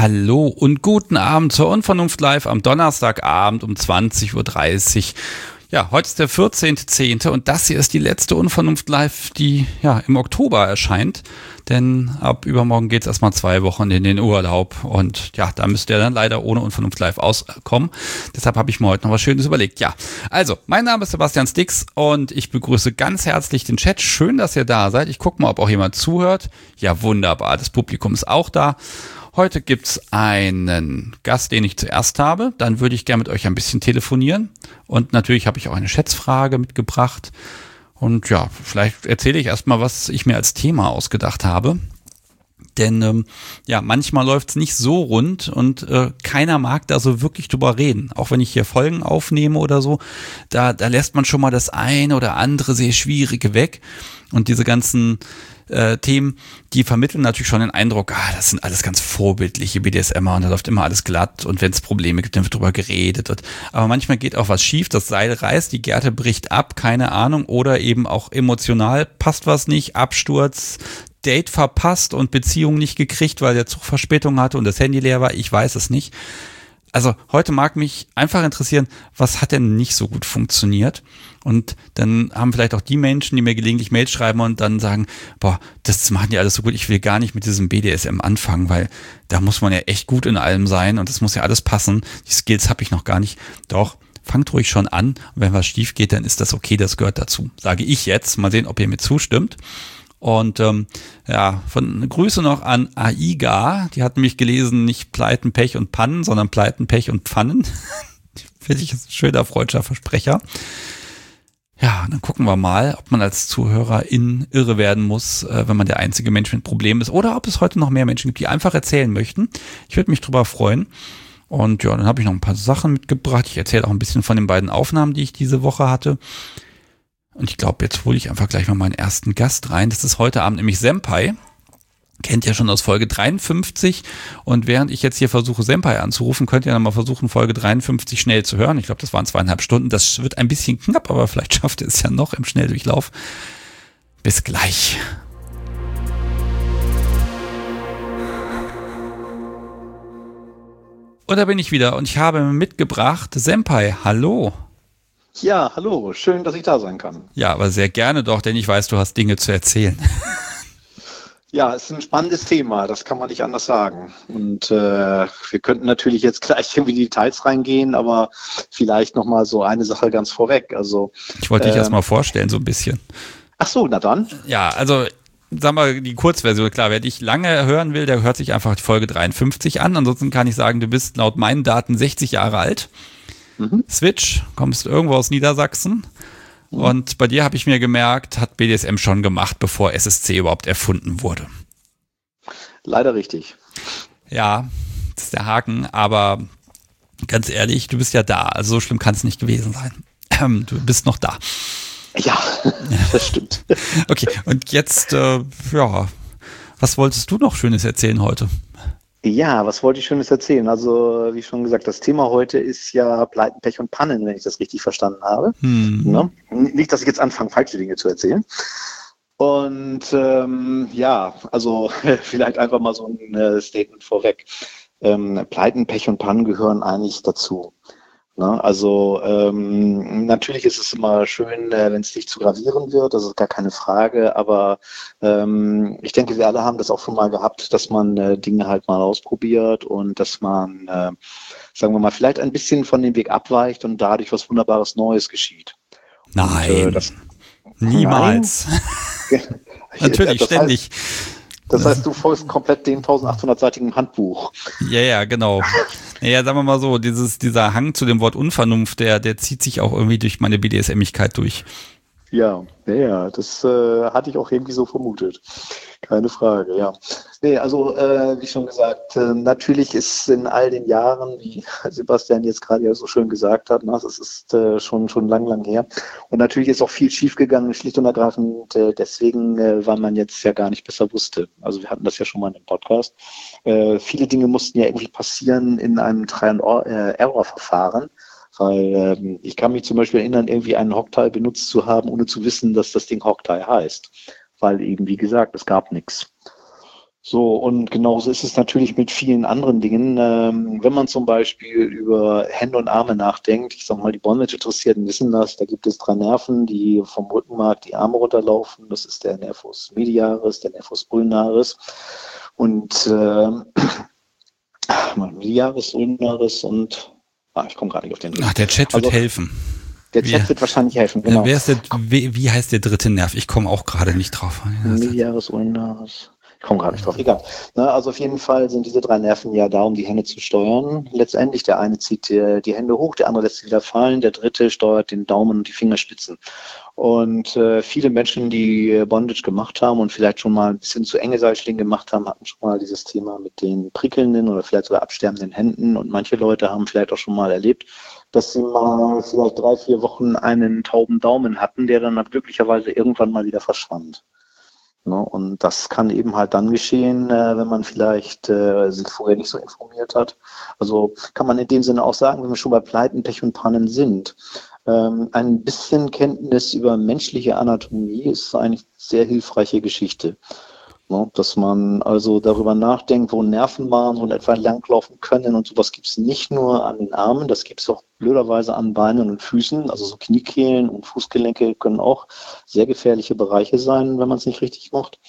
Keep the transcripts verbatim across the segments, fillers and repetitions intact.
Hallo und guten Abend zur Unvernunft Live am Donnerstagabend um zwanzig Uhr dreißig. Ja, heute ist der vierzehnter zehnte und das hier ist die letzte Unvernunft Live, die ja im Oktober erscheint. Denn ab übermorgen geht es erstmal zwei Wochen in den Urlaub und ja, da müsst ihr dann leider ohne Unvernunft Live auskommen. Deshalb habe ich mir heute noch was Schönes überlegt. Ja, also, mein Name ist Sebastian Stix und ich begrüße ganz herzlich den Chat. Schön, dass ihr da seid. Ich gucke mal, ob auch jemand zuhört. Ja, wunderbar, das Publikum ist auch da. Heute gibt's einen Gast, den ich zuerst habe. Dann würde ich gerne mit euch ein bisschen telefonieren. Und natürlich habe ich auch eine Schätzfrage mitgebracht. Und ja, vielleicht erzähle ich erstmal, was ich mir als Thema ausgedacht habe. Denn ähm, ja, manchmal läuft's nicht so rund und äh, keiner mag da so wirklich drüber reden. Auch wenn ich hier Folgen aufnehme oder so, da, da lässt man schon mal das eine oder andere sehr Schwierige weg. Und diese ganzen Äh, Themen, die vermitteln natürlich schon den Eindruck, ah, das sind alles ganz vorbildliche B D S M er und da läuft immer alles glatt und wenn es Probleme gibt, dann wird drüber geredet. Und, aber manchmal geht auch was schief, das Seil reißt, die Gerte bricht ab, keine Ahnung, oder eben auch emotional passt was nicht, Absturz, Date verpasst und Beziehung nicht gekriegt, weil der Zug Verspätung hatte und das Handy leer war, ich weiß es nicht. Also heute mag mich einfach interessieren, was hat denn nicht so gut funktioniert? Und dann haben vielleicht auch die Menschen, die mir gelegentlich Mails schreiben und dann sagen, boah, das machen die alles so gut, ich will gar nicht mit diesem B D S M anfangen, weil da muss man ja echt gut in allem sein und das muss ja alles passen. Die Skills habe ich noch gar nicht. Doch, fangt ruhig schon an und wenn was schief geht, dann ist das okay, das gehört dazu. Sage ich jetzt, mal sehen, ob ihr mir zustimmt. Und ähm, ja, von Grüße noch an Aiga, die hat nämlich gelesen, nicht Pleiten, Pech und Pannen, sondern Pleiten, Pech und Pfannen. Finde ich, ist ein schöner freudscher Versprecher. Ja, dann gucken wir mal, ob man als Zuhörerin irre werden muss, äh, wenn man der einzige Mensch mit Problemen ist, oder ob es heute noch mehr Menschen gibt, die einfach erzählen möchten. Ich würde mich drüber freuen. Und ja, dann habe ich noch ein paar Sachen mitgebracht. Ich erzähle auch ein bisschen von den beiden Aufnahmen, die ich diese Woche hatte. Und ich glaube, jetzt hole ich einfach gleich mal meinen ersten Gast rein. Das ist heute Abend nämlich Senpai. Kennt ihr schon aus Folge dreiundfünfzig. Und während ich jetzt hier versuche, Senpai anzurufen, könnt ihr dann mal versuchen, Folge dreiundfünfzig schnell zu hören. Ich glaube, das waren zweieinhalb Stunden. Das wird ein bisschen knapp, aber vielleicht schafft ihr es ja noch im Schnelldurchlauf. Bis gleich. Und da bin ich wieder und ich habe mitgebracht Senpai. Hallo. Ja, hallo, schön, dass ich da sein kann. Ja, aber sehr gerne doch, denn ich weiß, du hast Dinge zu erzählen. Ja, es ist ein spannendes Thema, das kann man nicht anders sagen. Und äh, wir könnten natürlich jetzt gleich irgendwie in die Details reingehen, aber vielleicht nochmal so eine Sache ganz vorweg. Also Ich wollte dich äh, erst mal vorstellen, so ein bisschen. Ach so, na dann. Ja, also sagen wir die Kurzversion, klar, wer dich lange hören will, der hört sich einfach die Folge dreiundfünfzig an. Ansonsten kann ich sagen, du bist laut meinen Daten sechzig Jahre alt. Mhm. Switch, kommst irgendwo aus Niedersachsen. Mhm. Und bei dir habe ich mir gemerkt, hat B D S M schon gemacht, bevor S S C überhaupt erfunden wurde. Leider richtig. Ja, das ist der Haken, aber ganz ehrlich, du bist ja da, also so schlimm kann es nicht gewesen sein. Ähm, du bist noch da. Ja, das stimmt. Okay, und jetzt, äh, ja, was wolltest du noch Schönes erzählen heute? Ja, was wollte ich Schönes erzählen? Also, wie schon gesagt, das Thema heute ist ja Pleiten, Pech und Pannen, wenn ich das richtig verstanden habe. Hm. Ne? Nicht, dass ich jetzt anfange, falsche Dinge zu erzählen. Und ähm, ja, also vielleicht einfach mal so ein äh, Statement vorweg. Ähm, Pleiten, Pech und Pannen gehören eigentlich dazu. Ne? Also ähm, natürlich ist es immer schön, äh, wenn es nicht zu gravierend wird, das ist gar keine Frage, aber ähm, ich denke, wir alle haben das auch schon mal gehabt, dass man äh, Dinge halt mal ausprobiert und dass man, äh, sagen wir mal, vielleicht ein bisschen von dem Weg abweicht und dadurch was Wunderbares Neues geschieht. Nein, und, äh, das, niemals. Nein. Natürlich, das ständig. Heißt, das heißt, du folgst komplett dem eintausendachthundertseitigen Handbuch. Ja, ja, genau. Naja, sagen wir mal so, dieses, dieser Hang zu dem Wort Unvernunft, der, der zieht sich auch irgendwie durch meine B D S M-igkeit durch. Ja, ja, das äh, hatte ich auch irgendwie so vermutet. Keine Frage, ja. Nee, also äh, wie schon gesagt, äh, natürlich ist in all den Jahren, wie Sebastian jetzt gerade ja so schön gesagt hat, na, das ist äh, schon schon lang, lang her. Und natürlich ist auch viel schiefgegangen, schlicht und ergreifend äh, deswegen, äh, weil man jetzt ja gar nicht besser wusste. Also wir hatten das ja schon mal in dem Podcast. Äh, viele Dinge mussten ja irgendwie passieren in einem Try-and-Error-Verfahren. Weil ähm, ich kann mich zum Beispiel erinnern, irgendwie einen Hocktie benutzt zu haben, ohne zu wissen, dass das Ding Hocktie heißt. Weil eben, wie gesagt, es gab nichts. So, und genauso ist es natürlich mit vielen anderen Dingen. Ähm, wenn man zum Beispiel über Hände und Arme nachdenkt, ich sag mal, die Bondage-Interessierten wissen das, da gibt es drei Nerven, die vom Rückenmark die Arme runterlaufen. Das ist der Nervus mediaris, der Nervus ulnaris und äh, mediaris, ulnaris und ah, ich komme gerade nicht auf den Ach, der Chat wird also, helfen. Der Chat wie, wird wahrscheinlich helfen, genau. Wer ist der, wie, wie heißt der dritte Nerv? Ich komme auch gerade nicht drauf. Mediaris, ulnaris. Ich komme gerade nicht drauf, egal. Na, also auf jeden Fall sind diese drei Nerven ja da, um die Hände zu steuern. Letztendlich, der eine zieht die, die Hände hoch, der andere lässt sie wieder fallen, der dritte steuert den Daumen und die Fingerspitzen. Und äh, viele Menschen, die Bondage gemacht haben und vielleicht schon mal ein bisschen zu enge Seilschlingen gemacht haben, hatten schon mal dieses Thema mit den prickelnden oder vielleicht sogar absterbenden Händen. Und manche Leute haben vielleicht auch schon mal erlebt, dass sie mal vielleicht drei, vier Wochen einen tauben Daumen hatten, der dann glücklicherweise irgendwann mal wieder verschwand. Und das kann eben halt dann geschehen, wenn man vielleicht äh, sich vorher nicht so informiert hat. Also kann man in dem Sinne auch sagen, wenn wir schon bei Pleiten, Pech und Pannen sind, ähm, ein bisschen Kenntnis über menschliche Anatomie ist eigentlich eine sehr hilfreiche Geschichte. Ne? Dass man also darüber nachdenkt, wo Nervenbahnen und etwa langlaufen können und sowas gibt es nicht nur an den Armen, das gibt es auch blöderweise an Beinen und Füßen, also so Kniekehlen und Fußgelenke können auch sehr gefährliche Bereiche sein, wenn man es nicht richtig macht.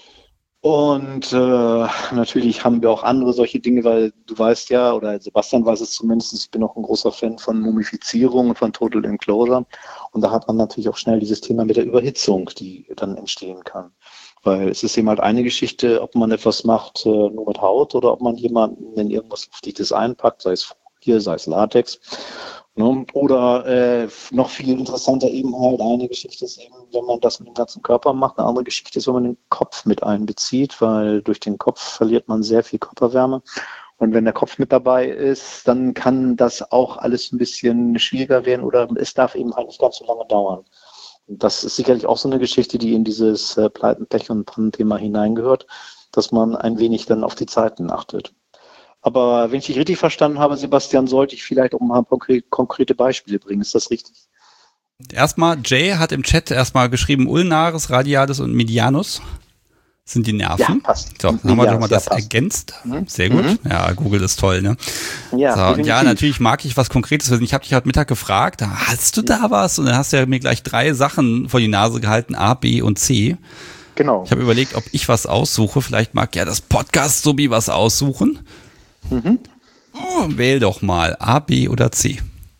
Und äh, natürlich haben wir auch andere solche Dinge, weil du weißt ja, oder Sebastian weiß es zumindest, ich bin auch ein großer Fan von Mumifizierung und von Total Enclosure. Und da hat man natürlich auch schnell dieses Thema mit der Überhitzung, die dann entstehen kann. Weil es ist eben halt eine Geschichte, ob man etwas macht äh, nur mit Haut oder ob man jemanden in irgendwas Luftdichtes einpackt, sei es Folie, sei es Latex. Ne? Oder äh, noch viel interessanter eben halt eine Geschichte ist eben, wenn man das mit dem ganzen Körper macht. Eine andere Geschichte ist, wenn man den Kopf mit einbezieht, weil durch den Kopf verliert man sehr viel Körperwärme. Und wenn der Kopf mit dabei ist, dann kann das auch alles ein bisschen schwieriger werden oder es darf eben halt nicht ganz so lange dauern. Das ist sicherlich auch so eine Geschichte, die in dieses äh, Pleiten, Pech und Pannen-Thema hineingehört, dass man ein wenig dann auf die Zeiten achtet. Aber wenn ich dich richtig verstanden habe, Sebastian, sollte ich vielleicht auch mal konkret, konkrete Beispiele bringen. Ist das richtig? Erstmal, Jay hat im Chat erstmal geschrieben, Ulnaris, Radialis und Medianus sind die Nerven. Ja, passt. So, dann haben wir doch mal das ja, ergänzt. Mhm. Sehr gut. Mhm. Ja, Google ist toll, ne? Ja, so, ja, natürlich mag ich was Konkretes wissen. Ich habe dich heute Mittag gefragt, hast du da was? Und dann hast du ja mir gleich drei Sachen vor die Nase gehalten, A, B und C. Genau. Ich habe überlegt, ob ich was aussuche. Vielleicht mag ja das Podcast-Subi was aussuchen. Mhm. Oh, wähl doch mal A, B oder C.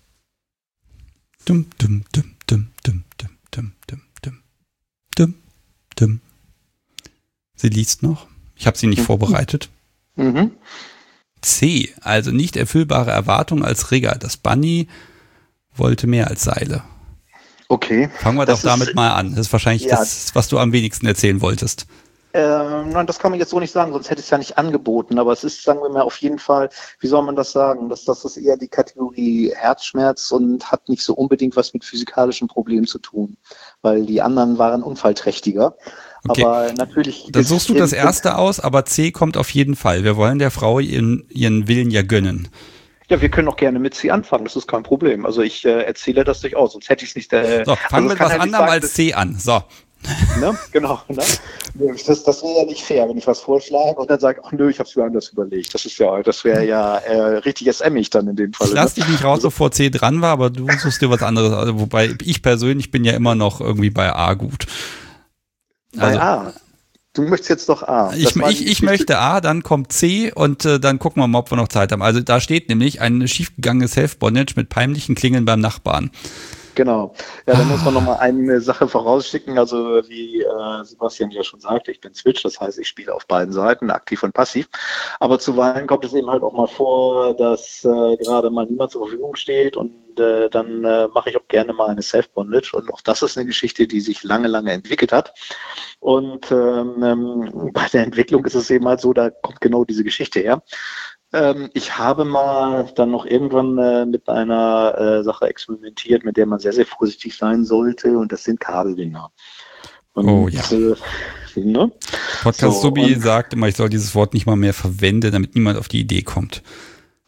Dum, dum, dum, dum, dum, dum, dum, dum, dum, dum, dum. Sie liest noch. Ich habe sie nicht mhm. vorbereitet. Mhm. C, also nicht erfüllbare Erwartungen als Rigger. Das Bunny wollte mehr als Seile. Okay. Fangen wir das doch damit ist, mal an. Das ist wahrscheinlich ja. das, was du am wenigsten erzählen wolltest. Ähm, nein, das kann man jetzt so nicht sagen, sonst hätte ich es ja nicht angeboten. Aber es ist, sagen wir mal, auf jeden Fall, wie soll man das sagen? Das, das ist eher die Kategorie Herzschmerz und hat nicht so unbedingt was mit physikalischen Problemen zu tun. Weil die anderen waren unfallträchtiger. Okay. Aber natürlich. Dann suchst du das erste aus, aber C kommt auf jeden Fall. Wir wollen der Frau ihren, ihren Willen ja gönnen. Ja, wir können auch gerne mit C anfangen, das ist kein Problem. Also ich äh, erzähle das durchaus, sonst hätte ich es nicht. Äh, so, fangen also wir mit was halt anderem als C an. So. Ne? Genau. Ne? Das, das wäre ja nicht fair, wenn ich was vorschlage und dann sage, ach nö, ich habe es mir anders überlegt. Das ist ja, das wäre ja äh, richtig ämmig dann in dem Fall. Ich lass dich nicht raus, also, bevor C dran war, aber du suchst dir was anderes. Also, wobei ich persönlich bin ja immer noch irgendwie bei A gut. Also, bei A? Du möchtest jetzt doch A. Ich, ich, ich möchte A, dann kommt C und äh, dann gucken wir mal, ob wir noch Zeit haben. Also da steht nämlich ein schiefgegangenes Self-Bondage mit peinlichen Klingeln beim Nachbarn. Genau. Ja, dann ah. muss man nochmal eine Sache vorausschicken. Also wie äh, Sebastian ja schon sagte, ich bin Switch, das heißt, ich spiele auf beiden Seiten, aktiv und passiv. Aber zuweilen kommt es eben halt auch mal vor, dass äh, gerade mal niemand zur Verfügung steht und äh, dann äh, mache ich auch gerne mal eine Self-Bondage. Und auch das ist eine Geschichte, die sich lange, lange entwickelt hat. Und ähm, bei der Entwicklung ist es eben halt so, da kommt genau diese Geschichte her. Ähm, ich habe mal dann noch irgendwann äh, mit einer äh, Sache experimentiert, mit der man sehr, sehr vorsichtig sein sollte, und das sind Kabelbinder. Und, oh ja. Äh, ne? Podcast Subi so, sagt immer, ich soll dieses Wort nicht mal mehr verwenden, damit niemand auf die Idee kommt.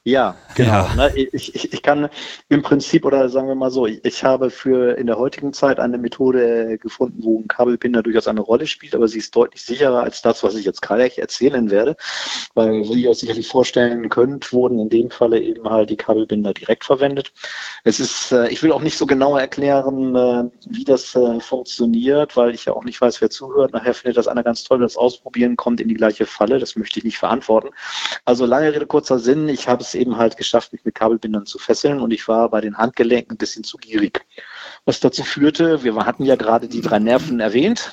Ja, genau. Ja. Ne, ich, ich, ich kann im Prinzip, oder sagen wir mal so, ich, ich habe für in der heutigen Zeit eine Methode gefunden, wo ein Kabelbinder durchaus eine Rolle spielt, aber sie ist deutlich sicherer als das, was ich jetzt gleich erzählen werde, weil, wie ihr euch sicherlich vorstellen könnt, wurden in dem Falle eben halt die Kabelbinder direkt verwendet. Es ist, äh, ich will auch nicht so genau erklären, äh, wie das äh, funktioniert, weil ich ja auch nicht weiß, wer zuhört. Nachher findet das einer ganz toll, das Ausprobieren kommt in die gleiche Falle. Das möchte ich nicht verantworten. Also lange Rede, kurzer Sinn. Ich habe es eben halt geschafft, mich mit Kabelbindern zu fesseln und ich war bei den Handgelenken ein bisschen zu gierig. Was dazu führte, wir hatten ja gerade die drei Nerven erwähnt.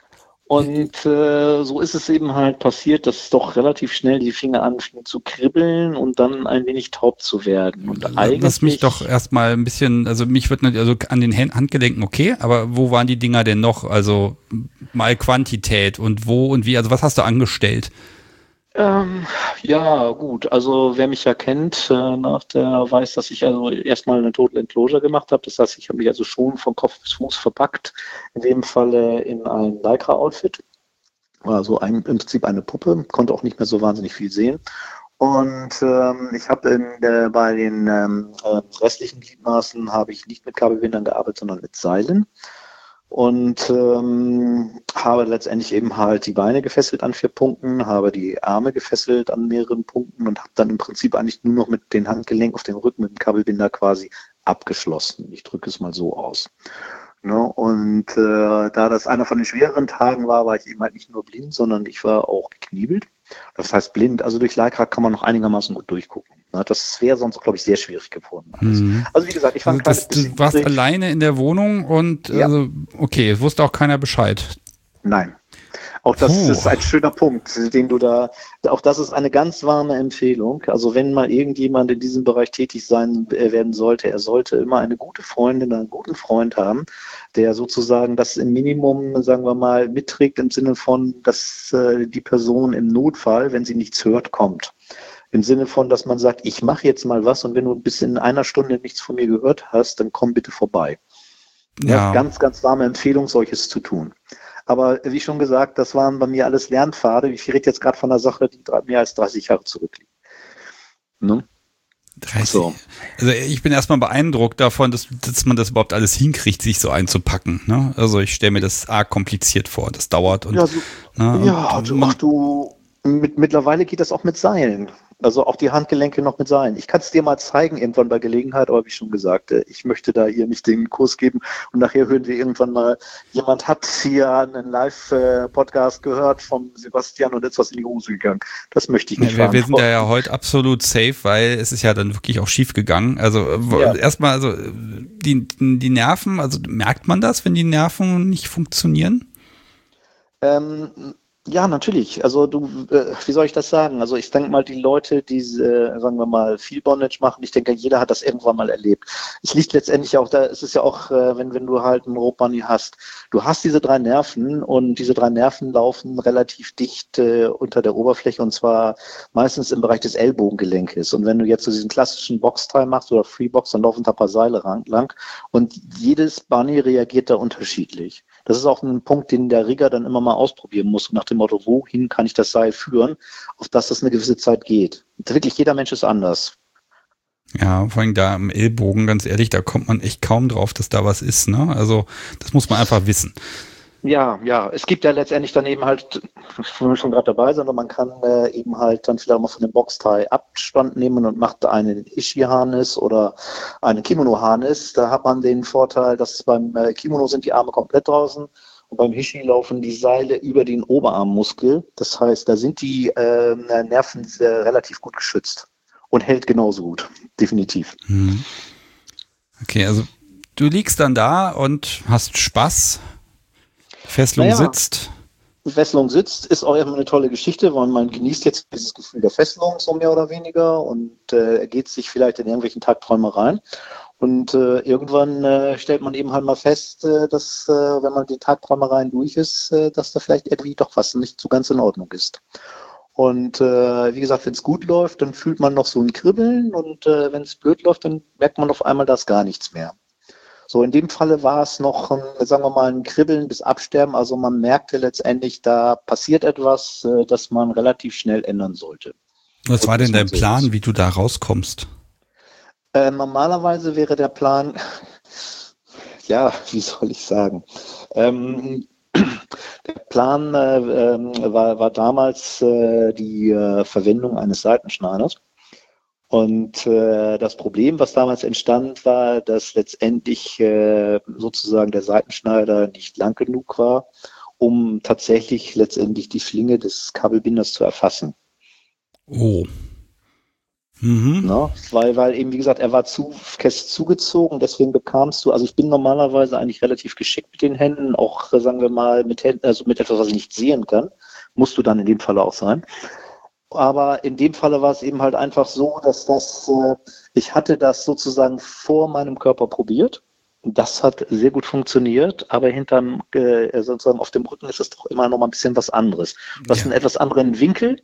Und äh, so ist es eben halt passiert, dass doch relativ schnell die Finger anfingen zu kribbeln und dann ein wenig taub zu werden. Und eigentlich, lass mich doch erstmal ein bisschen, also mich wird nicht, also an den Handgelenken okay, aber wo waren die Dinger denn noch? Also mal Quantität und wo und wie, also was hast du angestellt? Ähm, ja, gut. Also wer mich ja kennt, äh, nach der weiß, dass ich also erstmal eine Total Enclosure gemacht habe. Das heißt, ich habe mich also schon von Kopf bis Fuß verpackt. In dem Falle in ein Lycra-Outfit. Also ein, im Prinzip eine Puppe, konnte auch nicht mehr so wahnsinnig viel sehen. Und ähm, ich habe bei den ähm, restlichen Gliedmaßen habe ich nicht mit Kabelbindern gearbeitet, sondern mit Seilen. Und ähm, habe letztendlich eben halt die Beine gefesselt an vier Punkten, habe die Arme gefesselt an mehreren Punkten und habe dann im Prinzip eigentlich nur noch mit den Handgelenken auf dem Rücken mit dem Kabelbinder quasi abgeschlossen. Ich drücke es mal so aus. Ne? Und äh, da das einer von den schwereren Tagen war, war ich eben halt nicht nur blind, sondern ich war auch gekniebelt. Das heißt blind, also durch Lycra kann man noch einigermaßen gut durchgucken. Ne? Das wäre sonst, glaube ich, sehr schwierig geworden. Mhm. Also wie gesagt, ich war ein also das, bisschen Du warst übrig. alleine in der Wohnung und Ja. also, okay, wusste auch keiner Bescheid. Nein. Auch das Puh. ist ein schöner Punkt, den du da, auch das ist eine ganz warme Empfehlung. Also wenn mal irgendjemand in diesem Bereich tätig sein äh, werden sollte, er sollte immer eine gute Freundin, einen guten Freund haben, der sozusagen das im Minimum, sagen wir mal, mitträgt im Sinne von, dass äh, die Person im Notfall, wenn sie nichts hört, kommt. Im Sinne von, dass man sagt, ich mache jetzt mal was und wenn du bis in einer Stunde nichts von mir gehört hast, dann komm bitte vorbei. Ja. Ganz, ganz warme Empfehlung, solches zu tun. Aber wie schon gesagt, das waren bei mir alles Lernpfade. Ich rede jetzt gerade von einer Sache, die mehr als dreißig Jahre zurückliegt. Ne? dreißig. So. Also ich bin erstmal beeindruckt davon, dass, dass man das überhaupt alles hinkriegt, sich so einzupacken. Ne? Also ich stelle mir das arg kompliziert vor. Das dauert. Und, Ja, so, ne, ja und du, man, ach du, mit, mittlerweile geht das auch mit Seilen. Also auch die Handgelenke noch mit Seilen. Ich kann es dir mal zeigen irgendwann bei Gelegenheit, aber wie schon gesagt, ich möchte da hier nicht den Kurs geben und nachher hören wir irgendwann mal, jemand hat hier einen Live-Podcast gehört vom Sebastian und ist was in die Hose gegangen. Das möchte ich nicht. Ja, wir, wir sind da ja heute absolut safe, weil es ist ja dann wirklich auch schief gegangen. Also Ja. erstmal, also die, die Nerven, also merkt man das, wenn die Nerven nicht funktionieren? Ähm, ja, natürlich. Also du, äh, wie soll ich das sagen? Also ich denke mal, die Leute, die, äh, sagen wir mal, viel Bondage machen, ich denke, jeder hat das irgendwann mal erlebt. Es liegt letztendlich auch da, es ist ja auch, äh, wenn, wenn du halt einen Rope Bunny hast, du hast diese drei Nerven und diese drei Nerven laufen relativ dicht äh, unter der Oberfläche und zwar meistens im Bereich des Ellbogengelenkes. Und wenn du jetzt so diesen klassischen Box-Tie machst oder Freebox, dann laufen da ein paar Seile lang und jedes Bunny reagiert da unterschiedlich. Das ist auch ein Punkt, den der Rigger dann immer mal ausprobieren muss, nach dem Motto, wohin kann ich das Seil führen, auf das das eine gewisse Zeit geht. Wirklich jeder Mensch ist anders. Ja, vor allem da am Ellbogen, ganz ehrlich, da kommt man echt kaum drauf, dass da was ist, ne? Also das muss man einfach wissen. Ja, ja, es gibt ja letztendlich dann eben halt, wenn wir schon gerade dabei sind, man kann äh, eben halt dann vielleicht auch mal von dem Boxtie Abstand nehmen und macht einen Ishi-Harness oder einen Kimono-Harness. Da hat man den Vorteil, dass beim äh, Kimono sind die Arme komplett draußen und beim Hishi laufen die Seile über den Oberarmmuskel. Das heißt, da sind die äh, Nerven äh, relativ gut geschützt und hält genauso gut, definitiv. Hm. Okay, also du liegst dann da und hast Spaß. Fesselung naja, sitzt. Fesselung sitzt, ist auch immer eine tolle Geschichte, weil man genießt jetzt dieses Gefühl der Fesselung so mehr oder weniger und äh, ergeht sich vielleicht in irgendwelchen Tagträumereien. Und äh, irgendwann äh, stellt man eben halt mal fest, äh, dass, äh, wenn man die Tagträumereien durch ist, äh, dass da vielleicht irgendwie doch was nicht so ganz in Ordnung ist. Und äh, wie gesagt, wenn es gut läuft, dann fühlt man noch so ein Kribbeln und äh, wenn es blöd läuft, dann merkt man auf einmal das gar nichts mehr. So, in dem Falle war es noch, sagen wir mal, ein Kribbeln bis Absterben. Also man merkte letztendlich, da passiert etwas, das man relativ schnell ändern sollte. Was war denn dein Plan, wie du da rauskommst? Äh, normalerweise wäre der Plan, ja, wie soll ich sagen, ähm, der Plan äh, äh, war, war damals äh, die äh, Verwendung eines Seitenschneiders. Und äh, das Problem, was damals entstand, war, dass letztendlich äh, sozusagen der Seitenschneider nicht lang genug war, um tatsächlich letztendlich die Schlinge des Kabelbinders zu erfassen. Oh. Mhm. Ne? Weil, weil eben, wie gesagt, er war zu fest zugezogen, deswegen bekamst du, also ich bin normalerweise eigentlich relativ geschickt mit den Händen, auch sagen wir mal mit Händen, also mit etwas, was ich nicht sehen kann, musst du dann in dem Fall auch sein. Aber in dem Falle war es eben halt einfach so, dass das, äh, ich hatte das sozusagen vor meinem Körper probiert. Das hat sehr gut funktioniert, aber hinterm, äh, sozusagen auf dem Rücken ist es doch immer noch mal ein bisschen was anderes. Du hast Ja. einen etwas anderen Winkel.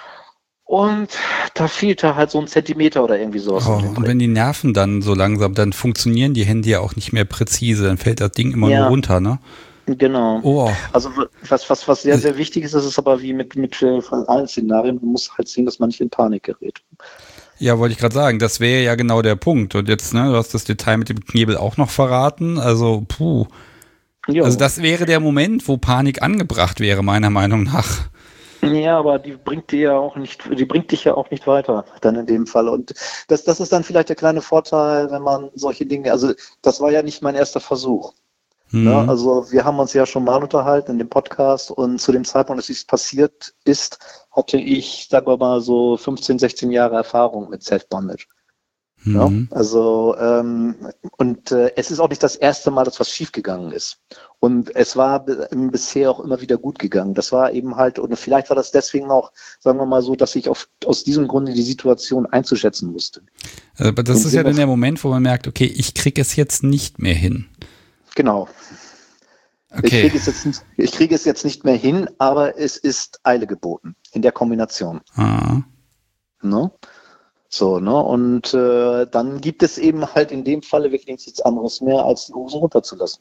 Und da fehlte halt so ein Zentimeter oder irgendwie sowas. Oh, und wenn die Nerven dann so langsam, dann funktionieren die Hände ja auch nicht mehr präzise, dann fällt das Ding immer ja, nur runter, ne? Genau. Oh. Also was, was, was sehr, sehr wichtig ist, das ist aber wie mit, mit von allen Szenarien, man muss halt sehen, dass man nicht in Panik gerät. Ja, wollte ich gerade sagen, das wäre ja genau der Punkt. Und jetzt, ne, du hast das Detail mit dem Knebel auch noch verraten, also puh. Jo. Also das wäre der Moment, wo Panik angebracht wäre, meiner Meinung nach. Ja, aber die bringt dir ja auch nicht, die bringt dich ja auch nicht weiter, dann in dem Fall. Und das, das ist dann vielleicht der kleine Vorteil, wenn man solche Dinge, also das war ja nicht mein erster Versuch. Mhm. Ne? Also wir haben uns ja schon mal unterhalten in dem Podcast und zu dem Zeitpunkt, als es passiert ist, hatte ich, sagen wir mal, so fünfzehn, sechzehn Jahre Erfahrung mit Self-Bondage. Mhm. Ja, also ähm, und äh, es ist auch nicht das erste Mal, dass was schiefgegangen ist. Und es war b- bisher auch immer wieder gut gegangen. Das war eben halt, und vielleicht war das deswegen auch, sagen wir mal so, dass ich auf, aus diesem Grunde die Situation einzuschätzen wusste. Aber das Und ist ja immer- dann der Moment, wo man merkt, okay, ich kriege es jetzt nicht mehr hin. Genau. Ich Okay. kriege es jetzt nicht, ich kriege es jetzt nicht mehr hin, aber es ist Eile geboten in der Kombination. Ah. Ne? So, ne? Und äh, dann gibt es eben halt in dem Falle wirklich nichts anderes mehr, als die Hosen runterzulassen.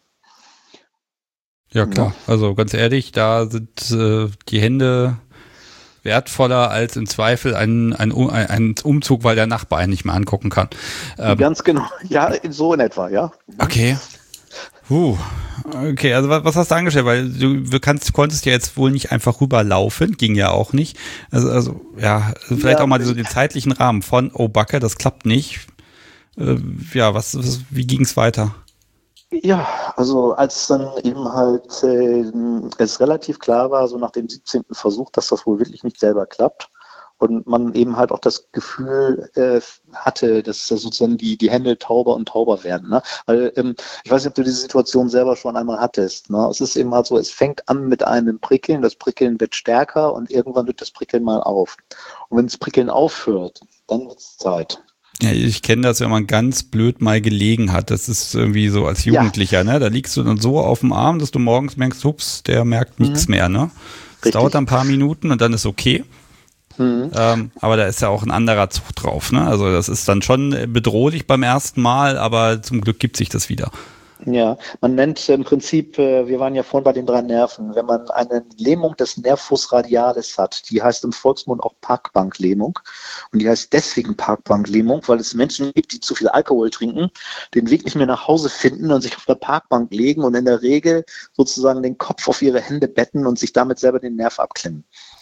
Ja, klar. Also ganz ehrlich, da sind äh, die Hände wertvoller als im Zweifel ein, ein, ein, ein Umzug, weil der Nachbar einen nicht mehr angucken kann. Ähm, Ganz genau. Ja, so in etwa, ja. okay. Huh. Okay, also was, was hast du angestellt? Weil du, du kannst, konntest ja jetzt wohl nicht einfach rüberlaufen, ging ja auch nicht. Also, also ja, vielleicht Ja, auch mal so den zeitlichen Rahmen von, oh Backe, das klappt nicht. Äh, ja, was, was wie ging es weiter? Ja, also als dann eben halt äh, es relativ klar war, so nach dem siebzehnten Versuch, dass das wohl wirklich nicht selber klappt und man eben halt auch das Gefühl äh, hatte, dass das sozusagen die, die Hände tauber und tauber werden. Ne? Weil, ähm, ich weiß nicht, ob du diese Situation selber schon einmal hattest. Ne? Es ist eben halt so, es fängt an mit einem Prickeln, das Prickeln wird stärker und irgendwann wird das Prickeln mal auf. Und wenn das Prickeln aufhört, dann wird es Zeit. Ja, ich kenne das, wenn man ganz blöd mal gelegen hat. Das ist irgendwie so als Jugendlicher, ja. Ne? Da liegst du dann so auf dem Arm, dass du morgens merkst, hups, der merkt Mhm. nichts mehr, ne? Es Richtig. dauert ein paar Minuten und dann ist okay. Mhm. Ähm, aber da ist ja auch ein anderer Zug drauf, ne? Also das ist dann schon bedrohlich beim ersten Mal, aber zum Glück gibt sich das wieder. Ja, man nennt im Prinzip, äh, wir waren ja vorhin bei den drei Nerven, wenn man eine Lähmung des Nervus radialis hat, die heißt im Volksmund auch Parkbanklähmung und die heißt deswegen Parkbanklähmung, weil es Menschen gibt, die zu viel Alkohol trinken, den Weg nicht mehr nach Hause finden und sich auf der Parkbank legen und in der Regel sozusagen den Kopf auf ihre Hände betten und sich damit selber den Nerv abklemmen.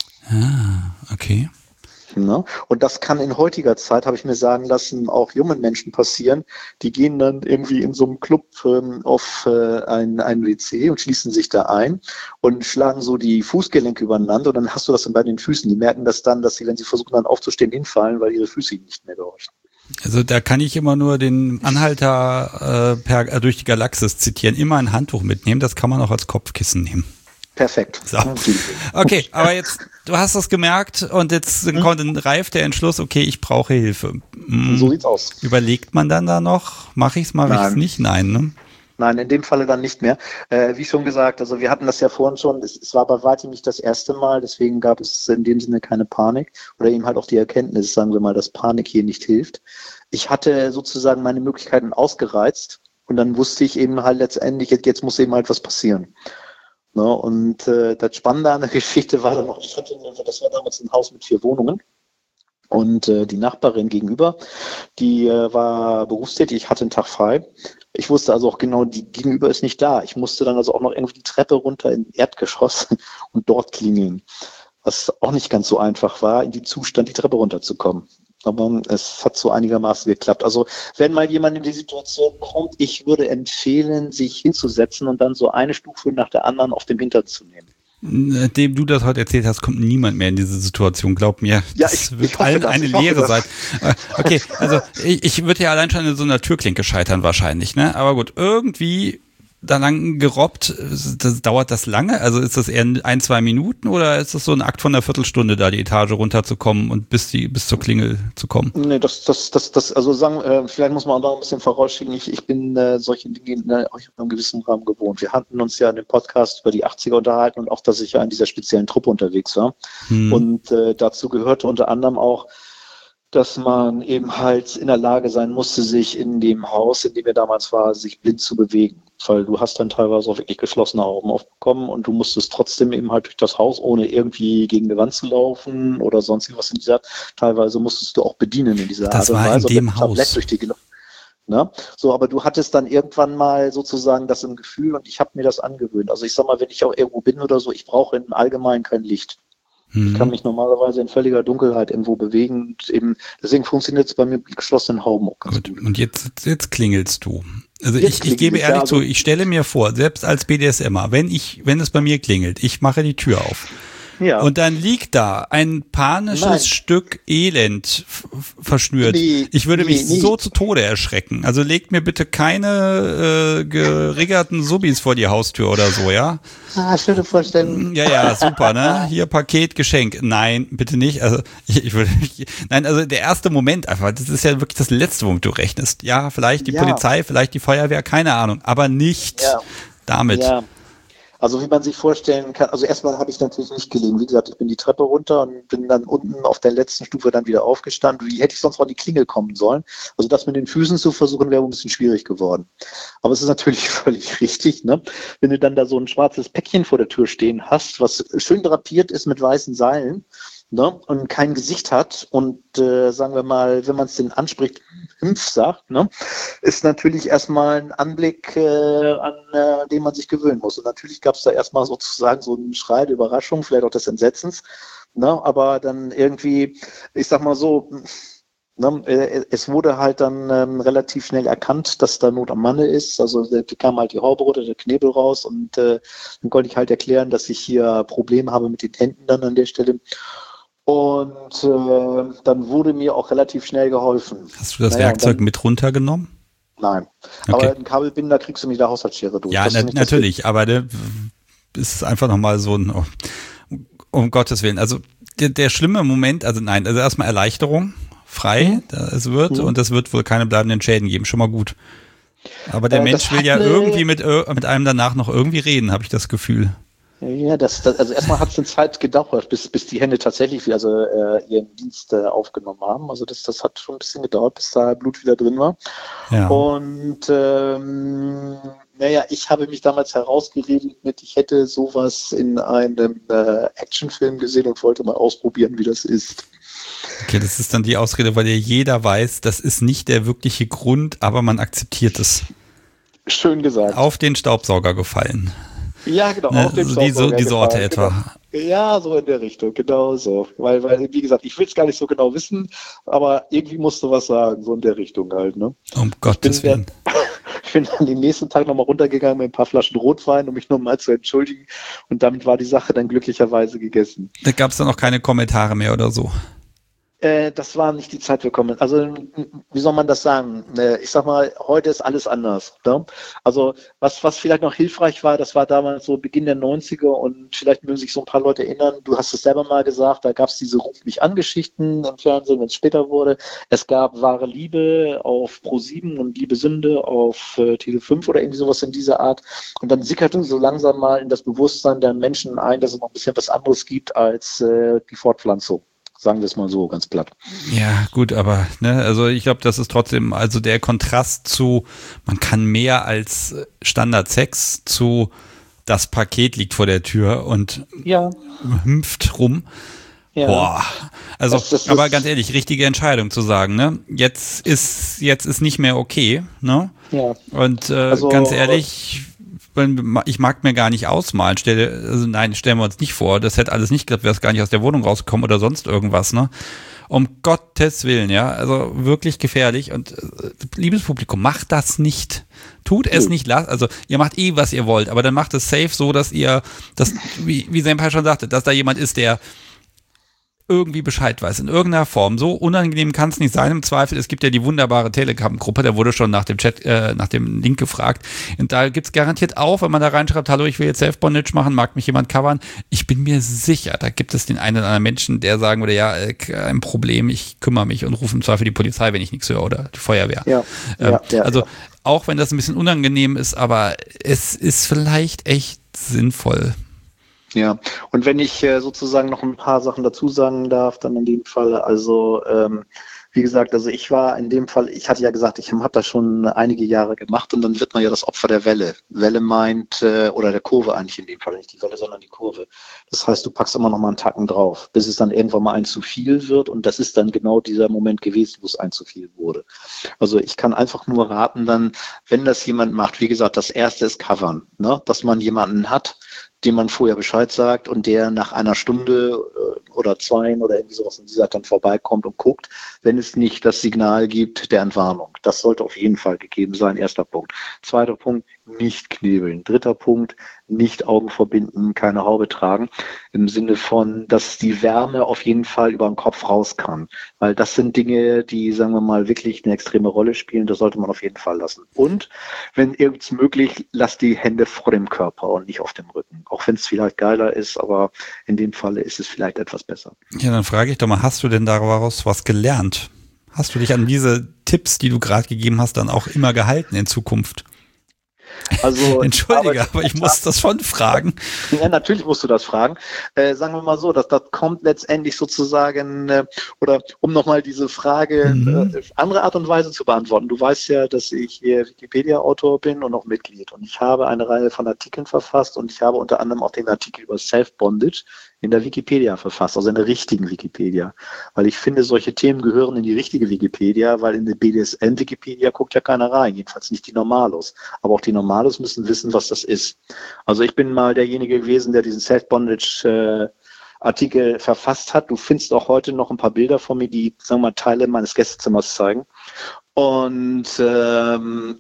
Ah, okay. Ne? Und das kann in heutiger Zeit, habe ich mir sagen lassen, auch jungen Menschen passieren. Die gehen dann irgendwie in so einem Club ähm, auf äh, ein, ein W C und schließen sich da ein und schlagen so die Fußgelenke übereinander und dann hast du das dann bei den Füßen. Die merken das dann, dass sie, wenn sie versuchen dann aufzustehen, hinfallen, weil ihre Füße ihnen nicht mehr gehorchen. Also da kann ich immer nur den Anhalter äh, per, äh, durch die Galaxis zitieren. Immer ein Handtuch mitnehmen, das kann man auch als Kopfkissen nehmen. Perfekt. So. Okay, aber jetzt, du hast das gemerkt und jetzt Mhm. kommt ein reif der Entschluss, okay, ich brauche Hilfe. Hm. So sieht's aus. Überlegt man dann da noch, mache ich es, mache ich es Nein. nicht? Nein, ne? Nein, in dem Falle dann nicht mehr. Äh, wie schon gesagt, also wir hatten das ja vorhin schon, es, es war bei weitem nicht das erste Mal, deswegen gab es in dem Sinne keine Panik oder eben halt auch die Erkenntnis, sagen wir mal, dass Panik hier nicht hilft. Ich hatte sozusagen meine Möglichkeiten ausgereizt und dann wusste ich eben halt letztendlich, jetzt, jetzt muss eben halt was passieren. Ne, und äh, das Spannende an der Geschichte war dann noch, ich hatte, das war damals ein Haus mit vier Wohnungen Und äh, die Nachbarin gegenüber, die äh, war berufstätig, ich hatte einen Tag frei. Ich wusste also auch genau, die gegenüber ist nicht da. Ich musste dann also auch noch irgendwie die Treppe runter in Erdgeschoss und dort klingeln. Was auch nicht ganz so einfach war, in dem Zustand die Treppe runterzukommen. Aber es hat so einigermaßen geklappt. Also wenn mal jemand in die Situation kommt, ich würde empfehlen, sich hinzusetzen und dann so eine Stufe nach der anderen auf dem Hintern zu nehmen. Nachdem du das heute erzählt hast, kommt niemand mehr in diese Situation, glaub mir. Ja, das ich, wird ich hoffe allen das, eine ich hoffe Lehre das. sein. Okay, also ich, ich würde ja allein schon in so einer Türklinke scheitern wahrscheinlich, ne? Aber gut, irgendwie da lang gerobbt, das, dauert das lange? Also ist das eher ein, zwei Minuten oder ist das so ein Akt von einer Viertelstunde, da die Etage runterzukommen und bis die bis zur Klingel zu kommen? Nee, das, das, das, das, also sagen, äh, vielleicht muss man auch noch ein bisschen vorausschicken, ich, ich bin äh, solche Dinge auch in einem gewissen Rahmen gewohnt. Wir hatten uns ja in dem Podcast über die achtziger unterhalten und auch, dass ich ja in dieser speziellen Truppe unterwegs war. Hm. Und äh, dazu gehörte unter anderem auch, dass man eben halt in der Lage sein musste, sich in dem Haus, in dem er damals war, sich blind zu bewegen. Weil du hast dann teilweise auch wirklich geschlossene Augen aufbekommen und du musstest trotzdem eben halt durch das Haus, ohne irgendwie gegen eine Wand zu laufen oder sonst irgendwas in dieser Art. Teilweise musstest du auch bedienen in dieser das Art und war Weise. In dem Haus. Durch die Ne? So, aber du hattest dann irgendwann mal sozusagen das im Gefühl und ich habe mir das angewöhnt. Also ich sag mal, wenn ich auch irgendwo bin oder so, ich brauche im Allgemeinen kein Licht. Ich kann mich normalerweise in völliger Dunkelheit irgendwo bewegen. Und eben, deswegen funktioniert es bei mir mit geschlossenen Augen auch ganz gut. gut. Und jetzt, jetzt klingelst du. Also ich, ich gebe ehrlich ja, also zu, ich stelle mir vor, selbst als B D S M er, wenn ich, wenn es bei mir klingelt, ich mache die Tür auf. Ja. Und dann liegt da ein panisches Nein. Stück Elend f- verschnürt. Nee, ich würde nee, mich nee. so zu Tode erschrecken. Also legt mir bitte keine äh, geriggerten Subbis vor die Haustür oder so, ja? Ah, schöne Vorstellung. Ja, ja, super, ne? Hier Paket, Geschenk. Nein, bitte nicht. Also ich, ich würde ich, nein, also der erste Moment einfach, das ist ja wirklich das letzte, womit du rechnest. Ja, vielleicht die ja. Polizei, vielleicht die Feuerwehr, keine Ahnung, aber nicht ja. damit. Ja. Also wie man sich vorstellen kann, also erstmal habe ich natürlich nicht gelegen. Wie gesagt, ich bin die Treppe runter und bin dann unten auf der letzten Stufe dann wieder aufgestanden. Wie hätte ich sonst noch an die Klingel kommen sollen? Also das mit den Füßen zu versuchen, wäre ein bisschen schwierig geworden. Aber es ist natürlich völlig richtig, ne? Wenn du dann da so ein schwarzes Päckchen vor der Tür stehen hast, was schön drapiert ist mit weißen Seilen, ne? Und kein Gesicht hat und äh, sagen wir mal, wenn man es denn anspricht, Hümpf sagt, ne? Ist natürlich erstmal ein Anblick, äh, an äh, den man sich gewöhnen muss. Und natürlich gab es da erstmal sozusagen so einen Schrei der Überraschung, vielleicht auch des Entsetzens, ne? Aber dann irgendwie, ich sag mal so, ne? äh, es wurde halt dann ähm, relativ schnell erkannt, dass da Not am Manne ist. Also da kam halt die Haube runter, der Knebel raus und äh, dann konnte ich halt erklären, dass ich hier Probleme habe mit den Händen dann an der Stelle. Und äh, dann wurde mir auch relativ schnell geholfen. Hast du das naja, Werkzeug dann, mit runtergenommen? Nein. Okay. Aber einen Kabelbinder kriegst du mit der Haushaltsschere durch. Ja, na, natürlich, aber der ist einfach nochmal so ein, oh, um Gottes Willen. Also der, der schlimme Moment, also nein, also erstmal Erleichterung, frei, mhm. da es wird mhm. und es wird wohl keine bleibenden Schäden geben, schon mal gut. Aber der äh, Mensch will ja irgendwie mit, mit einem danach noch irgendwie reden, habe ich das Gefühl. Ja, das, das also erstmal hat es eine Zeit gedauert, bis, bis die Hände tatsächlich also, äh, ihren Dienst äh, aufgenommen haben. Also das, das hat schon ein bisschen gedauert, bis da Blut wieder drin war. Ja. Und ähm, naja, ich habe mich damals herausgeredet mit, ich hätte sowas in einem äh, Actionfilm gesehen und wollte mal ausprobieren, wie das ist. Okay, das ist dann die Ausrede, weil ja jeder weiß, das ist nicht der wirkliche Grund, aber man akzeptiert es. Schön gesagt. Auf den Staubsauger gefallen. Ja, genau. Ne, auf dem die, so, die Sorte etwa. Genau. Ja, so in der Richtung, genau so. Weil, weil wie gesagt, ich will es gar nicht so genau wissen, aber irgendwie musst du was sagen, so in der Richtung halt. Ne? Um Gottes Willen. Ich bin dann den nächsten Tag nochmal runtergegangen mit ein paar Flaschen Rotwein, um mich nochmal zu entschuldigen. Und damit war die Sache dann glücklicherweise gegessen. Da gab es dann auch keine Kommentare mehr oder so. Das war nicht die Zeit für Kommen. Also, wie soll man das sagen? Ich sag mal, heute ist alles anders. Ne? Also, was, was vielleicht noch hilfreich war, das war damals so Beginn der neunziger und vielleicht mögen sich so ein paar Leute erinnern, du hast es selber mal gesagt, da gab es diese Ruf mich an Geschichten im Fernsehen, wenn es später wurde. Es gab Wahre Liebe auf Pro sieben und Liebe Sünde auf äh, Tele fünf oder irgendwie sowas in dieser Art. Und dann sickerte so langsam mal in das Bewusstsein der Menschen ein, dass es noch ein bisschen was anderes gibt als äh, die Fortpflanzung. Sagen wir es mal so, ganz platt. Ja, gut, aber ne, also ich glaube, das ist trotzdem, also der Kontrast zu, man kann mehr als Standardsex zu, das Paket liegt vor der Tür und ja. hüpft rum. Ja. Boah. Also, das, das, aber ganz ehrlich, richtige Entscheidung zu sagen, ne? Jetzt ist, jetzt ist nicht mehr okay, ne? Ja. Und äh, also, ganz ehrlich, ich mag mir gar nicht ausmalen. Stell, also nein, stellen wir uns nicht vor, das hätte alles nicht geklappt, wäre es gar nicht aus der Wohnung rausgekommen oder sonst irgendwas, ne? Um Gottes Willen, ja, also wirklich gefährlich. Und äh, liebes Publikum, macht das nicht. Tut es nicht, also ihr macht eh, was ihr wollt, aber dann macht es safe so, dass ihr, das, wie, wie Senpai schon sagte, dass da jemand ist, der irgendwie Bescheid weiß, in irgendeiner Form. So unangenehm kann es nicht sein. Im Zweifel, es gibt ja die wunderbare Telegram-Gruppe, da wurde schon nach dem Chat, äh, nach dem Link gefragt. Und da gibt's garantiert auch, wenn man da reinschreibt, hallo, ich will jetzt Self-Bondage machen, mag mich jemand covern. Ich bin mir sicher, da gibt es den einen oder anderen Menschen, der sagen würde, ja, äh, ein Problem, ich kümmere mich und rufe im Zweifel die Polizei, wenn ich nichts höre, oder die Feuerwehr. Ja, ähm, ja, ja, also ja. Auch wenn das ein bisschen unangenehm ist, aber es ist vielleicht echt sinnvoll. Ja, und wenn ich äh, sozusagen noch ein paar Sachen dazu sagen darf, dann in dem Fall, also ähm, wie gesagt, also ich war in dem Fall, ich hatte ja gesagt, ich habe das schon einige Jahre gemacht und dann wird man ja das Opfer der Welle. Welle meint, äh, oder der Kurve eigentlich in dem Fall, nicht die Welle, sondern die Kurve. Das heißt, du packst immer noch mal einen Tacken drauf, bis es dann irgendwann mal ein zu viel wird und das ist dann genau dieser Moment gewesen, wo es ein zu viel wurde. Also ich kann einfach nur raten dann, wenn das jemand macht, wie gesagt, das erste ist covern, ne? Dass man jemanden hat, dem man vorher Bescheid sagt und der nach einer Stunde äh, oder zwei oder irgendwie sowas in dieser Zeit dann vorbeikommt und guckt, wenn es nicht das Signal gibt der Entwarnung. Das sollte auf jeden Fall gegeben sein, erster Punkt. Zweiter Punkt, nicht knebeln. Dritter Punkt, nicht Augen verbinden, keine Haube tragen, im Sinne von, dass die Wärme auf jeden Fall über den Kopf raus kann. Weil das sind Dinge, die, sagen wir mal, wirklich eine extreme Rolle spielen. Das sollte man auf jeden Fall lassen. Und wenn irgendwas möglich, lass die Hände vor dem Körper und nicht auf dem Rücken. Auch wenn es vielleicht geiler ist, aber in dem Falle ist es vielleicht etwas besser. Ja, dann frage ich doch mal, hast du denn daraus was gelernt? Hast du dich an diese Tipps, die du gerade gegeben hast, dann auch immer gehalten in Zukunft? Also, Entschuldige, aber, aber ich muss das schon fragen. Ja, natürlich musst du das fragen. Äh, sagen wir mal so, dass das kommt letztendlich sozusagen, äh, oder um nochmal diese Frage mhm. äh, andere Art und Weise zu beantworten. Du weißt ja, dass ich hier Wikipedia-Autor bin und auch Mitglied. Und ich habe eine Reihe von Artikeln verfasst und ich habe unter anderem auch den Artikel über Self-Bondage in der Wikipedia verfasst, also in der richtigen Wikipedia. Weil ich finde, solche Themen gehören in die richtige Wikipedia, weil in der B D S M-Wikipedia guckt ja keiner rein, jedenfalls nicht die Normalos. Aber auch die Normalos müssen wissen, was das ist. Also ich bin mal derjenige gewesen, der diesen Self-Bondage äh, Artikel verfasst hat. Du findest auch heute noch ein paar Bilder von mir, die, sagen wir mal, Teile meines Gästezimmers zeigen. Und ähm,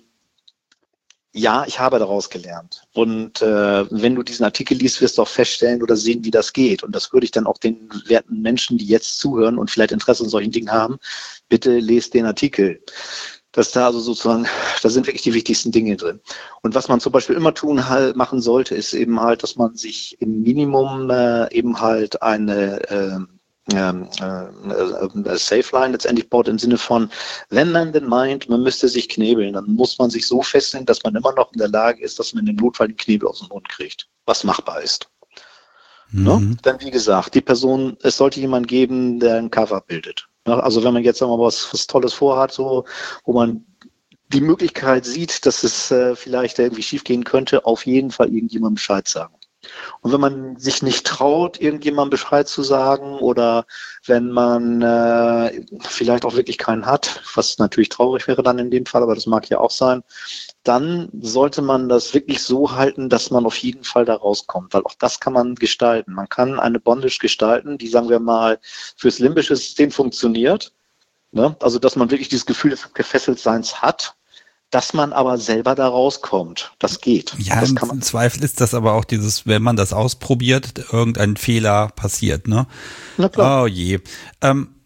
ja, ich habe daraus gelernt. Und äh, wenn du diesen Artikel liest, wirst du auch feststellen oder sehen, wie das geht. Und das würde ich dann auch den werten Menschen, die jetzt zuhören und vielleicht Interesse an solchen Dingen haben, bitte lest den Artikel. Dass da also sozusagen, da sind wirklich die wichtigsten Dinge drin. Und was man zum Beispiel immer tun halt machen sollte, ist eben halt, dass man sich im Minimum äh, eben halt eine äh, Ähm, äh, Safe Line letztendlich baut im Sinne von, wenn man denn meint, man müsste sich knebeln, dann muss man sich so festlegen, dass man immer noch in der Lage ist, dass man im Notfall den Knebel aus dem Mund kriegt, was machbar ist. Mhm. Ne? Denn wie gesagt, die Person, es sollte jemand geben, der ein Cover bildet. Ne? Also wenn man jetzt sagen wir mal was, was Tolles vorhat, so, wo man die Möglichkeit sieht, dass es äh, vielleicht irgendwie schiefgehen könnte, auf jeden Fall irgendjemandem Bescheid sagen. Und wenn man sich nicht traut, irgendjemandem Bescheid zu sagen oder wenn man äh, vielleicht auch wirklich keinen hat, was natürlich traurig wäre dann in dem Fall, aber das mag ja auch sein, dann sollte man das wirklich so halten, dass man auf jeden Fall da rauskommt, weil auch das kann man gestalten. Man kann eine Bondage gestalten, die, sagen wir mal, fürs limbische System funktioniert, ne? Also dass man wirklich dieses Gefühl des Gefesseltseins hat, dass man aber selber da rauskommt. Das geht. Ja, das im kann man. Zweifel ist das aber auch dieses, wenn man das ausprobiert, irgendein Fehler passiert, ne? Na klar. Oh je. Ähm,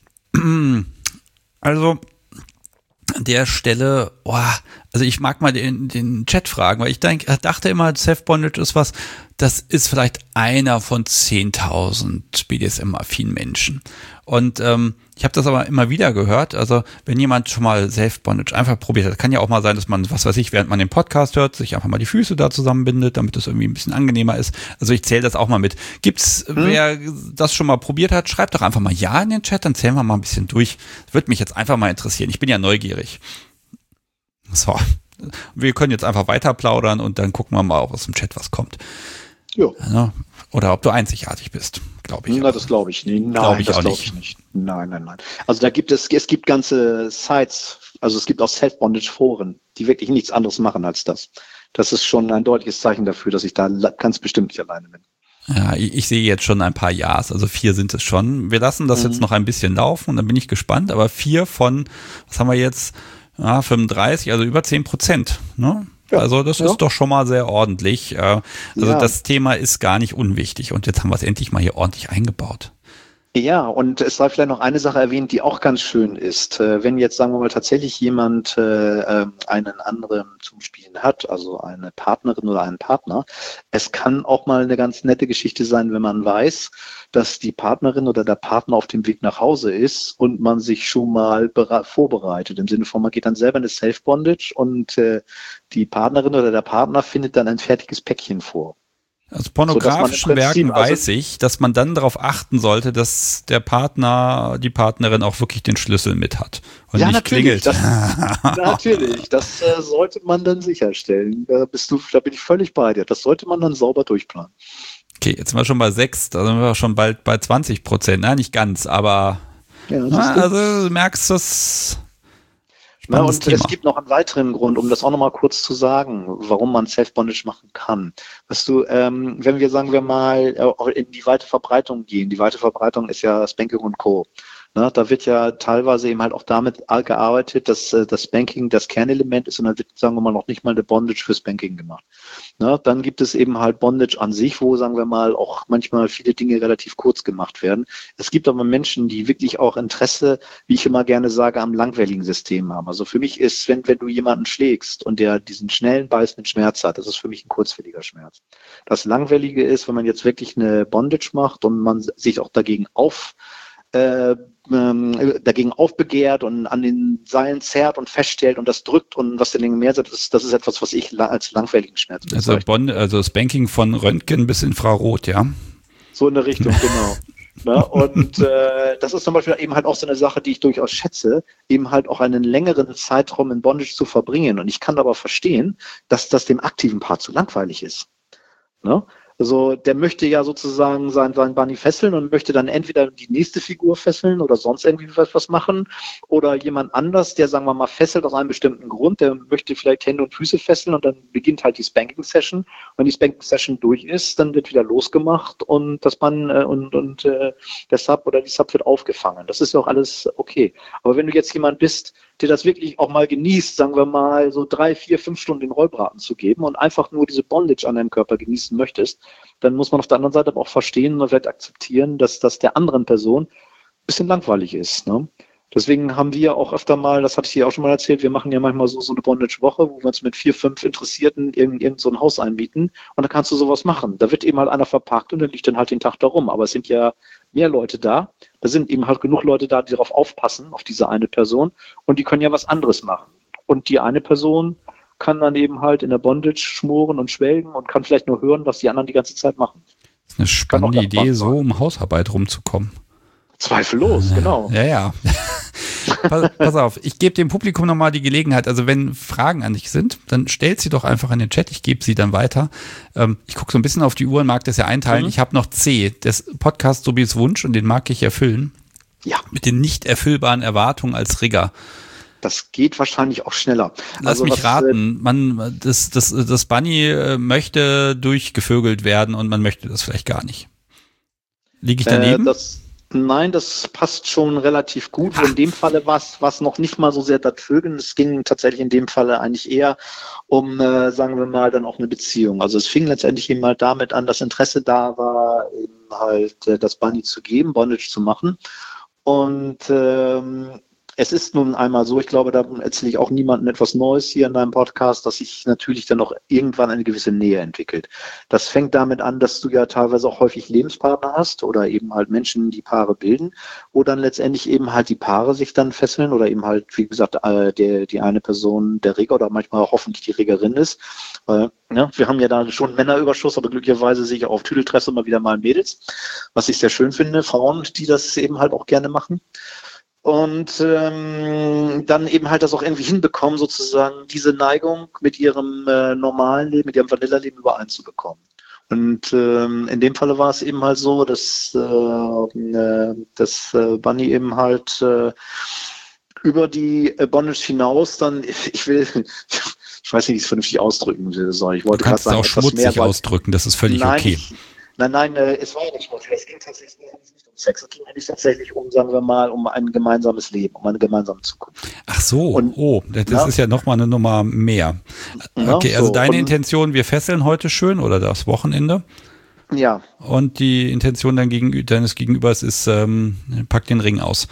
also, an der Stelle, oh, also ich mag mal den, den Chat fragen, weil ich denk, dachte immer, Self-Bondage ist was, das ist vielleicht einer von zehntausend B D S M-affinen Menschen. Und ähm, ich habe das aber immer wieder gehört, also wenn jemand schon mal Self-Bondage einfach probiert hat, kann ja auch mal sein, dass man, was weiß ich, während man den Podcast hört, sich einfach mal die Füße da zusammenbindet, damit es irgendwie ein bisschen angenehmer ist. Also ich zähle das auch mal mit. Gibt's, hm. wer das schon mal probiert hat, schreibt doch einfach mal Ja in den Chat, dann zählen wir mal ein bisschen durch. Das würde mich jetzt einfach mal interessieren. Ich bin ja neugierig. So, wir können jetzt einfach weiter plaudern und dann gucken wir mal, ob aus dem Chat was kommt. Jo. Ja, oder ob du einzigartig bist, glaube ich. Na, das glaube ich nicht. Nein, Glaub ich das auch glaube nicht. ich nicht. Nein, nein, nein. Also da gibt es, es gibt ganze Sites, also es gibt auch Self-Bondage-Foren, die wirklich nichts anderes machen als das. Das ist schon ein deutliches Zeichen dafür, dass ich da ganz bestimmt nicht alleine bin. Ja, ich, ich sehe jetzt schon ein paar Ja's, also vier sind es schon. Wir lassen das mhm. jetzt noch ein bisschen laufen und dann bin ich gespannt, aber vier von, was haben wir jetzt, ja, fünfunddreißig, also über zehn Prozent, ne? Ja, also das ja. ist doch schon mal sehr ordentlich. Also ja. das Thema ist gar nicht unwichtig und jetzt haben wir es endlich mal hier ordentlich eingebaut. Ja, und es sei vielleicht noch eine Sache erwähnt, die auch ganz schön ist. Wenn jetzt, sagen wir mal, tatsächlich jemand äh, einen anderen zum Spielen hat, also eine Partnerin oder einen Partner, es kann auch mal eine ganz nette Geschichte sein, wenn man weiß, dass die Partnerin oder der Partner auf dem Weg nach Hause ist und man sich schon mal vorbereitet. Im Sinne von, man geht dann selber in eine Self-Bondage und äh, die Partnerin oder der Partner findet dann ein fertiges Päckchen vor. Aus pornografischen so, Werken also weiß ich, dass man dann darauf achten sollte, dass der Partner, die Partnerin auch wirklich den Schlüssel mit hat und ja, nicht natürlich, klingelt. Das, natürlich, das äh, sollte man dann sicherstellen. Da bist du, da bin ich völlig bei dir. Das sollte man dann sauber durchplanen. Okay, jetzt sind wir schon bei sechs, da sind wir schon bald bei zwanzig Prozent. Na, nicht ganz, aber ja, na, also du merkst das. Ja, und Thema. Es gibt noch einen weiteren Grund, um das auch nochmal kurz zu sagen, warum man Self-Bondage machen kann. Weißt du, ähm, wenn wir, sagen wir mal, äh, in die weite Verbreitung gehen, die weite Verbreitung ist ja Spanking und Co. Ne, da wird ja teilweise eben halt auch damit gearbeitet, dass äh, das Spanking das Kernelement ist und dann wird, sagen wir mal, noch nicht mal eine Bondage für Spanking gemacht. Ne, dann gibt es eben halt Bondage an sich, wo, sagen wir mal, auch manchmal viele Dinge relativ kurz gemacht werden. Es gibt aber Menschen, die wirklich auch Interesse, wie ich immer gerne sage, am langwelligen System haben. Also für mich ist, wenn, wenn du jemanden schlägst und der diesen schnellen, beißenden Schmerz hat, das ist für mich ein kurzwelliger Schmerz. Das Langwellige ist, wenn man jetzt wirklich eine Bondage macht und man sich auch dagegen auf Äh, ähm, dagegen aufbegehrt und an den Seilen zerrt und feststellt und das drückt und was den mehr sagt, das, das ist etwas, was ich la- als langweiligen Schmerz bezeichne. Also, Bond, also Spanking von Röntgen bis Infrarot, ja? So in der Richtung, genau. Na, und äh, das ist zum Beispiel eben halt auch so eine Sache, die ich durchaus schätze, eben halt auch einen längeren Zeitraum in Bondage zu verbringen. Und ich kann aber verstehen, dass das dem aktiven Part zu langweilig ist. Ne? Also der möchte ja sozusagen sein, sein Bunny fesseln und möchte dann entweder die nächste Figur fesseln oder sonst irgendwie was, was machen oder jemand anders, der, sagen wir mal, fesselt aus einem bestimmten Grund, der möchte vielleicht Hände und Füße fesseln und dann beginnt halt die Spanking-Session. Wenn die Spanking-Session durch ist, dann wird wieder losgemacht und das Mann äh, und, und äh, der Sub oder die Sub wird aufgefangen. Das ist ja auch alles okay. Aber wenn du jetzt jemand bist, der das wirklich auch mal genießt, sagen wir mal, so drei, vier, fünf Stunden den Rollbraten zu geben und einfach nur diese Bondage an deinem Körper genießen möchtest, dann muss man auf der anderen Seite aber auch verstehen und vielleicht akzeptieren, dass das der anderen Person ein bisschen langweilig ist. Ne? Deswegen haben wir auch öfter mal, das hatte ich dir auch schon mal erzählt, wir machen ja manchmal so, so eine Bondage-Woche, wo wir uns mit vier, fünf Interessierten in irgend so ein Haus einmieten und da kannst du sowas machen. Da wird eben halt einer verpackt und dann liegt dann halt den Tag da rum. Aber es sind ja mehr Leute da. Da sind eben halt genug Leute da, die darauf aufpassen, auf diese eine Person und die können ja was anderes machen. Und die eine Person kann dann eben halt in der Bondage schmoren und schwelgen und kann vielleicht nur hören, was die anderen die ganze Zeit machen. Das ist eine spannende Idee, so um Hausarbeit rumzukommen. Zweifellos, ja, genau. Ja, ja. pass, pass auf, ich gebe dem Publikum nochmal die Gelegenheit, also wenn Fragen an dich sind, dann stellt sie doch einfach in den Chat, ich gebe sie dann weiter. Ähm, ich gucke so ein bisschen auf die Uhr und mag das ja einteilen. Mhm. Ich habe noch C, das Podcast Sobis Wunsch und den mag ich erfüllen. Ja. Mit den nicht erfüllbaren Erwartungen als Rigger. Das geht wahrscheinlich auch schneller. Lass also mich was, raten, man, das, das, das Bunny möchte durchgevögelt werden und man möchte das vielleicht gar nicht. Liege ich daneben? Äh, das, nein, das passt schon relativ gut. In dem Falle war es noch nicht mal so sehr das Vögeln. Es ging tatsächlich in dem Falle eigentlich eher um, äh, sagen wir mal, dann auch eine Beziehung. Also es fing letztendlich eben mal damit an, dass Interesse da war, eben halt äh, das Bunny zu geben, Bondage zu machen. Und ähm, es ist nun einmal so, ich glaube, da erzähle ich auch niemandem etwas Neues hier in deinem Podcast, dass sich natürlich dann auch irgendwann eine gewisse Nähe entwickelt. Das fängt damit an, dass du ja teilweise auch häufig Lebenspartner hast oder eben halt Menschen, die Paare bilden, wo dann letztendlich eben halt die Paare sich dann fesseln oder eben halt, wie gesagt, der, die eine Person der Reger oder manchmal auch hoffentlich die Regerin ist. Äh, ja, wir haben ja da schon einen Männerüberschuss, aber glücklicherweise sehe ich auch auf Tüdeltresse immer wieder mal Mädels, was ich sehr schön finde, Frauen, die das eben halt auch gerne machen. Und ähm, dann eben halt das auch irgendwie hinbekommen, sozusagen diese Neigung mit ihrem äh, normalen Leben, mit ihrem Vanilla-Leben übereinzubekommen. Und ähm, in dem Falle war es eben halt so, dass, äh, dass äh, Bunny eben halt äh, über die äh, Bondage hinaus dann, ich will, ich weiß nicht, wie ich es vernünftig ausdrücken soll. Ich wollte du kannst gerade sagen, es auch schmutzig mehr, ausdrücken, das ist völlig nein, okay. Ich, nein, nein, äh, es war ja nicht schmutzig. Es ging tatsächlich nicht um Sex, es ging eigentlich tatsächlich um, sagen wir mal, um ein gemeinsames Leben, um eine gemeinsame Zukunft. Ach so, und, oh, das ja. ist ja nochmal eine Nummer mehr. Okay, ja, also so. deine und, Intention, wir fesseln heute schön oder das Wochenende. Ja. Und die Intention dann gegen, deines Gegenübers ist, ähm, pack den Ring aus.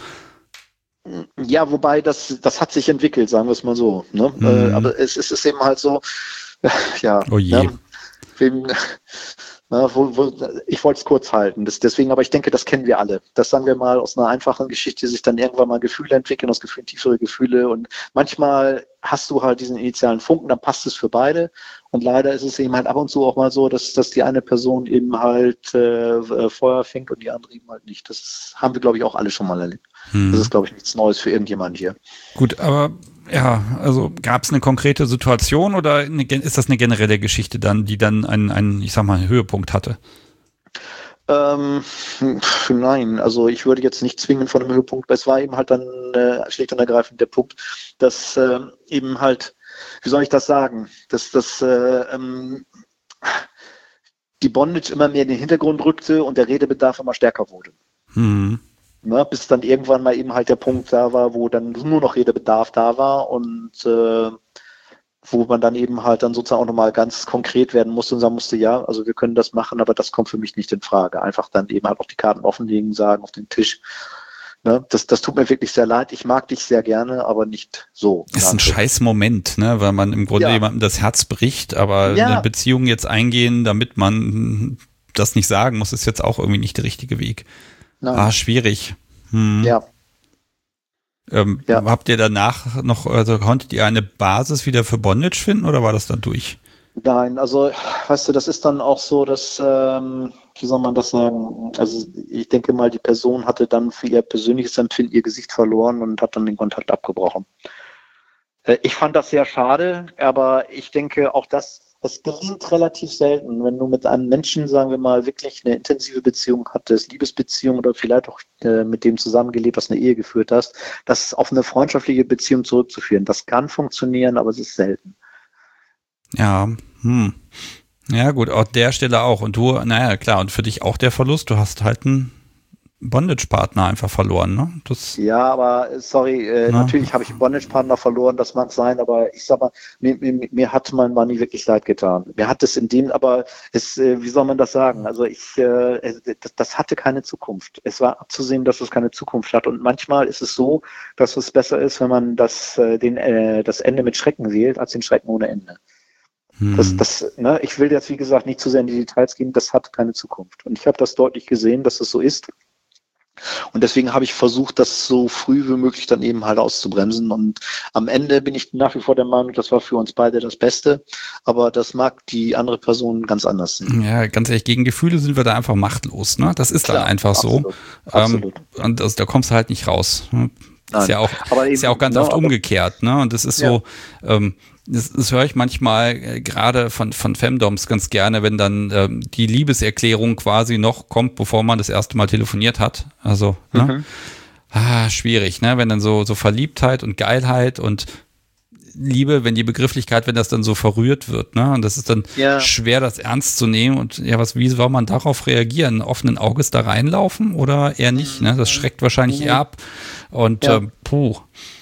Ja, wobei das, das hat sich entwickelt, sagen wir es mal so. Ne? Mhm. Äh, aber es, es ist eben halt so, ja. Oh je. Ne, wem, na, wo, wo, ich wollte es kurz halten. Das, deswegen, aber ich denke, das kennen wir alle. Das sagen wir mal aus einer einfachen Geschichte, sich dann irgendwann mal Gefühle entwickeln, aus Gefühlen tiefere Gefühle. Und manchmal hast du halt diesen initialen Funken, dann passt es für beide. Und leider ist es eben halt ab und zu auch mal so, dass, dass die eine Person eben halt äh, Feuer fängt und die andere eben halt nicht. Das haben wir, glaube ich, auch alle schon mal erlebt. Hm. Das ist, glaube ich, nichts Neues für irgendjemanden hier. Gut, aber ja, also gab es eine konkrete Situation oder eine, ist das eine generelle Geschichte dann, die dann einen, einen, ich sag mal, einen Höhepunkt hatte? Ähm, nein, also ich würde jetzt nicht zwingen von einem Höhepunkt, weil es war eben halt dann äh, schlicht und ergreifend der Punkt, dass äh, eben halt, wie soll ich das sagen, dass das äh, ähm, die Bondage immer mehr in den Hintergrund rückte und der Redebedarf immer stärker wurde. Mhm. Ne, bis dann irgendwann mal eben halt der Punkt da war, wo dann nur noch Redebedarf da war und äh, wo man dann eben halt dann sozusagen auch nochmal ganz konkret werden musste und sagen musste, ja, also wir können das machen, aber das kommt für mich nicht in Frage. Einfach dann eben halt auch die Karten offenlegen, sagen auf den Tisch. Ne, das, das tut mir wirklich sehr leid. Ich mag dich sehr gerne, aber nicht so. Das ist ein scheiß Moment, ne, weil man im Grunde ja. jemandem das Herz bricht, aber ja. eine Beziehung jetzt eingehen, damit man das nicht sagen muss, ist jetzt auch irgendwie nicht der richtige Weg. Nein. Ah, schwierig. Hm. Ja. Ähm, ja. Habt ihr danach noch, also konntet ihr eine Basis wieder für Bondage finden oder war das dann durch? Nein, also weißt du, das ist dann auch so, dass, ähm, wie soll man das sagen, also ich denke mal, die Person hatte dann für ihr persönliches Empfinden ihr Gesicht verloren und hat dann den Kontakt abgebrochen. Äh, ich fand das sehr schade, aber ich denke auch das, es gelingt relativ selten, wenn du mit einem Menschen, sagen wir mal, wirklich eine intensive Beziehung hattest, Liebesbeziehung oder vielleicht auch äh, mit dem zusammengelebt hast, eine Ehe geführt hast, das auf eine freundschaftliche Beziehung zurückzuführen. Das kann funktionieren, aber es ist selten. Ja, hm. Ja gut, an der Stelle auch. Und du, naja, klar, und für dich auch der Verlust, du hast halt einen Bondage-Partner einfach verloren, ne? Das ja, aber sorry, äh, natürlich habe ich einen Bondage-Partner verloren, das mag sein, aber ich sag mal, mir, mir, mir hat man mal nie wirklich leid getan. Mir hat es in dem, aber es, äh, wie soll man das sagen? Also ich, äh, das, das hatte keine Zukunft. Es war abzusehen, dass es keine Zukunft hat. Und manchmal ist es so, dass es besser ist, wenn man das, äh, den, äh, das Ende mit Schrecken wählt, als den Schrecken ohne Ende. Hm. Das, das, ne, ich will jetzt, wie gesagt, nicht zu sehr in die Details gehen, das hat keine Zukunft. Und ich habe das deutlich gesehen, dass es so ist. Und deswegen habe ich versucht, das so früh wie möglich dann eben halt auszubremsen. Und am Ende bin ich nach wie vor der Meinung, das war für uns beide das Beste. Aber das mag die andere Person ganz anders sehen. Ja, ganz ehrlich, gegen Gefühle sind wir da einfach machtlos. Ne? Das ist Klar, dann einfach absolut, so. Absolut. Ähm, und also, da kommst du halt nicht raus. Das ist ja auch, aber eben, ist ja auch ganz ja, oft umgekehrt. Ne? Und das ist so, ja. ähm, Das, das höre ich manchmal äh, gerade von, von Femdoms ganz gerne, wenn dann ähm, die Liebeserklärung quasi noch kommt, bevor man das erste Mal telefoniert hat. Also, ne? Mhm. Ah, schwierig, ne? Wenn dann so, so Verliebtheit und Geilheit und Liebe, wenn die Begrifflichkeit, wenn das dann so verrührt wird, ne? Und das ist dann ja. schwer, das ernst zu nehmen. Und ja, was, wie soll man darauf reagieren? Offenen Auges da reinlaufen oder eher nicht? Ne? Das schreckt wahrscheinlich mhm. eher ab. Und ja. ähm, puh.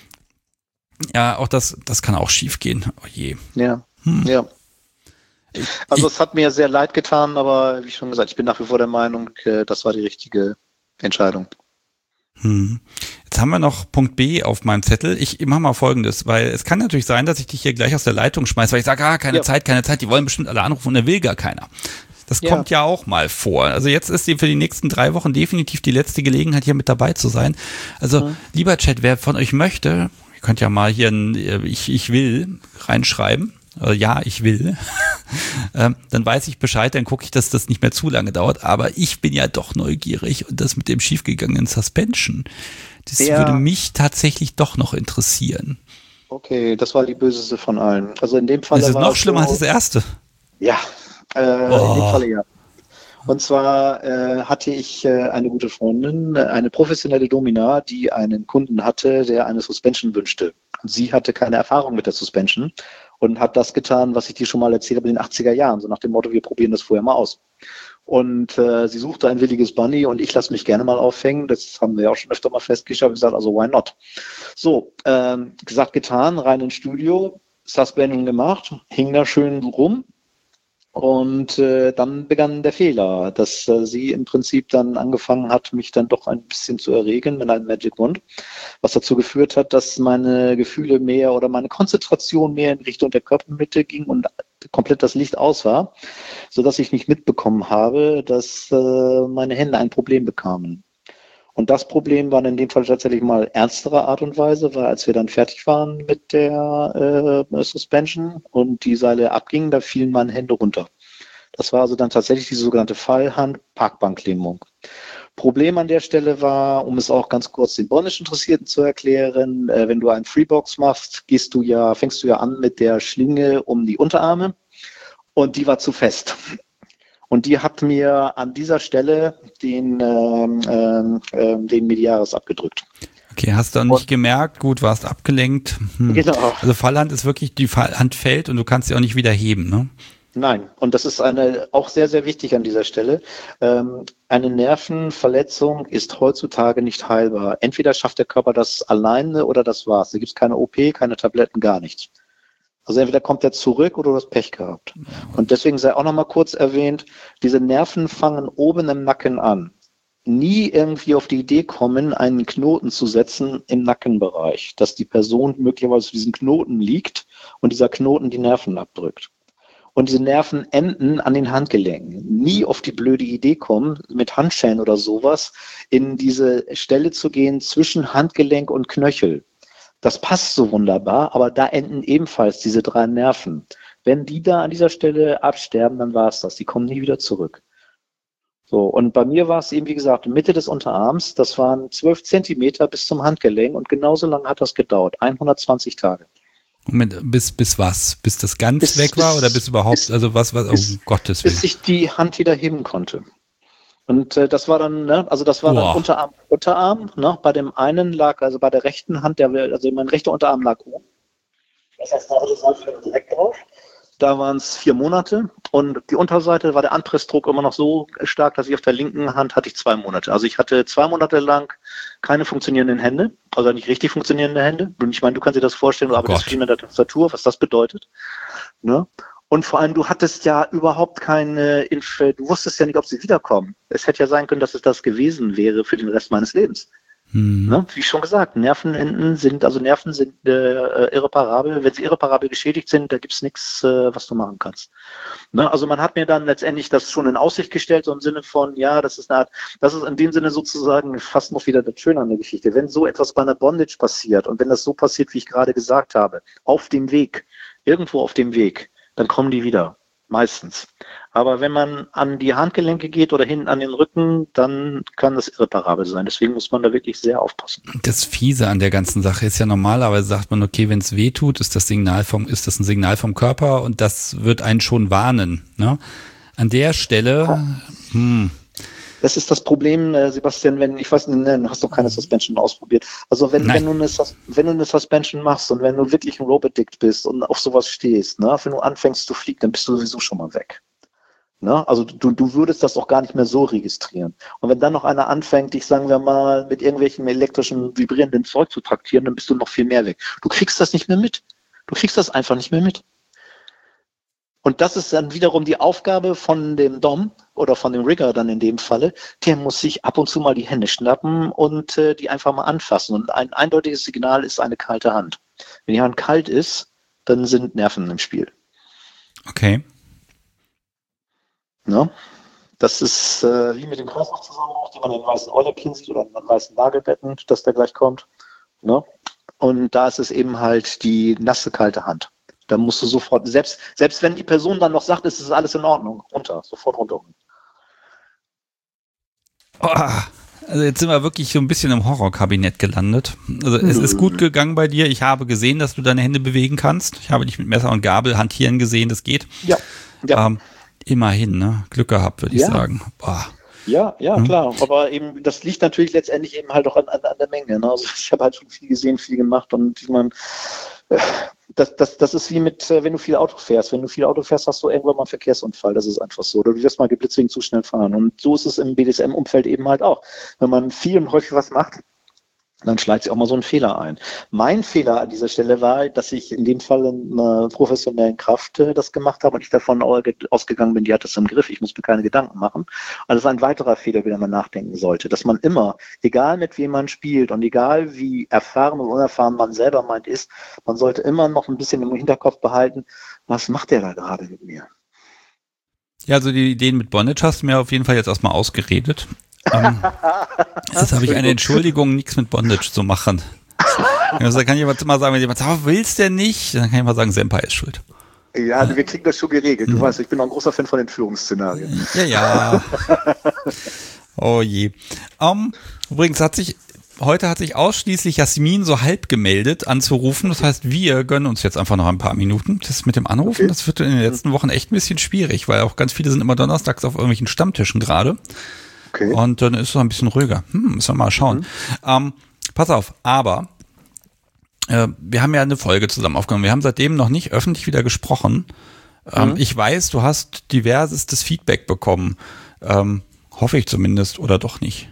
Ja, auch das, das kann auch schief gehen. Oh je. Ja, hm. ja. Also ich, es hat mir sehr leid getan, aber wie schon gesagt, ich bin nach wie vor der Meinung, das war die richtige Entscheidung. Hm. Jetzt haben wir noch Punkt B auf meinem Zettel. Ich mache mal Folgendes, weil es kann natürlich sein, dass ich dich hier gleich aus der Leitung schmeiße, weil ich sage, ah, keine ja. Zeit, keine Zeit, die wollen bestimmt alle anrufen und da will gar keiner. Das ja. kommt ja auch mal vor. Also jetzt ist für die nächsten drei Wochen definitiv die letzte Gelegenheit, hier mit dabei zu sein. Also mhm. lieber Chat, wer von euch möchte, ihr könnt ja mal hier ein Ich, ich will reinschreiben. Äh, ja, ich will. ähm, dann weiß ich Bescheid, dann gucke ich, dass das nicht mehr zu lange dauert. Aber ich bin ja doch neugierig und das mit dem schiefgegangenen Suspension, das ja. würde mich tatsächlich doch noch interessieren. Okay, das war die böseste von allen. Also in dem Fall. Das ist noch schlimmer so, als das erste. Ja, Äh, oh. In dem Falle ja. Und zwar äh, hatte ich äh, eine gute Freundin, eine professionelle Domina, die einen Kunden hatte, der eine Suspension wünschte. Und sie hatte keine Erfahrung mit der Suspension und hat das getan, was ich dir schon mal erzählt habe in den achtziger Jahren, so nach dem Motto, wir probieren das vorher mal aus. Und äh, sie suchte ein williges Bunny und ich lasse mich gerne mal aufhängen. Das haben wir ja auch schon öfter mal festgestellt. Ich gesagt, also why not? So, ähm, gesagt, getan, rein ins Studio, Suspension gemacht, hing da schön rum. Und äh, dann begann der Fehler, dass äh, sie im Prinzip dann angefangen hat, mich dann doch ein bisschen zu erregen mit einem Magic Wand, was dazu geführt hat, dass meine Gefühle mehr oder meine Konzentration mehr in Richtung der Körpermitte ging und komplett das Licht aus war, sodass ich nicht mitbekommen habe, dass äh, meine Hände ein Problem bekamen. Und das Problem war in dem Fall tatsächlich mal ernsterer Art und Weise, weil als wir dann fertig waren mit der äh, Suspension und die Seile abgingen, da fielen meine Hände runter. Das war also dann tatsächlich die sogenannte Fallhand-Parkbanklähmung. Problem an der Stelle war, um es auch ganz kurz den Bondage-Interessierten zu erklären, äh, wenn du einen Freebox machst, gehst du ja, fängst du ja an mit der Schlinge um die Unterarme und die war zu fest. Und die hat mir an dieser Stelle den, ähm, ähm, den Mediaris abgedrückt. Okay, hast du dann nicht gemerkt, gut, warst abgelenkt. Hm. Genau. Also Fallhand ist wirklich, die Fallhand fällt und du kannst sie auch nicht wieder heben, ne? Nein, und das ist eine auch sehr, sehr wichtig an dieser Stelle. Ähm, eine Nervenverletzung ist heutzutage nicht heilbar. Entweder schafft der Körper das alleine oder das war's. Da gibt's keine O P, keine Tabletten, gar nichts. Also entweder kommt er zurück oder du hast Pech gehabt. Und deswegen sei auch noch mal kurz erwähnt, diese Nerven fangen oben im Nacken an. Nie irgendwie auf die Idee kommen, einen Knoten zu setzen im Nackenbereich, dass die Person möglicherweise auf diesem Knoten liegt und dieser Knoten die Nerven abdrückt. Und diese Nerven enden an den Handgelenken. Nie auf die blöde Idee kommen, mit Handschellen oder sowas in diese Stelle zu gehen zwischen Handgelenk und Knöchel. Das passt so wunderbar, aber da enden ebenfalls diese drei Nerven. Wenn die da an dieser Stelle absterben, dann war es das. Die kommen nie wieder zurück. So, und bei mir war es eben, wie gesagt, Mitte des Unterarms. Das waren zwölf Zentimeter bis zum Handgelenk und genauso lange hat das gedauert. hundertzwanzig Tage. Moment, bis, bis was? Bis das ganz bis, weg war bis, oder bis überhaupt, bis, also was, was, bis, um Gottes Willen. Bis ich die Hand wieder heben konnte. Und äh, das war dann, ne, also das war Boah. dann Unterarm, Unterarm, ne, bei dem einen lag, also bei der rechten Hand, der, also mein rechter Unterarm lag oben. Das heißt, da hatte ich direkt drauf. Da waren es vier Monate und die Unterseite war der Anpressdruck immer noch so stark, dass ich auf der linken Hand hatte ich zwei Monate. Also ich hatte zwei Monate lang keine funktionierenden Hände, also nicht richtig funktionierende Hände. Und ich meine, du kannst dir das vorstellen, du arbeitest viel mit der Tastatur, was das bedeutet. Ne? Und vor allem, du hattest ja überhaupt keine Info, du wusstest ja nicht, ob sie wiederkommen. Es hätte ja sein können, dass es das gewesen wäre für den Rest meines Lebens. Hm. Ne? Wie schon gesagt, Nervenenden sind, also Nerven sind äh, irreparabel. Wenn sie irreparabel geschädigt sind, da gibt's nichts, äh, was du machen kannst. Ne? Also man hat mir dann letztendlich das schon in Aussicht gestellt, so im Sinne von, ja, das ist eine Art, das ist in dem Sinne sozusagen fast noch wieder das Schöne an der Geschichte. Wenn so etwas bei einer Bondage passiert und wenn das so passiert, wie ich gerade gesagt habe, auf dem Weg, irgendwo auf dem Weg, dann kommen die wieder. Meistens. Aber wenn man an die Handgelenke geht oder hinten an den Rücken, dann kann das irreparabel sein. Deswegen muss man da wirklich sehr aufpassen. Das Fiese an der ganzen Sache ist ja normalerweise sagt man, okay, wenn es weh tut, ist das Signal vom, ist das ein Signal vom Körper und das wird einen schon warnen. Ne? An der Stelle, ja. hm. Das ist das Problem, Sebastian, wenn, ich weiß nicht, du hast doch keine Suspension ausprobiert. Also wenn, wenn du eine, wenn du eine Suspension machst und wenn du wirklich ein Rope-Addict bist und auf sowas stehst, ne, wenn du anfängst zu fliegen, dann bist du sowieso schon mal weg. Ne? Also du, du würdest das auch gar nicht mehr so registrieren. Und wenn dann noch einer anfängt, dich, sagen wir mal, mit irgendwelchen elektrischen, vibrierenden Zeug zu traktieren, dann bist du noch viel mehr weg. Du kriegst das nicht mehr mit. Du kriegst das einfach nicht mehr mit. Und das ist dann wiederum die Aufgabe von dem Dom oder von dem Rigger dann in dem Falle. Der muss sich ab und zu mal die Hände schnappen und äh, die einfach mal anfassen. Und ein eindeutiges Signal ist eine kalte Hand. Wenn die Hand kalt ist, dann sind Nerven im Spiel. Okay. Ja? Das ist äh, wie mit dem Kreislaufzusammenbruch, den man in weißen Ohrläppchen sieht oder in weißen Nagelbetten, dass der gleich kommt. Ne? Und da ist es eben halt die nasse, kalte Hand. Da musst du sofort, selbst, selbst wenn die Person dann noch sagt, es ist alles in Ordnung, runter, sofort runter. Oh, also jetzt sind wir wirklich so ein bisschen im Horrorkabinett gelandet. Also es ist gut gegangen bei dir. Ich habe gesehen, dass du deine Hände bewegen kannst. Ich habe dich mit Messer und Gabel hantieren gesehen, das geht. Ja. ja. Ähm, Immerhin, ne? Glück gehabt, würde ich Ja. sagen. Boah. Ja, ja, Hm. klar. Aber eben, das liegt natürlich letztendlich eben halt auch an, an, an der Menge. Ne? Also ich habe halt schon viel gesehen, viel gemacht und ich meine, äh, das, das, das ist wie mit, äh, wenn du viel Auto fährst. Wenn du viel Auto fährst, hast du irgendwann mal einen Verkehrsunfall. Das ist einfach so. Oder du wirst mal geblitzt wegen zu schnell fahren. Und so ist es im B D S M-Umfeld eben halt auch. Wenn man viel und häufig was macht, dann schleicht sich auch mal so ein Fehler ein. Mein Fehler an dieser Stelle war, dass ich in dem Fall in einer professionellen Kraft äh, das gemacht habe und ich davon ausgegangen bin, die hat das im Griff, ich muss mir keine Gedanken machen. Also das ist ein weiterer Fehler, über den man nachdenken sollte, dass man immer, egal mit wem man spielt und egal wie erfahren oder unerfahren man selber meint ist, man sollte immer noch ein bisschen im Hinterkopf behalten, was macht der da gerade mit mir? Ja, also die Ideen mit Bondage hast du mir auf jeden Fall jetzt erstmal ausgeredet. Um, jetzt habe ich eine Entschuldigung, nichts mit Bondage zu machen. Also, da kann jemand immer sagen, wenn jemand sagt, willst du denn nicht? Dann kann ich mal sagen, Senpai ist schuld. Ja, wir kriegen das schon geregelt. Du hm. weißt, ich bin auch ein großer Fan von Entführungsszenarien. Ja, ja. Oh je. Um, übrigens hat sich, heute hat sich ausschließlich Jasmin so halb gemeldet, anzurufen. Das heißt, wir gönnen uns jetzt einfach noch ein paar Minuten. Das mit dem Anrufen, okay. Das wird in den letzten Wochen echt ein bisschen schwierig, weil auch ganz viele sind immer donnerstags auf irgendwelchen Stammtischen gerade. Okay. Und dann ist es so ein bisschen ruhiger. Hm, müssen wir mal schauen. Mhm. Ähm, pass auf, aber äh, wir haben ja eine Folge zusammen aufgenommen. Wir haben seitdem noch nicht öffentlich wieder gesprochen. Ähm, mhm. Ich weiß, du hast diversestes Feedback bekommen. Ähm, hoffe ich zumindest, oder doch nicht?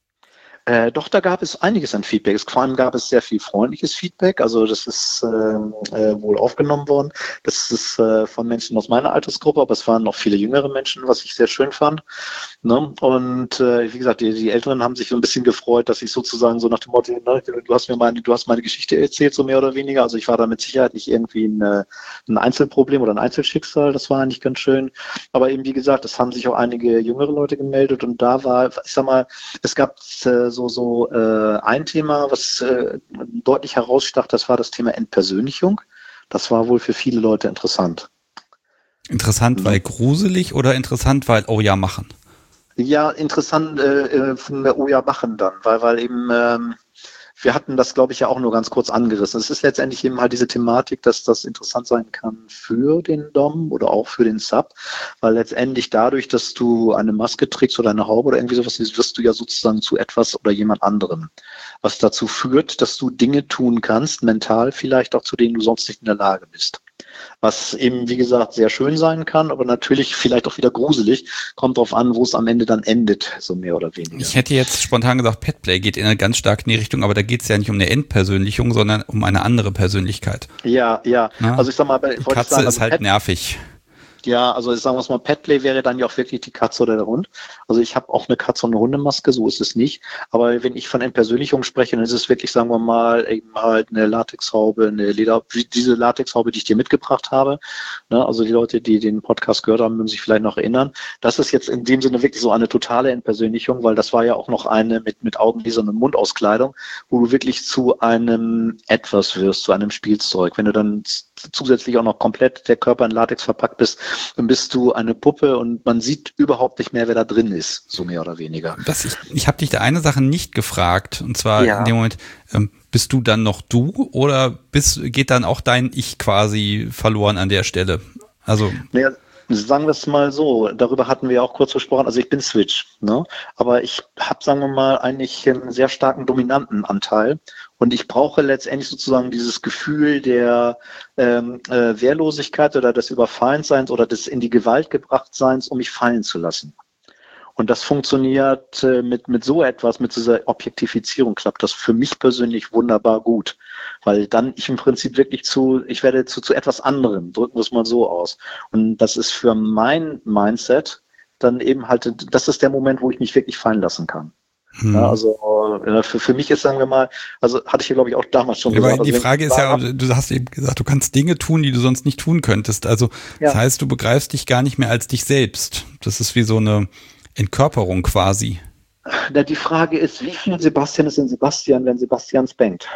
Äh, doch, da gab es einiges an Feedback. Vor allem gab es sehr viel freundliches Feedback. Also das ist äh, äh, wohl aufgenommen worden. Das ist äh, von Menschen aus meiner Altersgruppe, aber es waren noch viele jüngere Menschen, was ich sehr schön fand. Ne? Und äh, wie gesagt, die, die Älteren haben sich so ein bisschen gefreut, dass ich sozusagen so nach dem Motto, ne, du hast mir meine, du hast meine Geschichte erzählt, so mehr oder weniger. Also ich war da mit Sicherheit nicht irgendwie ein, ein Einzelproblem oder ein Einzelschicksal. Das war eigentlich ganz schön. Aber eben wie gesagt, es haben sich auch einige jüngere Leute gemeldet und da war, ich sag mal, es gab äh, so so äh, ein Thema, was äh, deutlich herausstach, das war das Thema Entpersönlichung. Das war wohl für viele Leute interessant. Interessant, mhm. weil gruselig oder interessant, weil oh ja, machen? Ja, interessant äh, von der oh ja, machen dann, weil, weil eben ähm, wir hatten das, glaube ich, ja auch nur ganz kurz angerissen. Es ist letztendlich eben halt diese Thematik, dass das interessant sein kann für den Dom oder auch für den Sub, weil letztendlich dadurch, dass du eine Maske trägst oder eine Haube oder irgendwie sowas, wirst du ja sozusagen zu etwas oder jemand anderem, was dazu führt, dass du Dinge tun kannst, mental vielleicht auch, zu denen du sonst nicht in der Lage bist. Was eben, wie gesagt, sehr schön sein kann, aber natürlich vielleicht auch wieder gruselig. Kommt drauf an, wo es am Ende dann endet, so mehr oder weniger. Ich hätte jetzt spontan gesagt, Petplay geht in eine ganz stark in die Richtung, aber da geht es ja nicht um eine Entpersönlichung, sondern um eine andere Persönlichkeit. Ja, ja. Na? Also ich sag mal, bei, Katze ich sagen, also ist halt Pet- nervig. Ja, also sagen wir es mal, Petplay wäre dann ja auch wirklich die Katze oder der Hund. Also ich habe auch eine Katze und eine Hundemaske, so ist es nicht. Aber wenn ich von Entpersönlichung spreche, dann ist es wirklich, sagen wir mal, eben halt eine Latexhaube, eine Leder, diese Latexhaube, die ich dir mitgebracht habe. Ne, also die Leute, die den Podcast gehört haben, mögen sich vielleicht noch erinnern. Das ist jetzt in dem Sinne wirklich so eine totale Entpersönlichung, weil das war ja auch noch eine mit, mit Augenlasern und Mundauskleidung, wo du wirklich zu einem Etwas wirst, zu einem Spielzeug. Wenn du dann zusätzlich auch noch komplett der Körper in Latex verpackt bist, dann bist du eine Puppe und man sieht überhaupt nicht mehr, wer da drin ist, so mehr oder weniger. Das, ich ich habe dich da eine Sache nicht gefragt, und zwar ja. in dem Moment, ähm, bist du dann noch du oder bist, geht dann auch dein Ich quasi verloren an der Stelle? Also naja, sagen wir es mal so, darüber hatten wir auch kurz gesprochen, also ich bin Switch, ne? Aber ich habe, sagen wir mal, eigentlich einen sehr starken dominanten Anteil und ich brauche letztendlich sozusagen dieses Gefühl der ähm, äh, Wehrlosigkeit oder des Überfallenseins oder des in die Gewalt gebrachtseins, um mich fallen zu lassen. Und das funktioniert äh, mit, mit so etwas, mit dieser Objektifizierung klappt das für mich persönlich wunderbar gut. Weil dann ich im Prinzip wirklich zu, ich werde zu, zu etwas anderem, drücken wir es mal so aus. Und das ist für mein Mindset dann eben halt, das ist der Moment, wo ich mich wirklich fallen lassen kann. Hm. Ja, also äh, für, für mich ist, sagen wir mal, also hatte ich ja glaube ich auch damals schon ja, gesagt. Aber die also, Frage ist ja, du hast eben gesagt, du kannst Dinge tun, die du sonst nicht tun könntest. Also ja. Das heißt, du begreifst dich gar nicht mehr als dich selbst. Das ist wie so eine Entkörperung quasi. Na, die Frage ist, wie viel Sebastian ist in Sebastian, wenn Sebastian spankt?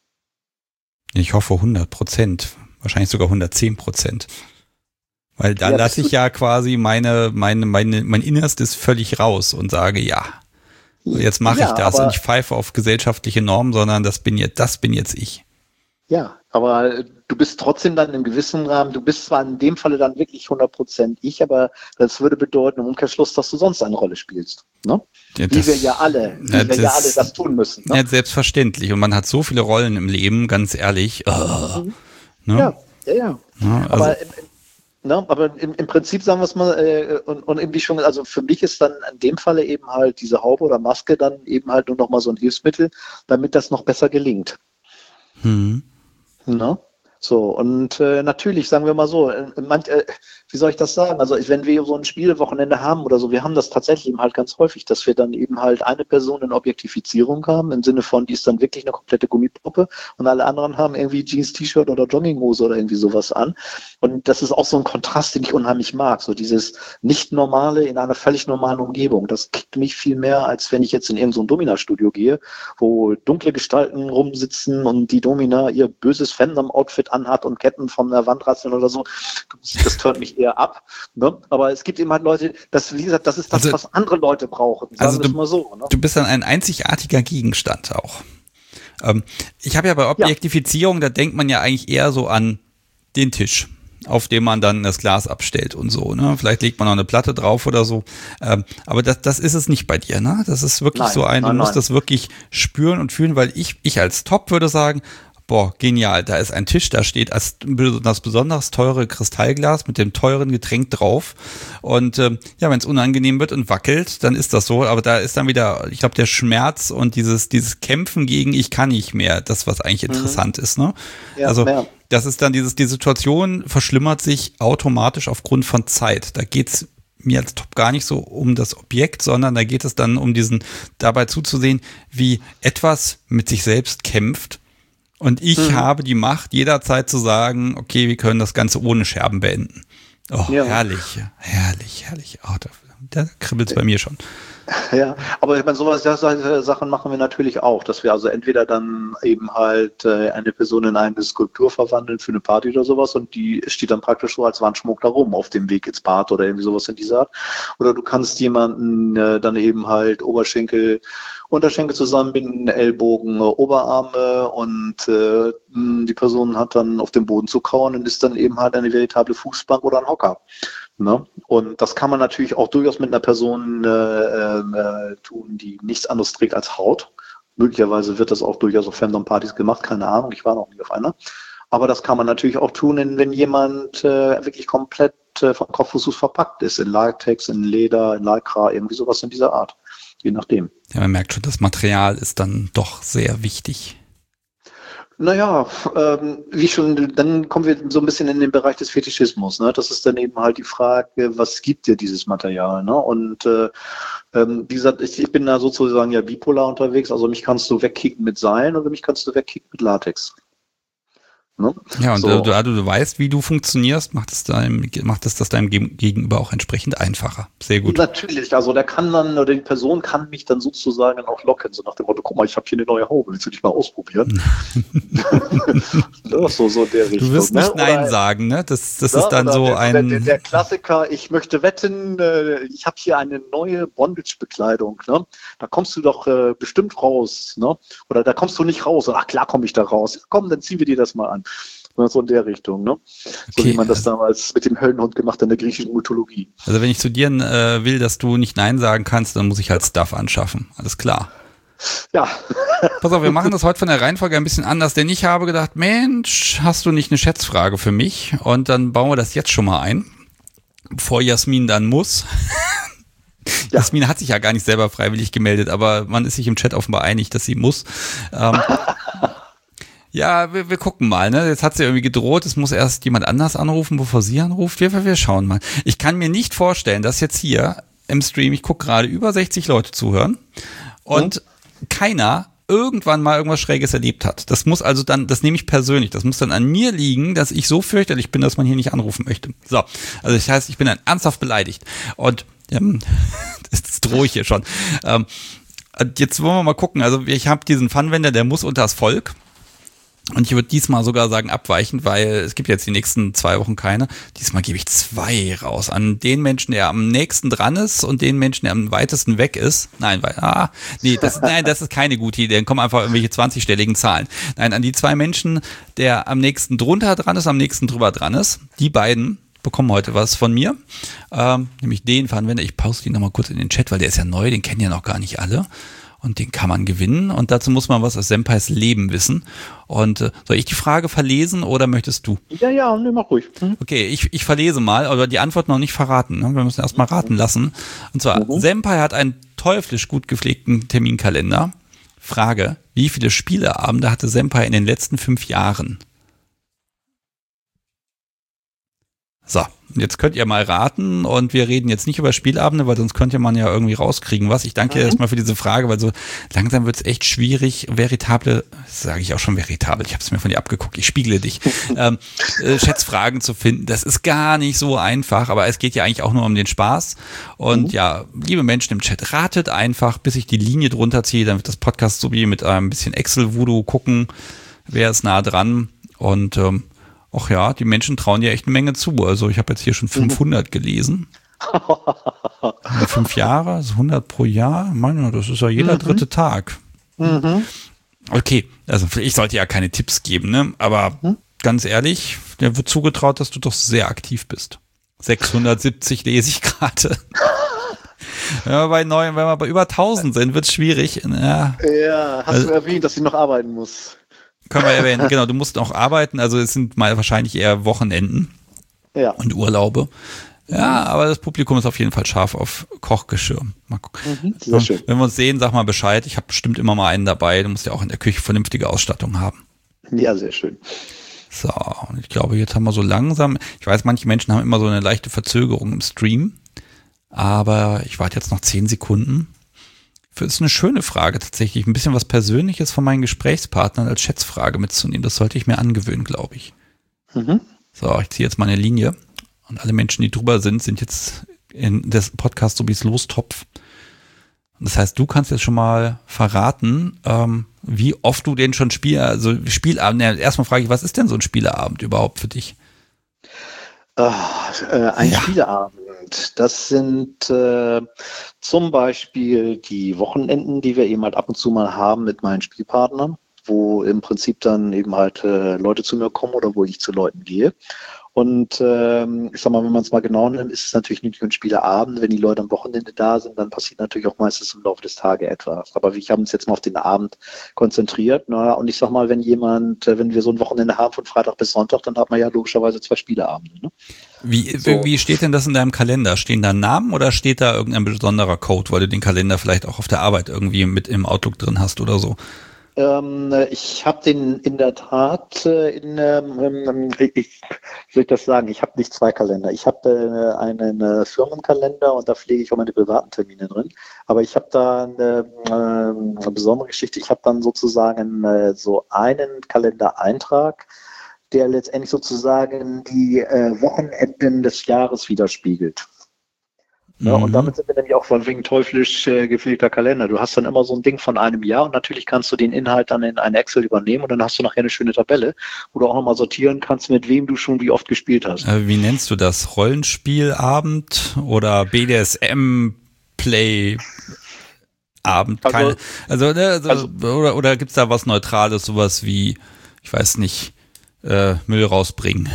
Ich hoffe hundert Prozent. Wahrscheinlich sogar hundertzehn Prozent. Weil da ja, lasse ich ja quasi meine, meine, meine, mein Innerstes völlig raus und sage, ja, jetzt mache ja, ich das und ich pfeife auf gesellschaftliche Normen, sondern das bin jetzt, das bin jetzt ich. Ja, aber du bist trotzdem dann im gewissen Rahmen, du bist zwar in dem Falle dann wirklich hundert Prozent ich, aber das würde bedeuten im Umkehrschluss, dass du sonst eine Rolle spielst. Ne? Ja, wie das, wir ja alle, wie ja, wir das, ja alle das tun müssen. Ne? Ja, selbstverständlich. Und man hat so viele Rollen im Leben, ganz ehrlich. Oh, Mhm. ne? Ja, ja, ja. Ja, also, aber im, im, ne, aber im, im Prinzip sagen wir es mal, äh, und, und irgendwie schon, also für mich ist dann in dem Falle eben halt diese Haube oder Maske dann eben halt nur noch mal so ein Hilfsmittel, damit das noch besser gelingt. hm. Ne? So, und äh, natürlich, sagen wir mal so, äh, man, äh, wie soll ich das sagen? Also wenn wir so ein Spielwochenende haben oder so, wir haben das tatsächlich eben halt ganz häufig, dass wir dann eben halt eine Person in Objektifizierung haben, im Sinne von, die ist dann wirklich eine komplette Gummipuppe und alle anderen haben irgendwie Jeans, T-Shirt oder Jogginghose oder irgendwie sowas an. Und das ist auch so ein Kontrast, den ich unheimlich mag, so dieses Nicht-Normale in einer völlig normalen Umgebung. Das kickt mich viel mehr, als wenn ich jetzt in irgendein so Domina-Studio gehe, wo dunkle Gestalten rumsitzen und die Domina ihr böses Fandom-Outfit anhat und Ketten von der Wand rasseln oder so. Das tönt mich eher ab. Ne? Aber es gibt eben halt Leute, das, wie gesagt, das ist das, also, was andere Leute brauchen. Sagen also wir du, mal so. Ne? Du bist dann ein einzigartiger Gegenstand auch. Ähm, ich habe ja bei Objektifizierung, ja. Da denkt man ja eigentlich eher so an den Tisch, auf dem man dann das Glas abstellt und so. Ne? Vielleicht legt man noch eine Platte drauf oder so. Ähm, aber das, das ist es nicht bei dir. Ne? Das ist wirklich nein, so ein, du nein, musst nein. das wirklich spüren und fühlen, weil ich, ich als Top würde sagen, boah, genial, da ist ein Tisch, da steht das, das besonders teure Kristallglas mit dem teuren Getränk drauf und ähm, ja, wenn es unangenehm wird und wackelt, dann ist das so, aber da ist dann wieder, ich glaube, der Schmerz und dieses dieses Kämpfen gegen ich kann nicht mehr, das, was eigentlich interessant mhm. ist, ne? Ja, also mehr. Das ist dann dieses, die Situation verschlimmert sich automatisch aufgrund von Zeit, da geht's mir als Top gar nicht so um das Objekt, sondern da geht es dann um diesen, dabei zuzusehen, wie etwas mit sich selbst kämpft. Und ich mhm. habe die Macht, jederzeit zu sagen, okay, wir können das Ganze ohne Scherben beenden. Oh, ja. herrlich, herrlich, herrlich. Oh, da, da kribbelt es bei mir schon. Ja, aber ich meine, sowas, solche Sachen machen wir natürlich auch, dass wir also entweder dann eben halt äh, eine Person in eine Skulptur verwandeln für eine Party oder sowas und die steht dann praktisch so als Wandschmuck da rum auf dem Weg ins Bad oder irgendwie sowas in dieser Art. Oder du kannst jemanden äh, dann eben halt Oberschenkel, Unterschenkel zusammenbinden, Ellbogen, Oberarme und äh, die Person hat dann auf dem Boden zu kauen und ist dann eben halt eine veritable Fußbank oder ein Hocker. Ne? Und das kann man natürlich auch durchaus mit einer Person äh, äh, tun, die nichts anderes trägt als Haut. Möglicherweise wird das auch durchaus auf Fandom-Partys gemacht, keine Ahnung, ich war noch nie auf einer. Aber das kann man natürlich auch tun, wenn jemand äh, wirklich komplett äh, von Kopf bis Fuß verpackt ist, in Latex, in Leder, in Lycra, irgendwie sowas in dieser Art. Je nachdem. Ja, man merkt schon, das Material ist dann doch sehr wichtig. Naja, ähm, wie schon, dann kommen wir so ein bisschen in den Bereich des Fetischismus. Ne? Das ist dann eben halt die Frage, was gibt dir dieses Material? Ne? Und äh, ähm, wie gesagt, ich, ich bin da sozusagen ja bipolar unterwegs. Also mich kannst du wegkicken mit Seilen oder mich kannst du wegkicken mit Latex. Ne? Ja, und so. du, du, du weißt, wie du funktionierst, macht es, deinem, macht es das deinem Gegenüber auch entsprechend einfacher. Sehr gut. Natürlich, also der kann dann, oder die Person kann mich dann sozusagen auch locken, so nach dem Motto, guck mal, ich habe hier eine neue Haube, willst du dich mal ausprobieren? so, so der Richtung. Du wirst nicht ne? Nein oder, sagen, ne? Das, das ja, ist dann so der, ein... Der, der Klassiker, ich möchte wetten, äh, ich habe hier eine neue Bondage-Bekleidung, ne? Da kommst du doch äh, bestimmt raus, ne? Oder da kommst du nicht raus. Ach klar komme ich da raus. Ja, komm, dann ziehen wir dir das mal an. So in der Richtung, ne? So okay, wie man das also, damals mit dem Höllenhund gemacht hat in der griechischen Mythologie. Also wenn ich zu dir äh, will, dass du nicht Nein sagen kannst, dann muss ich halt Stuff anschaffen. Alles klar. Ja. Pass auf, wir machen das heute von der Reihenfolge ein bisschen anders, denn ich habe gedacht, Mensch, hast du nicht eine Schätzfrage für mich? Und dann bauen wir das jetzt schon mal ein, bevor Jasmin dann muss. Ja. Jasmin hat sich ja gar nicht selber freiwillig gemeldet, aber man ist sich im Chat offenbar einig, dass sie muss. Ähm, Ja, wir, wir gucken mal, ne? Jetzt hat sie irgendwie gedroht, es muss erst jemand anders anrufen, bevor sie anruft. Wir, wir schauen mal. Ich kann mir nicht vorstellen, dass jetzt hier im Stream, ich gucke gerade, über sechzig Leute zuhören und mhm. keiner irgendwann mal irgendwas Schräges erlebt hat. Das muss also dann, das nehme ich persönlich, das muss dann an mir liegen, dass ich so fürchterlich bin, dass man hier nicht anrufen möchte. So, also das heißt, ich bin dann ernsthaft beleidigt. Und ähm, das, das drohe ich hier schon. Ähm, jetzt wollen wir mal gucken, also ich habe diesen Funwender, der muss unters Volk. Und ich würde diesmal sogar sagen abweichend, weil es gibt jetzt die nächsten zwei Wochen keine. Diesmal gebe ich zwei raus. An den Menschen, der am nächsten dran ist und den Menschen, der am weitesten weg ist. Nein, weil, ah, nee, das, nein, das ist keine gute Idee. Dann kommen einfach irgendwelche zwanzigstelligen Zahlen. Nein, an die zwei Menschen, der am nächsten drunter dran ist, am nächsten drüber dran ist. Die beiden bekommen heute was von mir. Ähm, nämlich den Pfannenwender. Ich poste ihn nochmal kurz in den Chat, weil der ist ja neu, den kennen ja noch gar nicht alle. Und den kann man gewinnen. Und dazu muss man was aus Senpais Leben wissen. Und äh, soll ich die Frage verlesen oder möchtest du? Ja, ja, ne, mach ruhig. Hm. Okay, ich, ich verlese mal, aber die Antwort noch nicht verraten. Ne? Wir müssen erst mal raten lassen. Und zwar, mhm. Senpai hat einen teuflisch gut gepflegten Terminkalender. Frage, wie viele Spieleabende hatte Senpai in den letzten fünf Jahren? So, jetzt könnt ihr mal raten und wir reden jetzt nicht über Spielabende, weil sonst könnte man ja irgendwie rauskriegen, was. Ich danke dir mhm. erstmal für diese Frage, weil so langsam wird es echt schwierig, veritable, sage ich auch schon veritabel, ich habe es mir von dir abgeguckt, ich spiegle dich, ähm, äh, Schätzfragen zu finden. Das ist gar nicht so einfach, aber es geht ja eigentlich auch nur um den Spaß. Und mhm. ja, liebe Menschen im Chat, ratet einfach, bis ich die Linie drunter ziehe, dann wird das Podcast so wie mit einem bisschen Excel-Voodoo gucken, wer ist nah dran und ähm, ach ja, die Menschen trauen ja echt eine Menge zu. Also ich habe jetzt hier schon fünfhundert gelesen. Fünf Jahre, also hundert pro Jahr. Mann, das ist ja jeder mhm. dritte Tag. Mhm. Okay, also ich sollte ja keine Tipps geben, ne? Aber mhm. ganz ehrlich, dir wird zugetraut, dass du doch sehr aktiv bist. sechshundertsiebzig lese ich gerade. Wenn wir bei neun, wenn wir bei über tausend sind, wird es schwierig. Ja, ja hast also, du erwähnt, dass ich noch arbeiten muss. Können wir erwähnen, genau, du musst auch arbeiten, also es sind mal wahrscheinlich eher Wochenenden ja. und Urlaube. Ja, aber das Publikum ist auf jeden Fall scharf auf Kochgeschirr. Mal gucken. Mhm, sehr schön. Wenn wir uns sehen, sag mal Bescheid, ich habe bestimmt immer mal einen dabei, du musst ja auch in der Küche vernünftige Ausstattung haben. Ja, sehr schön. So, und ich glaube, jetzt haben wir so langsam, ich weiß, manche Menschen haben immer so eine leichte Verzögerung im Stream, aber ich warte jetzt noch zehn Sekunden. Das ist eine schöne Frage tatsächlich. Ein bisschen was Persönliches von meinen Gesprächspartnern als Schätzfrage mitzunehmen. Das sollte ich mir angewöhnen, glaube ich. Mhm. So, ich ziehe jetzt meine Linie. Und alle Menschen, die drüber sind, sind jetzt in das Podcast so wie es Lostopf. Das heißt, du kannst jetzt schon mal verraten, ähm, wie oft du den schon spielst. Also Spielabend. Ja, erstmal frage ich, was ist denn so ein Spieleabend überhaupt für dich? Oh, äh, ein ja. Spieleabend. Das sind äh, zum Beispiel die Wochenenden, die wir eben halt ab und zu mal haben mit meinen Spielpartnern, wo im Prinzip dann eben halt äh, Leute zu mir kommen oder wo ich zu Leuten gehe. Und ähm, ich sag mal, wenn man es mal genau nimmt, ist es natürlich nicht nur ein Spieleabend. Wenn die Leute am Wochenende da sind, dann passiert natürlich auch meistens im Laufe des Tages etwas. Aber wir haben uns jetzt mal auf den Abend konzentriert. Na, und ich sag mal, wenn jemand, wenn wir so ein Wochenende haben von Freitag bis Sonntag, dann hat man ja logischerweise zwei Spieleabende. Ne? Wie, so. wie steht denn das in deinem Kalender? Stehen da Namen oder steht da irgendein besonderer Code, weil du den Kalender vielleicht auch auf der Arbeit irgendwie mit im Outlook drin hast oder so? Ähm, ich habe den in der Tat, äh, in, ähm, ich, wie soll ich das sagen, ich habe nicht zwei Kalender. Ich habe äh, einen äh, Firmenkalender und da pflege ich auch meine privaten Termine drin. Aber ich habe da eine, äh, eine besondere Geschichte. Ich habe dann sozusagen äh, so einen Kalendereintrag, der letztendlich sozusagen die äh, Wochenenden des Jahres widerspiegelt. Ja, und damit sind wir nämlich auch von wegen teuflisch äh, gepflegter Kalender. Du hast dann immer so ein Ding von einem Jahr und natürlich kannst du den Inhalt dann in ein Excel übernehmen und dann hast du nachher eine schöne Tabelle, wo du auch nochmal sortieren kannst, mit wem du schon wie oft gespielt hast. Äh, wie nennst du das? Rollenspielabend oder B D S M-Play? Abend? Also, Keine, also, ne, also, also oder, oder gibt's da was Neutrales, sowas wie, ich weiß nicht, äh, Müll rausbringen?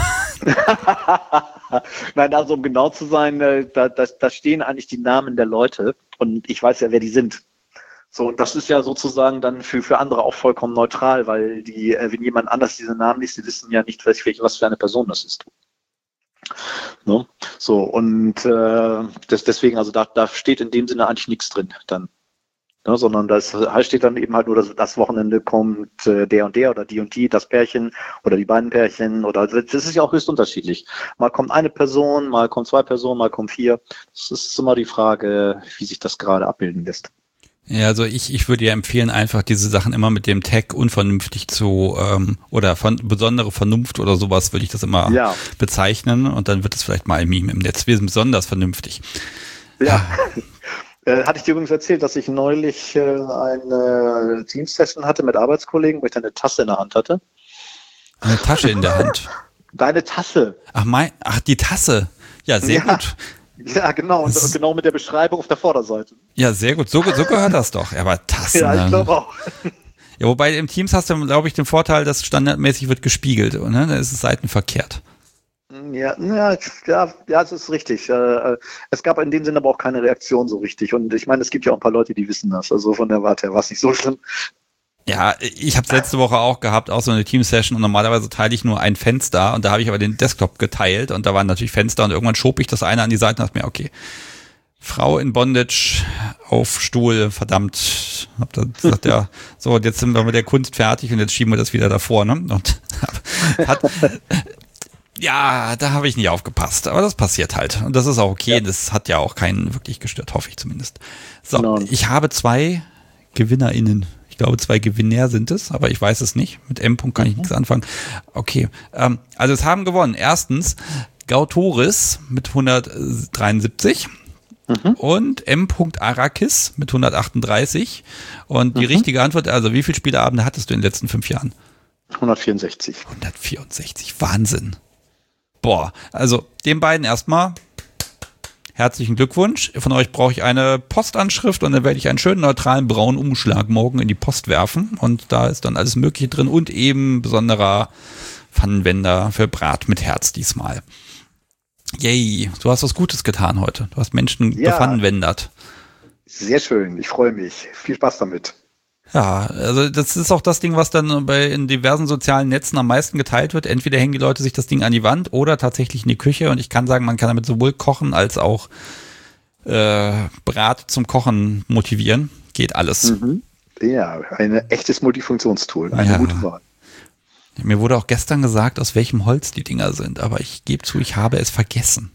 Nein, also um genau zu sein, da, da, da stehen eigentlich die Namen der Leute und ich weiß ja, wer die sind. So, und das ist ja sozusagen dann für, für andere auch vollkommen neutral, weil die, wenn jemand anders diese Namen liest, die wissen ja nicht, was für eine Person das ist. Ne? So, und äh, das, deswegen, also da, da steht in dem Sinne eigentlich nichts drin dann. Ja, sondern das heißt steht dann eben halt nur, dass das Wochenende kommt äh, der und der oder die und die, das Pärchen oder die beiden Pärchen oder das ist ja auch höchst unterschiedlich. Mal kommt eine Person, mal kommt zwei Personen, mal kommt vier. Das ist immer die Frage, wie sich das gerade abbilden lässt. Ja, also ich, ich würde ja empfehlen, einfach diese Sachen immer mit dem Tag unvernünftig zu ähm, oder von besondere Vernunft oder sowas würde ich das immer ja. bezeichnen und dann wird es vielleicht mal ein Meme im Netz. Wir sind besonders vernünftig. Ja. Äh, hatte ich dir übrigens erzählt, dass ich neulich äh, eine Team-Session hatte mit Arbeitskollegen, wo ich eine Tasse in der Hand hatte? Eine Tasche in der Hand. Deine Tasse. Ach, mein, ach, die Tasse. Ja, sehr ja. gut. Ja, genau. Und, und genau mit der Beschreibung auf der Vorderseite. Ja, sehr gut. So, so gehört das doch. Aber Tassen. Ja, ich glaube auch. Ja, wobei im Teams hast du, glaube ich, den Vorteil, dass standardmäßig wird gespiegelt. Ne? Dann ist es seitenverkehrt. Ja, ja, ja, ja, das ist richtig. Äh, es gab in dem Sinne aber auch keine Reaktion so richtig. Und ich meine, es gibt ja auch ein paar Leute, die wissen das. Also von der Warte her war es nicht so schlimm. Ja, ich habe es letzte Woche auch gehabt, auch so eine Team-Session, und normalerweise teile ich nur ein Fenster und da habe ich aber den Desktop geteilt und da waren natürlich Fenster und irgendwann schob ich das eine an die Seite und dachte mir, okay, Frau in Bondage auf Stuhl, verdammt. Hab dann gesagt, ja, so, jetzt sind wir mit der Kunst fertig und jetzt schieben wir das wieder davor, ne? Und hat, ja, da habe ich nicht aufgepasst, aber das passiert halt und das ist auch okay, ja. Das hat ja auch keinen wirklich gestört, hoffe ich zumindest. So, no. Ich habe zwei GewinnerInnen. Ich glaube, zwei Gewinner sind es, aber ich weiß es nicht. Mit M. kann ich mhm. nichts anfangen. Okay, ähm, also es haben gewonnen. Erstens Gautoris mit hundertdreiundsiebzig mhm. und M. Arakis mit hundertachtunddreißig. Und die mhm. richtige Antwort, also wie viele Spieleabende hattest du in den letzten fünf Jahren? hundertvierundsechzig. hundertvierundsechzig, Wahnsinn. Boah, also den beiden erstmal herzlichen Glückwunsch. Von euch brauche ich eine Postanschrift und dann werde ich einen schönen neutralen braunen Umschlag morgen in die Post werfen und da ist dann alles Mögliche drin und eben besonderer Pfannenwender für Brat mit Herz diesmal. Yay, du hast was Gutes getan heute. Du hast Menschen ja. bepfannenwendert. Sehr schön, ich freue mich. Viel Spaß damit. Ja, also das ist auch das Ding, was dann bei in diversen sozialen Netzen am meisten geteilt wird. Entweder hängen die Leute sich das Ding an die Wand oder tatsächlich in die Küche. Und ich kann sagen, man kann damit sowohl kochen als auch äh, Brat zum Kochen motivieren. Geht alles. Mhm. Ja, ein echtes Multifunktionstool. Eine ja. gute Wahl. Mir wurde auch gestern gesagt, aus welchem Holz die Dinger sind. Aber ich gebe zu, ich habe es vergessen.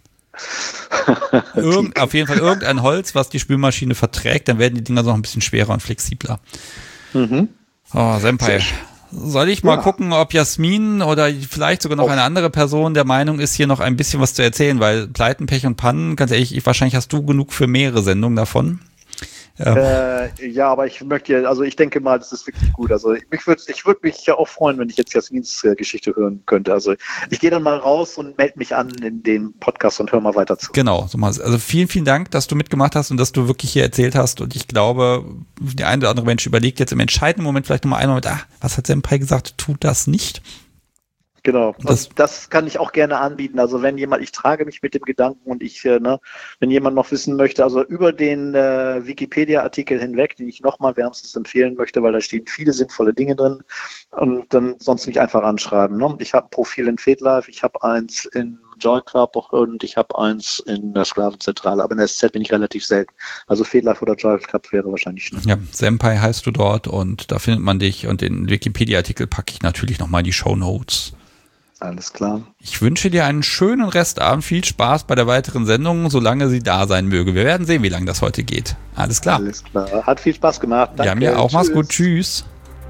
Irgend, auf jeden Fall irgendein Holz, was die Spülmaschine verträgt, dann werden die Dinger noch ein bisschen schwerer und flexibler. Mhm. Oh, Senpai. Soll ich mal ja. gucken, ob Jasmin oder vielleicht sogar noch Auf. eine andere Person der Meinung ist, hier noch ein bisschen was zu erzählen, weil Pleiten, Pech und Pannen, ganz ehrlich, ich, wahrscheinlich hast du genug für mehrere Sendungen davon. Ja. Äh, ja, aber ich möchte ja, also ich denke mal, das ist wirklich gut. Also ich würde ich würd mich ja auch freuen, wenn ich jetzt Jasmins äh, Geschichte hören könnte. Also ich gehe dann mal raus und melde mich an in dem Podcast und höre mal weiter zu. Genau, so mal. Also vielen, vielen Dank, dass du mitgemacht hast und dass du wirklich hier erzählt hast. Und ich glaube, der eine oder andere Mensch überlegt jetzt im entscheidenden Moment vielleicht nochmal einmal mit, ah, was hat Senpai gesagt, tut das nicht. Genau, das, das kann ich auch gerne anbieten. Also wenn jemand, ich trage mich mit dem Gedanken und ich, äh, ne, wenn jemand noch wissen möchte, also über den äh, Wikipedia-Artikel hinweg, den ich nochmal wärmstens empfehlen möchte, weil da stehen viele sinnvolle Dinge drin und dann sonst mich einfach anschreiben. Ne? Ich habe ein Profil in FedLife, ich habe eins in Joy Club und ich habe eins in der Sklavenzentrale, aber in der S Z bin ich relativ selten. Also FedLife oder Joy Club wäre wahrscheinlich schlimm. Ja, Senpai heißt du dort und da findet man dich und den Wikipedia-Artikel packe ich natürlich nochmal in die Shownotes. Alles klar. Ich wünsche dir einen schönen Restabend, viel Spaß bei der weiteren Sendung, solange sie da sein möge. Wir werden sehen, wie lange das heute geht. Alles klar. Alles klar. Hat viel Spaß gemacht. Danke. Ja, mir auch. Tschüss. Mach's gut. Tschüss.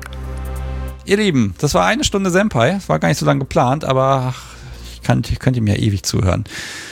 Ihr Lieben, das war eine Stunde Senpai. Das war gar nicht so lange geplant, aber ach, ich, kann, ich könnte mir ewig zuhören.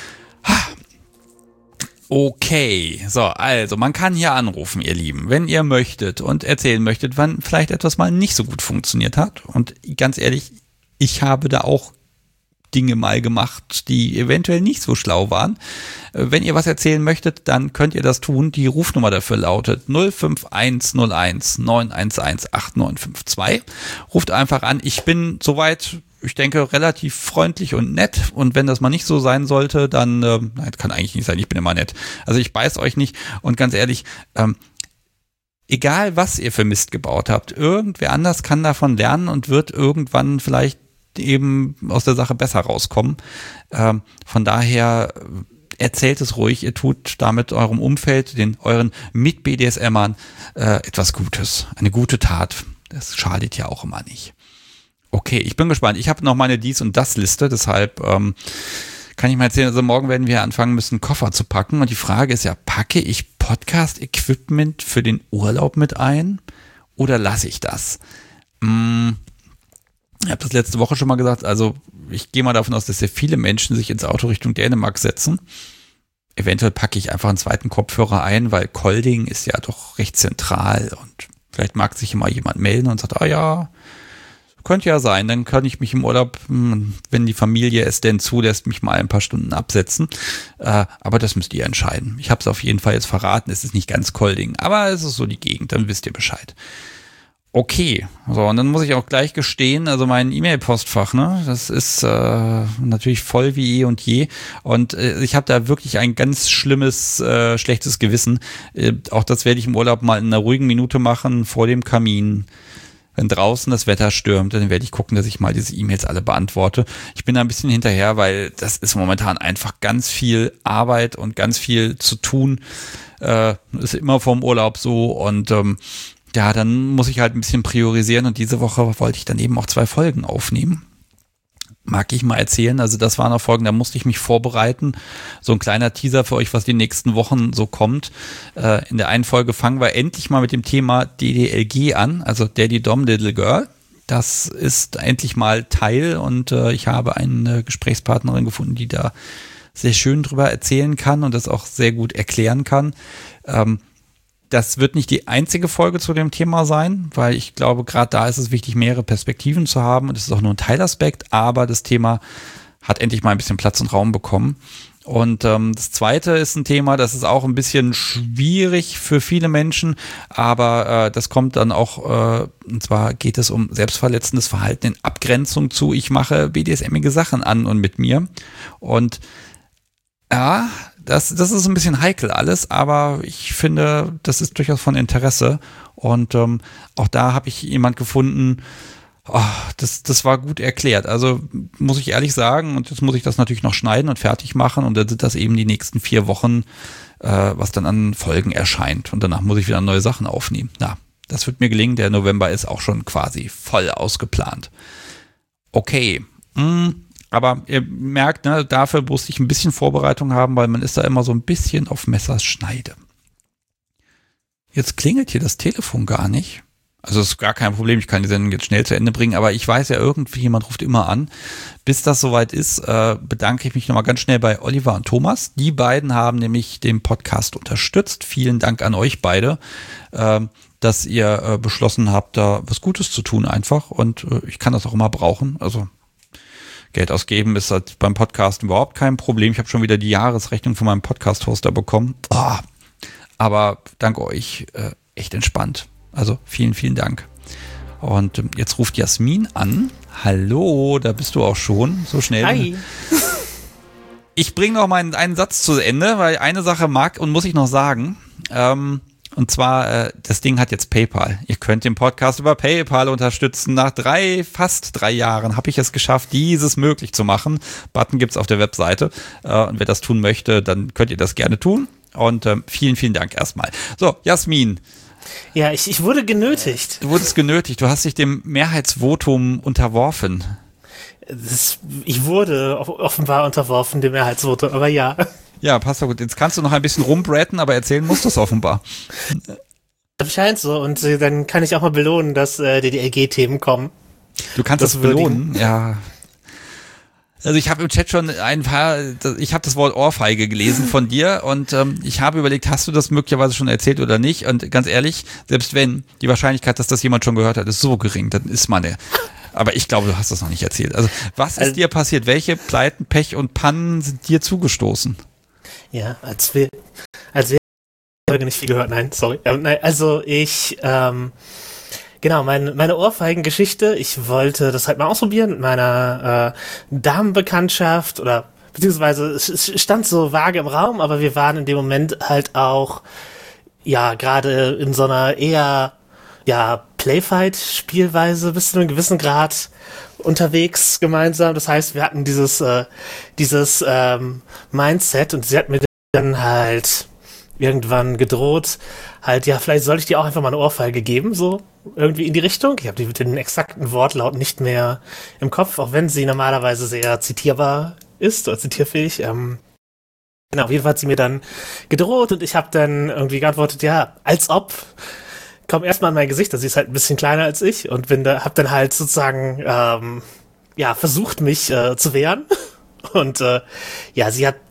Okay, so, also man kann hier anrufen, ihr Lieben, wenn ihr möchtet und erzählen möchtet, wann vielleicht etwas mal nicht so gut funktioniert hat. Und ganz ehrlich, ich habe da auch Dinge mal gemacht, die eventuell nicht so schlau waren. Wenn ihr was erzählen möchtet, dann könnt ihr das tun. Die Rufnummer dafür lautet null fünf eins null eins neun eins eins acht neun fünf zwei. Ruft einfach an. Ich bin soweit, ich denke, relativ freundlich und nett. Und wenn das mal nicht so sein sollte, dann, äh, nein, kann eigentlich nicht sein, ich bin immer nett. Also ich beiß euch nicht. Und ganz ehrlich, ähm, egal was ihr für Mist gebaut habt, irgendwer anders kann davon lernen und wird irgendwann vielleicht eben aus der Sache besser rauskommen. Ähm, von daher erzählt es ruhig, ihr tut damit eurem Umfeld, den euren Mit-B D S M-ern äh, etwas Gutes, eine gute Tat. Das schadet ja auch immer nicht. Okay, ich bin gespannt. Ich habe noch meine Dies- und Das-Liste, deshalb ähm, kann ich mal erzählen, also morgen werden wir anfangen müssen, Koffer zu packen und die Frage ist ja, packe ich Podcast-Equipment für den Urlaub mit ein oder lasse ich das? Hm, Ich habe das letzte Woche schon mal gesagt, also ich gehe mal davon aus, dass sehr viele Menschen sich ins Auto Richtung Dänemark setzen. eventuell packe ich einfach einen zweiten Kopfhörer ein, weil Kolding ist ja doch recht zentral und vielleicht mag sich immer jemand melden und sagt, ah ja, könnte ja sein, dann kann ich mich im Urlaub, wenn die Familie es denn zulässt, mich mal ein paar Stunden absetzen. Äh, aber das müsst ihr entscheiden. Ich habe es auf jeden Fall jetzt verraten, es ist nicht ganz Kolding, aber es ist so die Gegend, dann wisst ihr Bescheid. Okay, so, und dann muss ich auch gleich gestehen, also mein E-Mail-Postfach, ne, das ist äh, natürlich voll wie eh und je und äh, ich habe da wirklich ein ganz schlimmes, äh, schlechtes Gewissen. Äh, auch das werde ich im Urlaub mal in einer ruhigen Minute machen, vor dem Kamin. Wenn draußen das Wetter stürmt, dann werde ich gucken, dass ich mal diese E-Mails alle beantworte. Ich bin da ein bisschen hinterher, weil das ist momentan einfach ganz viel Arbeit und ganz viel zu tun. Äh, ist immer vorm Urlaub so und ähm, ja, dann muss ich halt ein bisschen priorisieren und diese Woche wollte ich dann eben auch zwei Folgen aufnehmen. Mag ich mal erzählen, also das waren auch Folgen, da musste ich mich vorbereiten. So ein kleiner Teaser für euch, was die nächsten Wochen so kommt. Äh, in der einen Folge fangen wir endlich mal mit dem Thema D D L G an, also Daddy Dom Little Girl. Das ist endlich mal Teil und äh, ich habe eine Gesprächspartnerin gefunden, die da sehr schön drüber erzählen kann und das auch sehr gut erklären kann. Ähm, Das wird nicht die einzige Folge zu dem Thema sein, weil ich glaube, gerade da ist es wichtig, mehrere Perspektiven zu haben und es ist auch nur ein Teilaspekt, aber das Thema hat endlich mal ein bisschen Platz und Raum bekommen. Und ähm, das zweite ist ein Thema, das ist auch ein bisschen schwierig für viele Menschen, aber äh, das kommt dann auch, äh, und zwar geht es um selbstverletzendes Verhalten in Abgrenzung zu, ich mache B D S M-ige Sachen an und mit mir. Und ja, Das, das ist ein bisschen heikel alles, aber ich finde, das ist durchaus von Interesse. Und ähm, auch da habe ich jemand gefunden, oh, das, das war gut erklärt. Also muss ich ehrlich sagen, und jetzt muss ich das natürlich noch schneiden und fertig machen. Und dann sind das eben die nächsten vier Wochen, äh, was dann an Folgen erscheint. Und danach muss ich wieder neue Sachen aufnehmen. Ja, das wird mir gelingen. Der November ist auch schon quasi voll ausgeplant. Okay, mm. Aber ihr merkt, ne, dafür musste ich ein bisschen Vorbereitung haben, weil man ist da immer so ein bisschen auf Messerschneide. Jetzt klingelt hier das Telefon gar nicht. Also ist gar kein Problem, ich kann die Sendung jetzt schnell zu Ende bringen, aber ich weiß ja irgendwie, jemand ruft immer an. Bis das soweit ist, äh, bedanke ich mich nochmal ganz schnell bei Oliver und Thomas. Die beiden haben nämlich den Podcast unterstützt. Vielen Dank an euch beide, äh, dass ihr äh, beschlossen habt, da was Gutes zu tun einfach. Und äh, ich kann das auch immer brauchen, also Geld ausgeben ist halt beim Podcasten überhaupt kein Problem. Ich habe schon wieder die Jahresrechnung von meinem Podcast-Hoster bekommen. Oh, aber dank euch äh, echt entspannt. Also vielen, vielen Dank. Und ähm, jetzt ruft Jasmin an. Hallo, da bist du auch schon. So schnell. Hi. Ich bringe noch mal einen Satz zu Ende, weil eine Sache mag und muss ich noch sagen. Ähm, Und zwar, äh, das Ding hat jetzt PayPal. Ihr könnt den Podcast über PayPal unterstützen. Nach drei, fast drei Jahren habe ich es geschafft, dieses möglich zu machen. Button gibt's auf der Webseite. Äh, und wer das tun möchte, dann könnt ihr das gerne tun. Und ähm, vielen, vielen Dank erstmal. So, Jasmin. Ja, ich, ich wurde genötigt. Du wurdest genötigt. Du hast dich dem Mehrheitsvotum unterworfen. Das, ich wurde offenbar unterworfen, dem Mehrheitsvotum, aber ja. Ja, passt doch gut. Jetzt kannst du noch ein bisschen rumbraten, aber erzählen musst du es offenbar. Das scheint so. Und äh, dann kann ich auch mal belohnen, dass äh, die D L G-Themen kommen. Du kannst das, das belohnen? Ja. Also ich habe im Chat schon ein paar, ich habe das Wort Ohrfeige gelesen von dir und ähm, ich habe überlegt, hast du das möglicherweise schon erzählt oder nicht? Und ganz ehrlich, selbst wenn, die Wahrscheinlichkeit, dass das jemand schon gehört hat, ist so gering, dann ist man eine. Aber ich glaube, du hast das noch nicht erzählt. Also was ist also, dir passiert? Welche Pleiten, Pech und Pannen sind dir zugestoßen? Ja, als wir, als wir nicht viel gehört, nein, sorry. Ähm, nein, also ich, ähm, genau, mein, meine Ohrfeigengeschichte, ich wollte das halt mal ausprobieren mit meiner äh, Damenbekanntschaft oder beziehungsweise es, es stand so vage im Raum, aber wir waren in dem Moment halt auch, ja, gerade in so einer eher, ja, Playfight-Spielweise bis zu einem gewissen Grad unterwegs gemeinsam. Das heißt, wir hatten dieses äh, dieses ähm, Mindset und sie hat mir dann halt irgendwann gedroht, halt, ja, vielleicht soll ich dir auch einfach mal eine Ohrfeige geben, so irgendwie in die Richtung. Ich habe die mit den exakten Wortlaut nicht mehr im Kopf, auch wenn sie normalerweise sehr zitierbar ist oder zitierfähig. Ähm, genau, auf jeden Fall hat sie mir dann gedroht und ich habe dann irgendwie geantwortet, ja, als ob. Komm erstmal an mein Gesicht, also sie ist halt ein bisschen kleiner als ich und bin da, hab dann halt sozusagen ähm, ja versucht mich äh, zu wehren und äh, ja, sie hat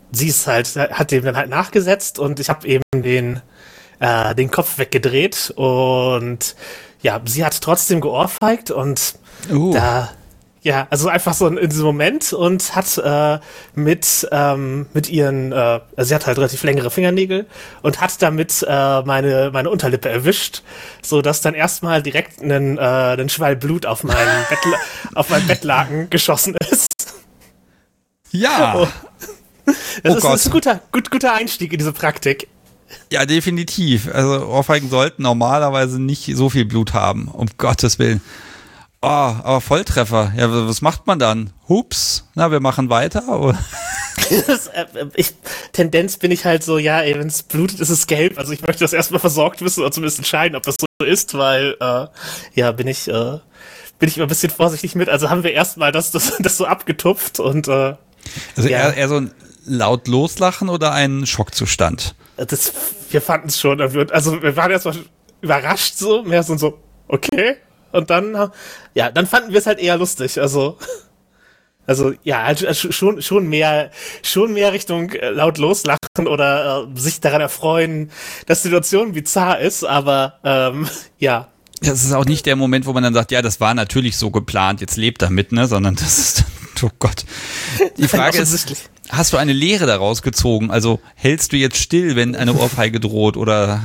sie ist halt, hat dem dann halt nachgesetzt und ich habe eben den, äh, den Kopf weggedreht und ja, sie hat trotzdem geohrfeigt und uh. da, ja, also einfach so in, in diesem Moment und hat äh, mit, ähm, mit ihren, äh, also sie hat halt relativ längere Fingernägel und hat damit äh, meine, meine Unterlippe erwischt, so dass dann erstmal direkt einen, äh, einen Schwall Blut auf meinen, Bettla- auf meinen Bettlaken geschossen ist. Ja. Oh. Das oh ist, Gott. ist ein guter, gut, guter Einstieg in diese Praktik. Ja, definitiv. Also Ohrfeigen sollten normalerweise nicht so viel Blut haben, um Gottes Willen. Oh, aber Volltreffer. Ja, was macht man dann? Hups, na, wir machen weiter. das, äh, ich, Tendenz bin ich halt so, ja, wenn es blutet, ist es gelb. Also ich möchte das erstmal versorgt wissen oder zumindest entscheiden, ob das so ist, weil, äh, ja, bin ich, äh, bin ich immer ein bisschen vorsichtig mit. Also haben wir erstmal das, das, das so abgetupft und, äh, Also ja. eher, eher so ein laut loslachen oder ein Schockzustand? Das, wir fanden es schon, also wir waren erstmal überrascht so, mehr so, so, okay. Und dann, ja, dann fanden wir es halt eher lustig, also, also, ja, also schon, schon mehr, schon mehr Richtung laut loslachen oder äh, sich daran erfreuen, dass die Situation bizarr ist, aber, ähm, ja. Das ist auch nicht der Moment, wo man dann sagt, ja, das war natürlich so geplant, jetzt lebt damit, ne, sondern das ist dann, oh Gott. Die Frage ist, hast du eine Lehre daraus gezogen? Also, hältst du jetzt still, wenn eine Ohrfeige droht oder?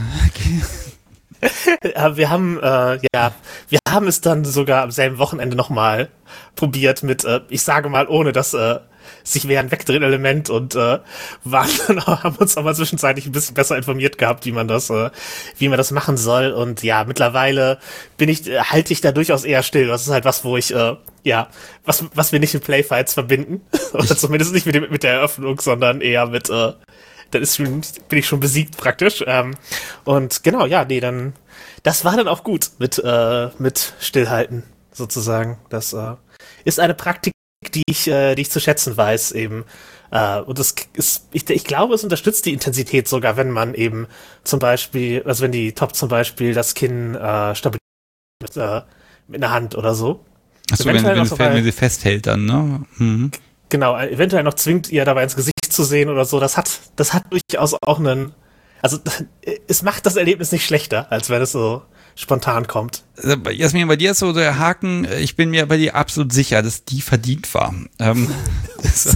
Wir haben, äh, ja, wir haben es dann sogar am selben Wochenende nochmal probiert mit, äh, ich sage mal, ohne das äh, sich wehren wegdrehen Element und äh, waren dann, haben uns aber zwischenzeitlich ein bisschen besser informiert gehabt, wie man das, äh, wie man das machen soll. Und ja, mittlerweile bin ich, äh, halte ich da durchaus eher still. Das ist halt was, wo ich, äh, ja, was, was wir nicht mit Playfights verbinden. Oder zumindest nicht mit, dem, mit der Eröffnung, sondern eher mit, äh, dann ist schon, bin ich schon besiegt praktisch. Ähm, und genau, ja, nee, dann, das war dann auch gut mit, äh, mit Stillhalten sozusagen. Das äh, ist eine Praktik, die ich, äh, die ich zu schätzen weiß eben. Äh, und das ist, ich, ich glaube, es unterstützt die Intensität sogar, wenn man eben zum Beispiel, also wenn die Top zum Beispiel das Kinn äh, stabilisiert mit, äh, mit einer Hand oder so. Achso, wenn, wenn, so wenn sie festhält dann, ne? Mhm. Genau, eventuell noch zwingt, ihr dabei ins Gesicht zu sehen oder so. Das hat, das hat durchaus auch einen, also es macht das Erlebnis nicht schlechter, als wenn es so spontan kommt. Jasmin, bei dir ist so der Haken, ich bin mir bei dir absolut sicher, dass die verdient war. Ähm, das,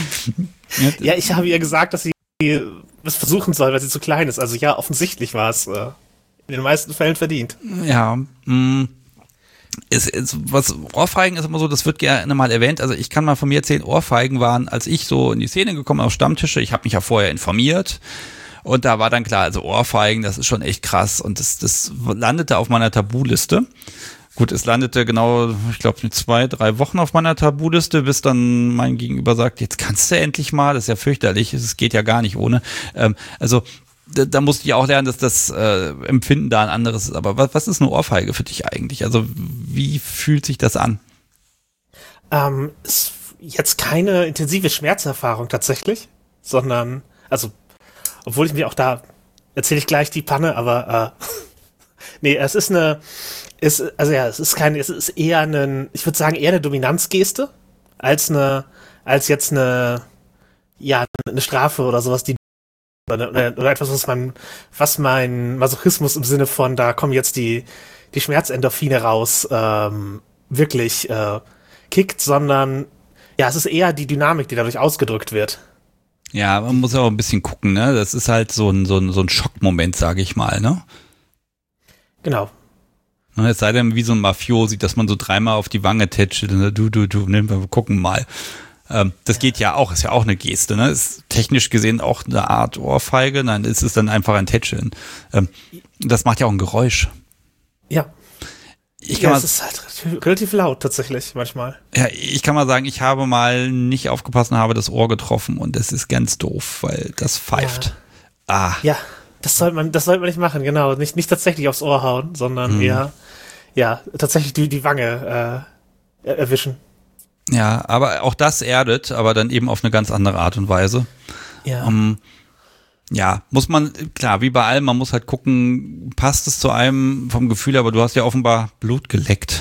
ja, ich habe ihr gesagt, dass sie es versuchen soll, weil sie zu klein ist. Also ja, offensichtlich war es äh, in den meisten Fällen verdient. Ja, mh. Ist, ist, was Ohrfeigen ist immer so, das wird gerne mal erwähnt, also ich kann mal von mir erzählen, Ohrfeigen waren, als ich so in die Szene gekommen auf Stammtische, ich habe mich ja vorher informiert und da war dann klar, also Ohrfeigen, das ist schon echt krass und das, das landete auf meiner Tabuliste. Gut, es landete genau, ich glaube, mit zwei, drei Wochen auf meiner Tabuliste, bis dann mein Gegenüber sagt, jetzt kannst du endlich mal, das ist ja fürchterlich, es geht ja gar nicht ohne. Ähm, also Da, da musste ich auch lernen, dass das äh, Empfinden da ein anderes ist. Aber was, was ist eine Ohrfeige für dich eigentlich? Also wie fühlt sich das an? Ähm, ist jetzt keine intensive Schmerzerfahrung tatsächlich, sondern, also, obwohl ich mir auch da, erzähle ich gleich die Panne, aber äh, nee, es ist eine, es, also ja, es ist keine, es ist eher ein, ich würde sagen, eher eine Dominanzgeste, als eine, als jetzt eine, ja, eine Strafe oder sowas, die Oder, oder etwas, was mein, was mein Masochismus im Sinne von, da kommen jetzt die, die Schmerzendorphine raus, ähm, wirklich äh, kickt, sondern ja, es ist eher die Dynamik, die dadurch ausgedrückt wird. Ja, man muss auch ein bisschen gucken, ne? Das ist halt so ein, so ein, so ein Schockmoment, sage ich mal, ne? Genau. Es sei denn, wie so ein Mafiosi, dass man so dreimal auf die Wange tätschelt und du, du, du, ne, wir gucken mal. Ähm, das geht ja auch, ist ja auch eine Geste, ne? Ist technisch gesehen auch eine Art Ohrfeige, nein, es ist dann einfach ein Tätscheln. Ähm, das macht ja auch ein Geräusch. Ja. Ich kann ja, mal, es ist halt relativ, relativ laut tatsächlich manchmal. Ja, ich kann mal sagen, ich habe mal nicht aufgepasst und habe das Ohr getroffen und das ist ganz doof, weil das pfeift. Ja. Ah. Ja, das sollte man, das sollte man nicht machen, genau. Nicht, nicht tatsächlich aufs Ohr hauen, sondern hm. eher, ja, tatsächlich die, die Wange äh, erwischen. Ja, aber auch das erdet, aber dann eben auf eine ganz andere Art und Weise. Ja. Um, ja, muss man, klar, wie bei allem, man muss halt gucken, passt es zu einem vom Gefühl, aber du hast ja offenbar Blut geleckt.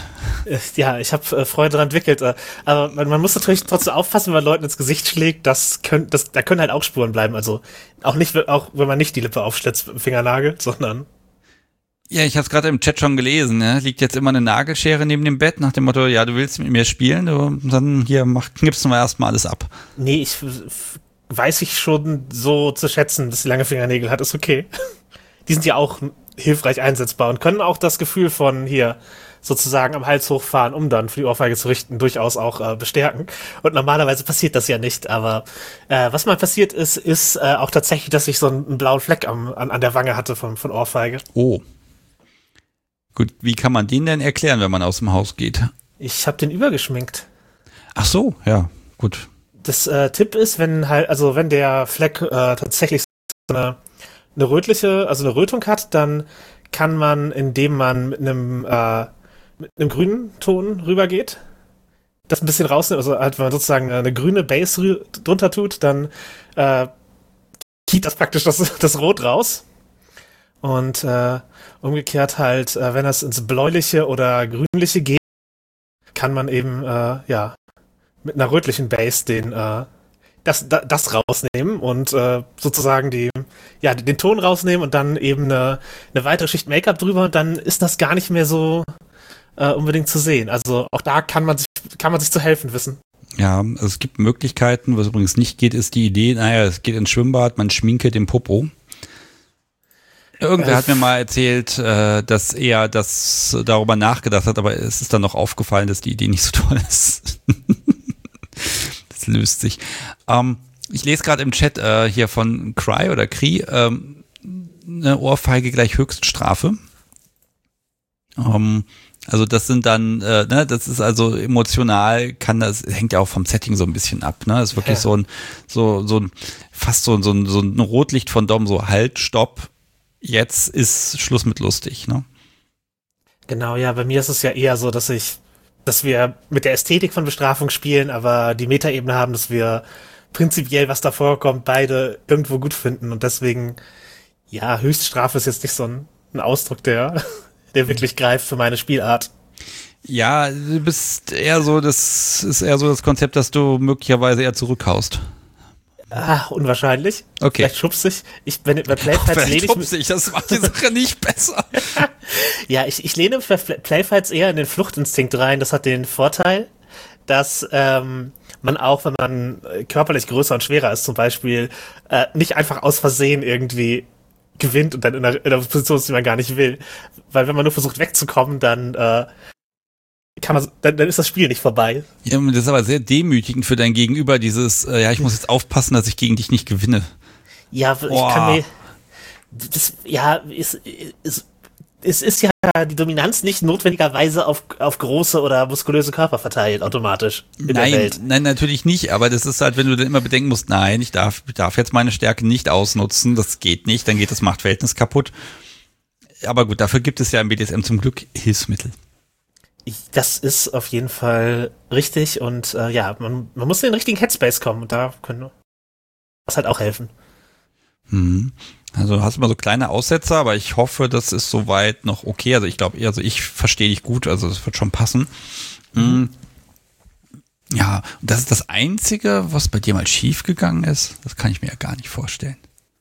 Ja, ich habe äh, Freude daran entwickelt. Äh, aber man, man muss natürlich trotzdem aufpassen, wenn man Leuten ins Gesicht schlägt. Das können, das, da können halt auch Spuren bleiben. Also auch nicht, auch wenn man nicht die Lippe aufschlitzt mit dem Fingernagel, sondern. Ja, ich habe es gerade im Chat schon gelesen. Ne? Liegt jetzt immer eine Nagelschere neben dem Bett nach dem Motto, ja, du willst mit mir spielen, du, dann hier mach, knippst du mal erstmal alles ab. Nee, ich f- weiß ich schon so zu schätzen, dass sie lange Fingernägel hat, ist okay. Die sind ja auch hilfreich einsetzbar und können auch das Gefühl von hier sozusagen am Hals hochfahren, um dann für die Ohrfeige zu richten, durchaus auch äh, bestärken. Und normalerweise passiert das ja nicht, aber äh, was mal passiert ist, ist äh, auch tatsächlich, dass ich so einen, einen blauen Fleck am, an, an der Wange hatte von, von Ohrfeige. Oh. Gut, wie kann man den denn erklären, wenn man aus dem Haus geht? Ich habe den übergeschminkt. Ach so, ja, gut. Das äh, Tipp ist, wenn halt, also wenn der Fleck äh, tatsächlich so eine, eine rötliche, also eine Rötung hat, dann kann man, indem man mit einem äh, mit einem grünen Ton rübergeht, das ein bisschen rausnimmt, also halt, wenn man sozusagen eine grüne Base rü- drunter tut, dann äh, geht das praktisch das, das Rot raus. Und äh, umgekehrt halt, äh, wenn das ins Bläuliche oder Grünliche geht, kann man eben, äh, ja, mit einer rötlichen Base den, äh, das, da, das rausnehmen und äh, sozusagen die, ja, den Ton rausnehmen und dann eben eine, eine weitere Schicht Make-up drüber und dann ist das gar nicht mehr so äh, unbedingt zu sehen. Also auch da kann man sich, kann man sich zu helfen wissen. Ja, also es gibt Möglichkeiten. Was übrigens nicht geht, ist die Idee, naja, es geht ins Schwimmbad, man schminke den Popo. Irgendwer hat mir mal erzählt, äh, dass er das darüber nachgedacht hat, aber es ist dann noch aufgefallen, dass die Idee nicht so toll ist. Das löst sich. Ähm, ich lese gerade im Chat äh, hier von Cry oder Cry, ähm, eine Ohrfeige gleich Höchststrafe. Ähm, also das sind dann, äh, ne, das ist also emotional, kann das, hängt ja auch vom Setting so ein bisschen ab, ne? Das ist wirklich ja. so ein, so, so ein, fast so ein, so ein, so ein Rotlicht von Dom, so halt, stopp. Jetzt ist Schluss mit lustig, ne? Genau, ja, bei mir ist es ja eher so, dass ich, dass wir mit der Ästhetik von Bestrafung spielen, aber die Metaebene haben, dass wir prinzipiell, was da vorkommt, beide irgendwo gut finden und deswegen, ja, Höchststrafe ist jetzt nicht so ein, ein Ausdruck, der, der wirklich greift für meine Spielart. Ja, du bist eher so, das ist eher so das Konzept, dass du möglicherweise eher zurückhaust. Ah, unwahrscheinlich. Okay. Vielleicht schubse ich. Ich wenn, bei Playfights lehne ich schubse ich, das macht die Sache nicht besser. Ja, ich, ich lehne bei Playfights eher in den Fluchtinstinkt rein. Das hat den Vorteil, dass ähm, man auch, wenn man körperlich größer und schwerer ist, zum Beispiel, äh, nicht einfach aus Versehen irgendwie gewinnt und dann in einer, in einer Position ist, die man gar nicht will. Weil wenn man nur versucht wegzukommen, dann äh, kann man, dann, dann ist das Spiel nicht vorbei. Ja, das ist aber sehr demütigend für dein Gegenüber, dieses, äh, ja, ich muss jetzt aufpassen, dass ich gegen dich nicht gewinne. Ja, Boah. ich kann mir, das, ja, es, es, es ist ja die Dominanz nicht notwendigerweise auf, auf große oder muskulöse Körper verteilt, automatisch in nein, der Welt. Nein, natürlich nicht, aber das ist halt, wenn du dann immer bedenken musst, nein, ich darf, ich darf jetzt meine Stärke nicht ausnutzen, das geht nicht, dann geht das Machtverhältnis kaputt. Aber gut, dafür gibt es ja im B D S M zum Glück Hilfsmittel. Das ist auf jeden Fall richtig und äh, ja, man, man muss in den richtigen Headspace kommen und da können das halt auch helfen. Hm. Also hast du mal so kleine Aussetzer, aber ich hoffe, das ist soweit noch okay. Also ich glaube, also ich verstehe dich gut, also es wird schon passen. Mhm. Ja, und das ist das Einzige, was bei dir mal schief gegangen ist. Das kann ich mir ja gar nicht vorstellen.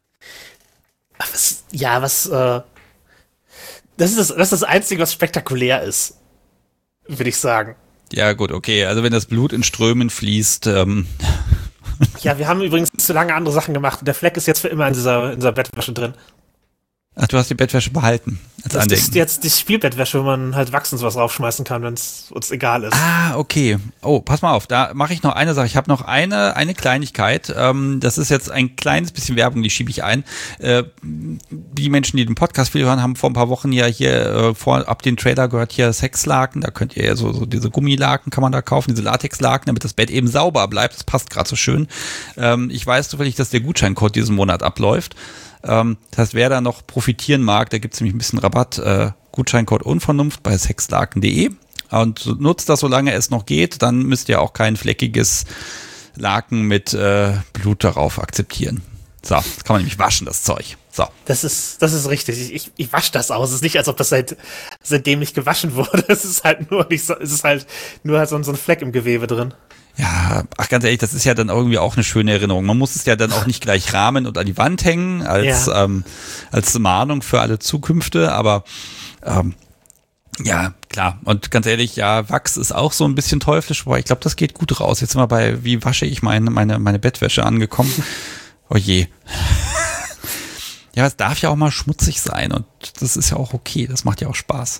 Ach, was, ja, was, äh, das ist das, das ist das Einzige, was spektakulär ist. Würde ich sagen. Ja, gut, okay. Also wenn das Blut in Strömen fließt. Ähm. Ja, wir haben übrigens zu lange andere Sachen gemacht. Der Fleck ist jetzt für immer in dieser, in dieser Bettwäsche drin. Ach, du hast die Bettwäsche behalten. Als das Andenken. ist jetzt die Spielbettwäsche, wo man halt wachsens was raufschmeißen kann, wenn es uns egal ist. Ah, okay. Oh, pass mal auf, da mache ich noch eine Sache. Ich habe noch eine eine Kleinigkeit. Ähm, das ist jetzt ein kleines bisschen Werbung, die schiebe ich ein. Äh, die Menschen, die den Podcast viel hören, haben vor ein paar Wochen ja hier äh, vor ab den Trailer gehört, hier Sexlaken. Da könnt ihr ja so, so diese Gummilaken kann man da kaufen, diese Latexlaken, damit das Bett eben sauber bleibt. Das passt gerade so schön. Ähm, ich weiß zufällig, dass der Gutscheincode diesen Monat abläuft. Ähm, das heißt, wer da noch profitieren mag, da gibt es nämlich ein bisschen Rabatt. Äh, Gutscheincode Unvernunft bei sexlaken punkt de und nutzt das, solange es noch geht. Dann müsst ihr auch kein fleckiges Laken mit äh, Blut darauf akzeptieren. So, das kann man nämlich waschen, das Zeug. So. Das ist, das ist richtig. Ich, ich wasche das aus. Es ist nicht, als ob das seit, seitdem nicht gewaschen wurde. Es ist halt nur nicht so, es ist halt nur halt so, so ein Fleck im Gewebe drin. Ja, ach ganz ehrlich, das ist ja dann irgendwie auch eine schöne Erinnerung. Man muss es ja dann auch nicht gleich rahmen und an die Wand hängen als ja. ähm, als Mahnung für alle Zukünfte, aber ähm, ja, klar. Und ganz ehrlich, ja, Wachs ist auch so ein bisschen teuflisch, aber ich glaube, das geht gut raus. Jetzt sind wir bei, wie wasche ich meine, meine, meine Bettwäsche angekommen. Oh je. Ja, es darf ja auch mal schmutzig sein und das ist ja auch okay. Das macht ja auch Spaß.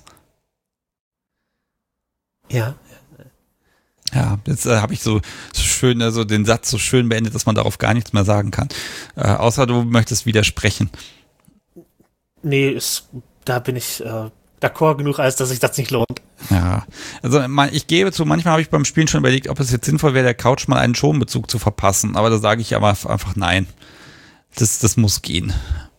Ja. Ja, jetzt äh, habe ich so, so schön, also den Satz so schön beendet, dass man darauf gar nichts mehr sagen kann. Äh, außer du möchtest widersprechen. Nee, ist, da bin ich äh, d'accord genug, als dass sich das nicht lohnt. Ja, also man, ich gebe zu, manchmal habe ich beim Spielen schon überlegt, ob es jetzt sinnvoll wäre, der Couch mal einen Schonbezug zu verpassen. Aber da sage ich aber einfach nein. Das, das muss gehen.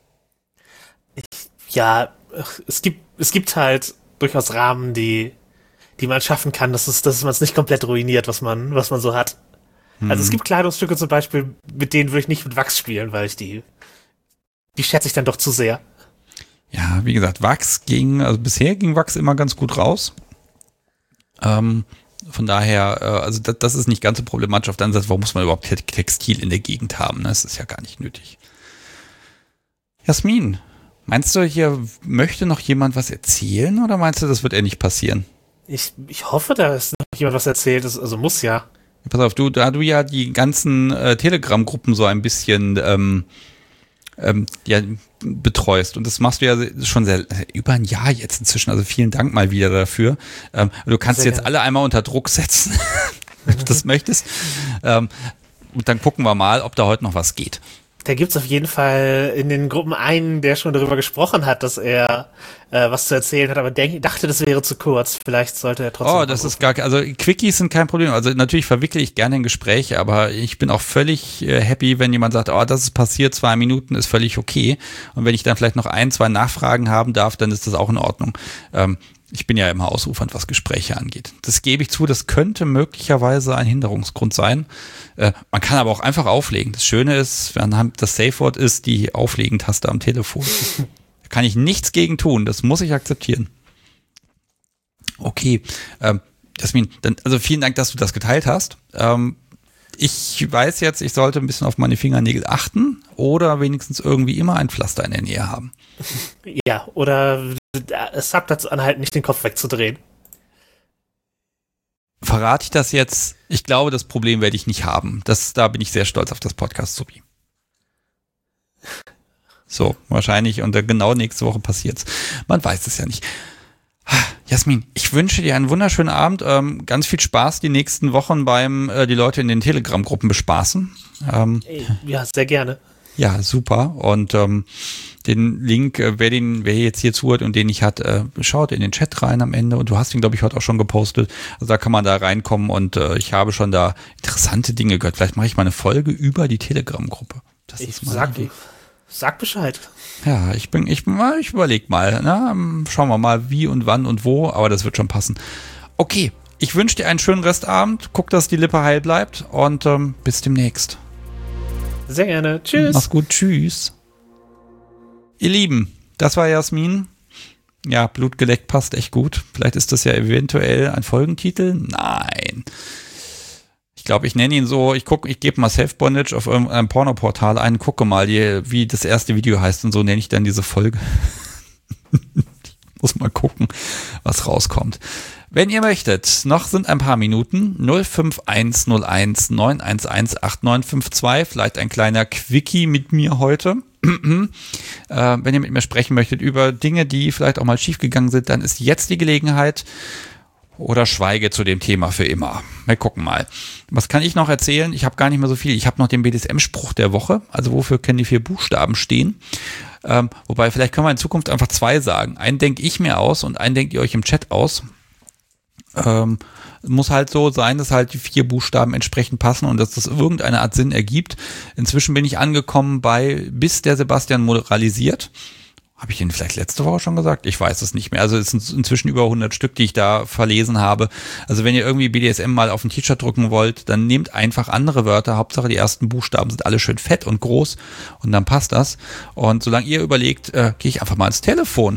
Ich, ja, es gibt, es gibt halt durchaus Rahmen, die die man schaffen kann, dass es, dass man es nicht komplett ruiniert, was man, was man so hat. Hm. Also es gibt Kleidungsstücke zum Beispiel, mit denen würde ich nicht mit Wachs spielen, weil ich die, die schätze ich dann doch zu sehr. Ja, wie gesagt, Wachs ging, also bisher ging Wachs immer ganz gut raus. Ähm, von daher, äh, also das, das ist nicht ganz so problematisch. Auf der anderen Seite, warum muss man überhaupt Textil in der Gegend haben? Ne? Das ist ja gar nicht nötig. Jasmin, meinst du, hier möchte noch jemand was erzählen oder meinst du, das wird eher nicht passieren? Ich, ich hoffe, da ist noch jemand was erzählt, also muss ja. Pass auf, du, da du ja die ganzen äh, Telegram-Gruppen so ein bisschen ähm, ähm, ja, betreust und das machst du ja schon sehr, über ein Jahr jetzt inzwischen, also vielen Dank mal wieder dafür. Ähm, du kannst sehr jetzt gerne alle einmal unter Druck setzen, wenn du das möchtest. Ähm, und dann gucken wir mal, ob da heute noch was geht. Da gibt's auf jeden Fall in den Gruppen einen, der schon darüber gesprochen hat, dass er äh, was zu erzählen hat, aber denk, dachte, das wäre zu kurz. Vielleicht sollte er trotzdem... Oh, das ist gar also Quickies sind kein Problem. Also natürlich verwickle ich gerne in Gespräche, aber ich bin auch völlig äh, happy, wenn jemand sagt, oh, das ist passiert, zwei Minuten ist völlig okay. Und wenn ich dann vielleicht noch ein, zwei Nachfragen haben darf, dann ist das auch in Ordnung. Ähm, ich bin ja immer ausufernd, was Gespräche angeht. Das gebe ich zu, das könnte möglicherweise ein Hinderungsgrund sein. Äh, man kann aber auch einfach auflegen. Das Schöne ist, wenn das Safe-Wort ist, die Auflegen-Taste am Telefon. Da kann ich nichts gegen tun, das muss ich akzeptieren. Okay, ähm, Jasmin, dann, also vielen Dank, dass du das geteilt hast. Ähm, ich weiß jetzt, ich sollte ein bisschen auf meine Fingernägel achten oder wenigstens irgendwie immer ein Pflaster in der Nähe haben. Ja, oder es sagt dazu anhalten, nicht den Kopf wegzudrehen. Verrate ich das jetzt? Ich glaube, das Problem werde ich nicht haben. Das, da bin ich sehr stolz auf das Podcast, Subi. So, wahrscheinlich und genau nächste Woche passiert's. Man weiß es ja nicht. Jasmin, ich wünsche dir einen wunderschönen Abend. Ähm, ganz viel Spaß die nächsten Wochen beim äh, die Leute in den Telegram-Gruppen bespaßen. Ähm, ja, sehr gerne. Ja, super. Und ähm, den Link, äh, wer den, wer jetzt hier zuhört und den nicht hat, äh, schaut in den Chat rein am Ende. Und du hast ihn, glaube ich, heute auch schon gepostet. Also da kann man da reinkommen und äh, ich habe schon da interessante Dinge gehört. Vielleicht mache ich mal eine Folge über die Telegram-Gruppe. Das ich ist mal sag, sag Bescheid. Ja, ich bin, ich bin mal, ich überleg mal. Ne? Schauen wir mal, wie und wann und wo, aber das wird schon passen. Okay, ich wünsche dir einen schönen Restabend. Guck, dass die Lippe heil bleibt und ähm, bis demnächst. Sehr gerne. Tschüss. Mach's gut. Tschüss. Ihr Lieben, das war Jasmin. Ja, Blut geleckt passt echt gut. Vielleicht ist das ja eventuell ein Folgentitel. Nein. Ich glaube, ich nenne ihn so, ich gucke, ich gebe mal Self-Bondage auf irgendeinem Pornoportal ein, gucke mal, die, wie das erste Video heißt und so nenne ich dann diese Folge. Ich muss mal gucken, was rauskommt. Wenn ihr möchtet, noch sind ein paar Minuten, null fünf eins null eins neun eins eins acht neun fünf zwei, vielleicht ein kleiner Quickie mit mir heute. äh, wenn ihr mit mir sprechen möchtet über Dinge, die vielleicht auch mal schiefgegangen sind, dann ist jetzt die Gelegenheit. Oder schweige zu dem Thema für immer. Wir gucken mal. Was kann ich noch erzählen? Ich habe gar nicht mehr so viel. Ich habe noch den B D S M-Spruch der Woche. Also wofür können die vier Buchstaben stehen? Ähm, wobei, vielleicht können wir in Zukunft einfach zwei sagen. Einen denke ich mir aus und einen denkt ihr euch im Chat aus. Ähm, muss halt so sein, dass halt die vier Buchstaben entsprechend passen und dass das irgendeine Art Sinn ergibt. Inzwischen bin ich angekommen bei, bis der Sebastian moralisiert. Habe ich Ihnen vielleicht letzte Woche schon gesagt? Ich weiß es nicht mehr. Also es sind inzwischen über hundert Stück, die ich da verlesen habe. Also wenn ihr irgendwie B D S M mal auf ein T-Shirt drucken wollt, dann nehmt einfach andere Wörter. Hauptsache die ersten Buchstaben sind alle schön fett und groß und dann passt das. Und solange ihr überlegt, äh, gehe ich einfach mal ins Telefon.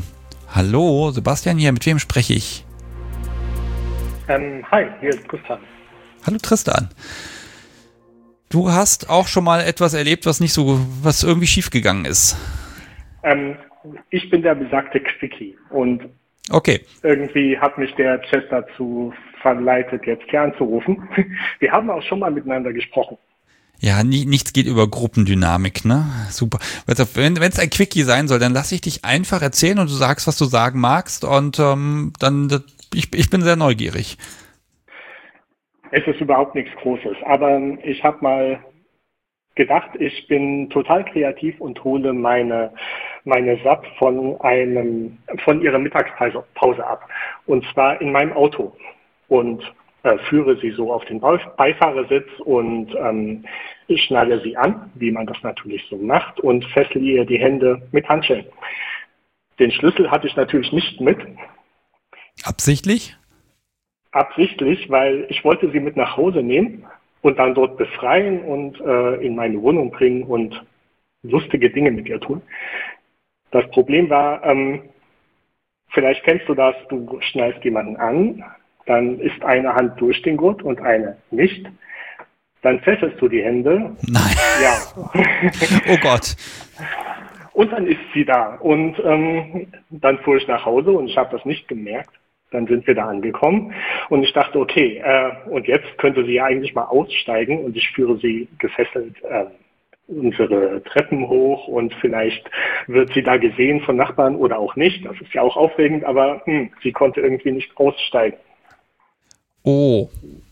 Hallo, Sebastian hier, mit wem spreche ich? Ähm, hi, hier ist Tristan. Hallo Tristan. Du hast auch schon mal etwas erlebt, was nicht so, was irgendwie schiefgegangen ist. Ähm, ich bin der besagte Quickie und okay. Irgendwie hat mich der Chat dazu verleitet, jetzt hier anzurufen. Wir haben auch schon mal miteinander gesprochen. Ja, nie, nichts geht über Gruppendynamik, ne? Super. Wenn es ein Quickie sein soll, dann lass ich dich einfach erzählen und du sagst, was du sagen magst und ähm, dann, ich, ich bin sehr neugierig. Es ist überhaupt nichts Großes, aber ich habe mal gedacht, ich bin total kreativ und hole meine meine S A P von einem von ihrer Mittagspause ab, und zwar in meinem Auto, und äh, führe sie so auf den Beifahrersitz und ähm, ich schnalle sie an, wie man das natürlich so macht, und fessle ihr die Hände mit Handschellen. Den Schlüssel hatte ich natürlich nicht mit. Absichtlich? Absichtlich, weil ich wollte sie mit nach Hause nehmen und dann dort befreien und äh, in meine Wohnung bringen und lustige Dinge mit ihr tun. Das Problem war, ähm, vielleicht kennst du das, du schnallst jemanden an, dann ist eine Hand durch den Gurt und eine nicht. Dann fesselst du die Hände. Nein. Ja. Oh Gott. Und dann ist sie da. Und ähm, dann fuhr ich nach Hause und ich habe das nicht gemerkt. Dann sind wir da angekommen und ich dachte, okay, äh, und jetzt könnte sie ja eigentlich mal aussteigen und ich führe sie gefesselt äh, unsere Treppen hoch und vielleicht wird sie da gesehen von Nachbarn oder auch nicht. Das ist ja auch aufregend, aber hm, sie konnte irgendwie nicht aussteigen. Oh.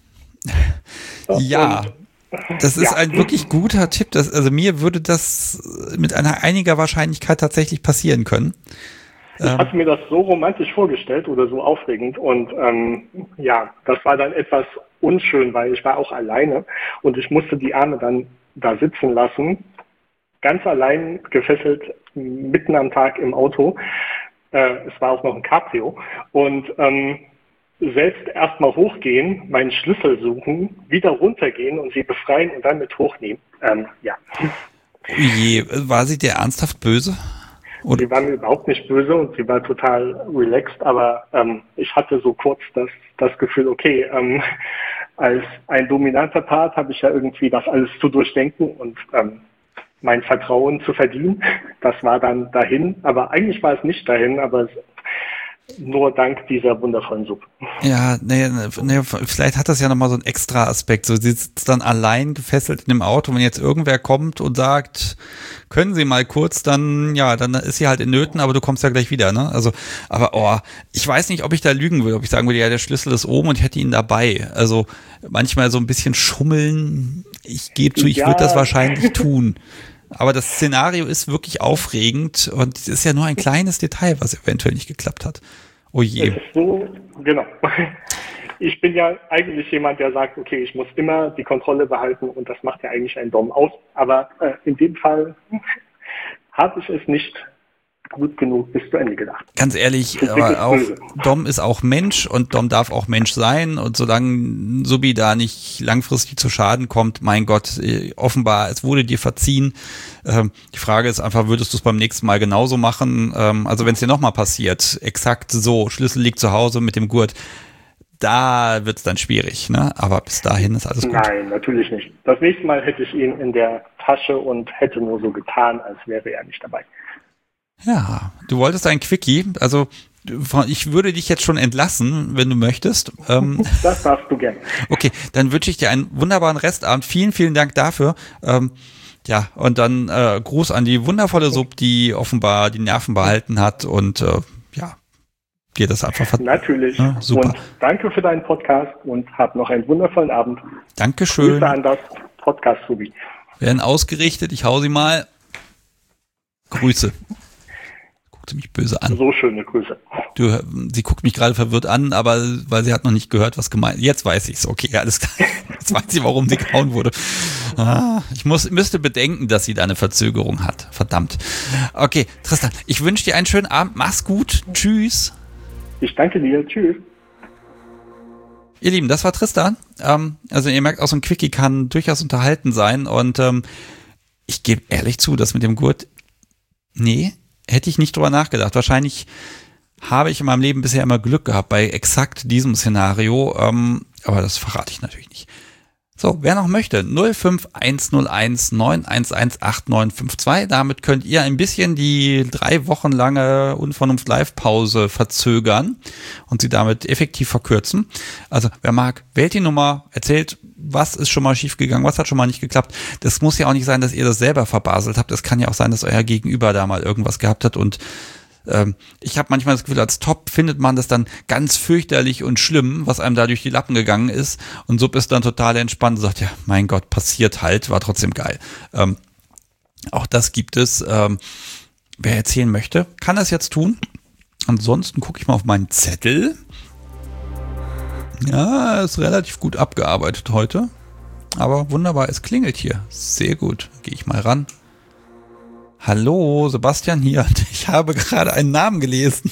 Ja. Und, das ist ja. ein wirklich guter Tipp. Das, also mir würde das mit einer einiger Wahrscheinlichkeit tatsächlich passieren können. Ich hatte mir das so romantisch vorgestellt oder so aufregend und ähm, ja, das war dann etwas unschön, weil ich war auch alleine und ich musste die Arme dann da sitzen lassen, ganz allein gefesselt, mitten am Tag im Auto. Äh, es war auch noch ein Cabrio und ähm, selbst erstmal hochgehen, meinen Schlüssel suchen, wieder runtergehen und sie befreien und dann mit hochnehmen. Ähm, ja. Je, war sie dir ernsthaft böse? Oder? Sie war mir überhaupt nicht böse und sie war total relaxed, aber ähm, ich hatte so kurz das, das Gefühl, okay, ähm, als ein dominanter Part habe ich ja irgendwie das alles zu durchdenken und ähm, mein Vertrauen zu verdienen. Das war dann dahin, aber eigentlich war es nicht dahin, aber es, nur dank dieser wundervollen Suppe. Ja, nee, nee, vielleicht hat das ja nochmal so einen extra Aspekt. So, sie sitzt dann allein gefesselt in dem Auto. Wenn jetzt irgendwer kommt und sagt, können Sie mal kurz, dann, ja, dann ist sie halt in Nöten, aber du kommst ja gleich wieder, ne? Also, aber, oh, ich weiß nicht, ob ich da lügen würde, ob ich sagen würde, ja, der Schlüssel ist oben und ich hätte ihn dabei. Also, manchmal so ein bisschen schummeln. Ich gebe zu, ich ja. würde das wahrscheinlich tun. Aber das Szenario ist wirklich aufregend und es ist ja nur ein kleines Detail, was eventuell nicht geklappt hat. Oh je. Es ist so, genau. Ich bin ja eigentlich jemand, der sagt, okay, ich muss immer die Kontrolle behalten und das macht ja eigentlich einen Dom aus. Aber äh, in dem Fall habe ich es nicht gut genug bis zu Ende gedacht. Ganz ehrlich, aber auch Dom ist auch Mensch und Dom darf auch Mensch sein und solange Subi da nicht langfristig zu Schaden kommt, mein Gott, offenbar, es wurde dir verziehen. Ähm, die Frage ist einfach, würdest du es beim nächsten Mal genauso machen? Ähm, also wenn es dir nochmal passiert, exakt so, Schlüssel liegt zu Hause mit dem Gurt, da wird es dann schwierig, ne? Aber bis dahin ist alles gut. Nein, natürlich nicht. Das nächste Mal hätte ich ihn in der Tasche und hätte nur so getan, als wäre er nicht dabei. Ja, du wolltest ein Quickie, also ich würde dich jetzt schon entlassen, wenn du möchtest. Ähm, das darfst du gerne. Okay, dann wünsche ich dir einen wunderbaren Restabend. Vielen, vielen Dank dafür. Ähm, ja, und dann äh, Gruß an die wundervolle Sub, die offenbar die Nerven behalten hat und äh, ja, dir das einfach ver- Natürlich. Ja, super. Und danke für deinen Podcast und hab noch einen wundervollen Abend. Dankeschön. Grüße an das Podcast-Subi. Werden ausgerichtet, ich hau sie mal. Grüße. Guckt sie mich böse an. So schöne Grüße. Du, sie guckt mich gerade verwirrt an, aber weil sie hat noch nicht gehört, was gemeint. Jetzt weiß ich's. Okay, alles klar. Jetzt weiß ich, warum sie gehauen wurde. Ah, ich muss, müsste bedenken, dass sie da eine Verzögerung hat. Verdammt. Okay, Tristan, ich wünsche dir einen schönen Abend. Mach's gut. Tschüss. Ich danke dir. Tschüss. Ihr Lieben, das war Tristan. Ähm, also ihr merkt, auch so ein Quickie kann durchaus unterhalten sein. Und ähm, ich gebe ehrlich zu, dass mit dem Gurt, nee, hätte ich nicht drüber nachgedacht. Wahrscheinlich habe ich in meinem Leben bisher immer Glück gehabt bei exakt diesem Szenario, ähm, aber das verrate ich natürlich nicht. So, wer noch möchte, null fünf eins null eins neun eins eins acht neun fünf zwei, damit könnt ihr ein bisschen die drei Wochen lange Unvernunft-Live-Pause verzögern und sie damit effektiv verkürzen. Also, wer mag, wählt die Nummer, erzählt, was ist schon mal schiefgegangen, was hat schon mal nicht geklappt. Das muss ja auch nicht sein, dass ihr das selber verbaselt habt. Es kann ja auch sein, dass euer Gegenüber da mal irgendwas gehabt hat und ich habe manchmal das Gefühl, als Top findet man das dann ganz fürchterlich und schlimm, was einem da durch die Lappen gegangen ist. Und Sub ist dann total entspannt und sagt, ja, mein Gott, passiert halt, war trotzdem geil. Ähm, auch das gibt es. Ähm, wer erzählen möchte, kann das jetzt tun. Ansonsten gucke ich mal auf meinen Zettel. Ja, ist relativ gut abgearbeitet heute. Aber wunderbar, es klingelt hier. Sehr gut. Gehe ich mal ran. Hallo, Sebastian hier. Ich habe gerade einen Namen gelesen.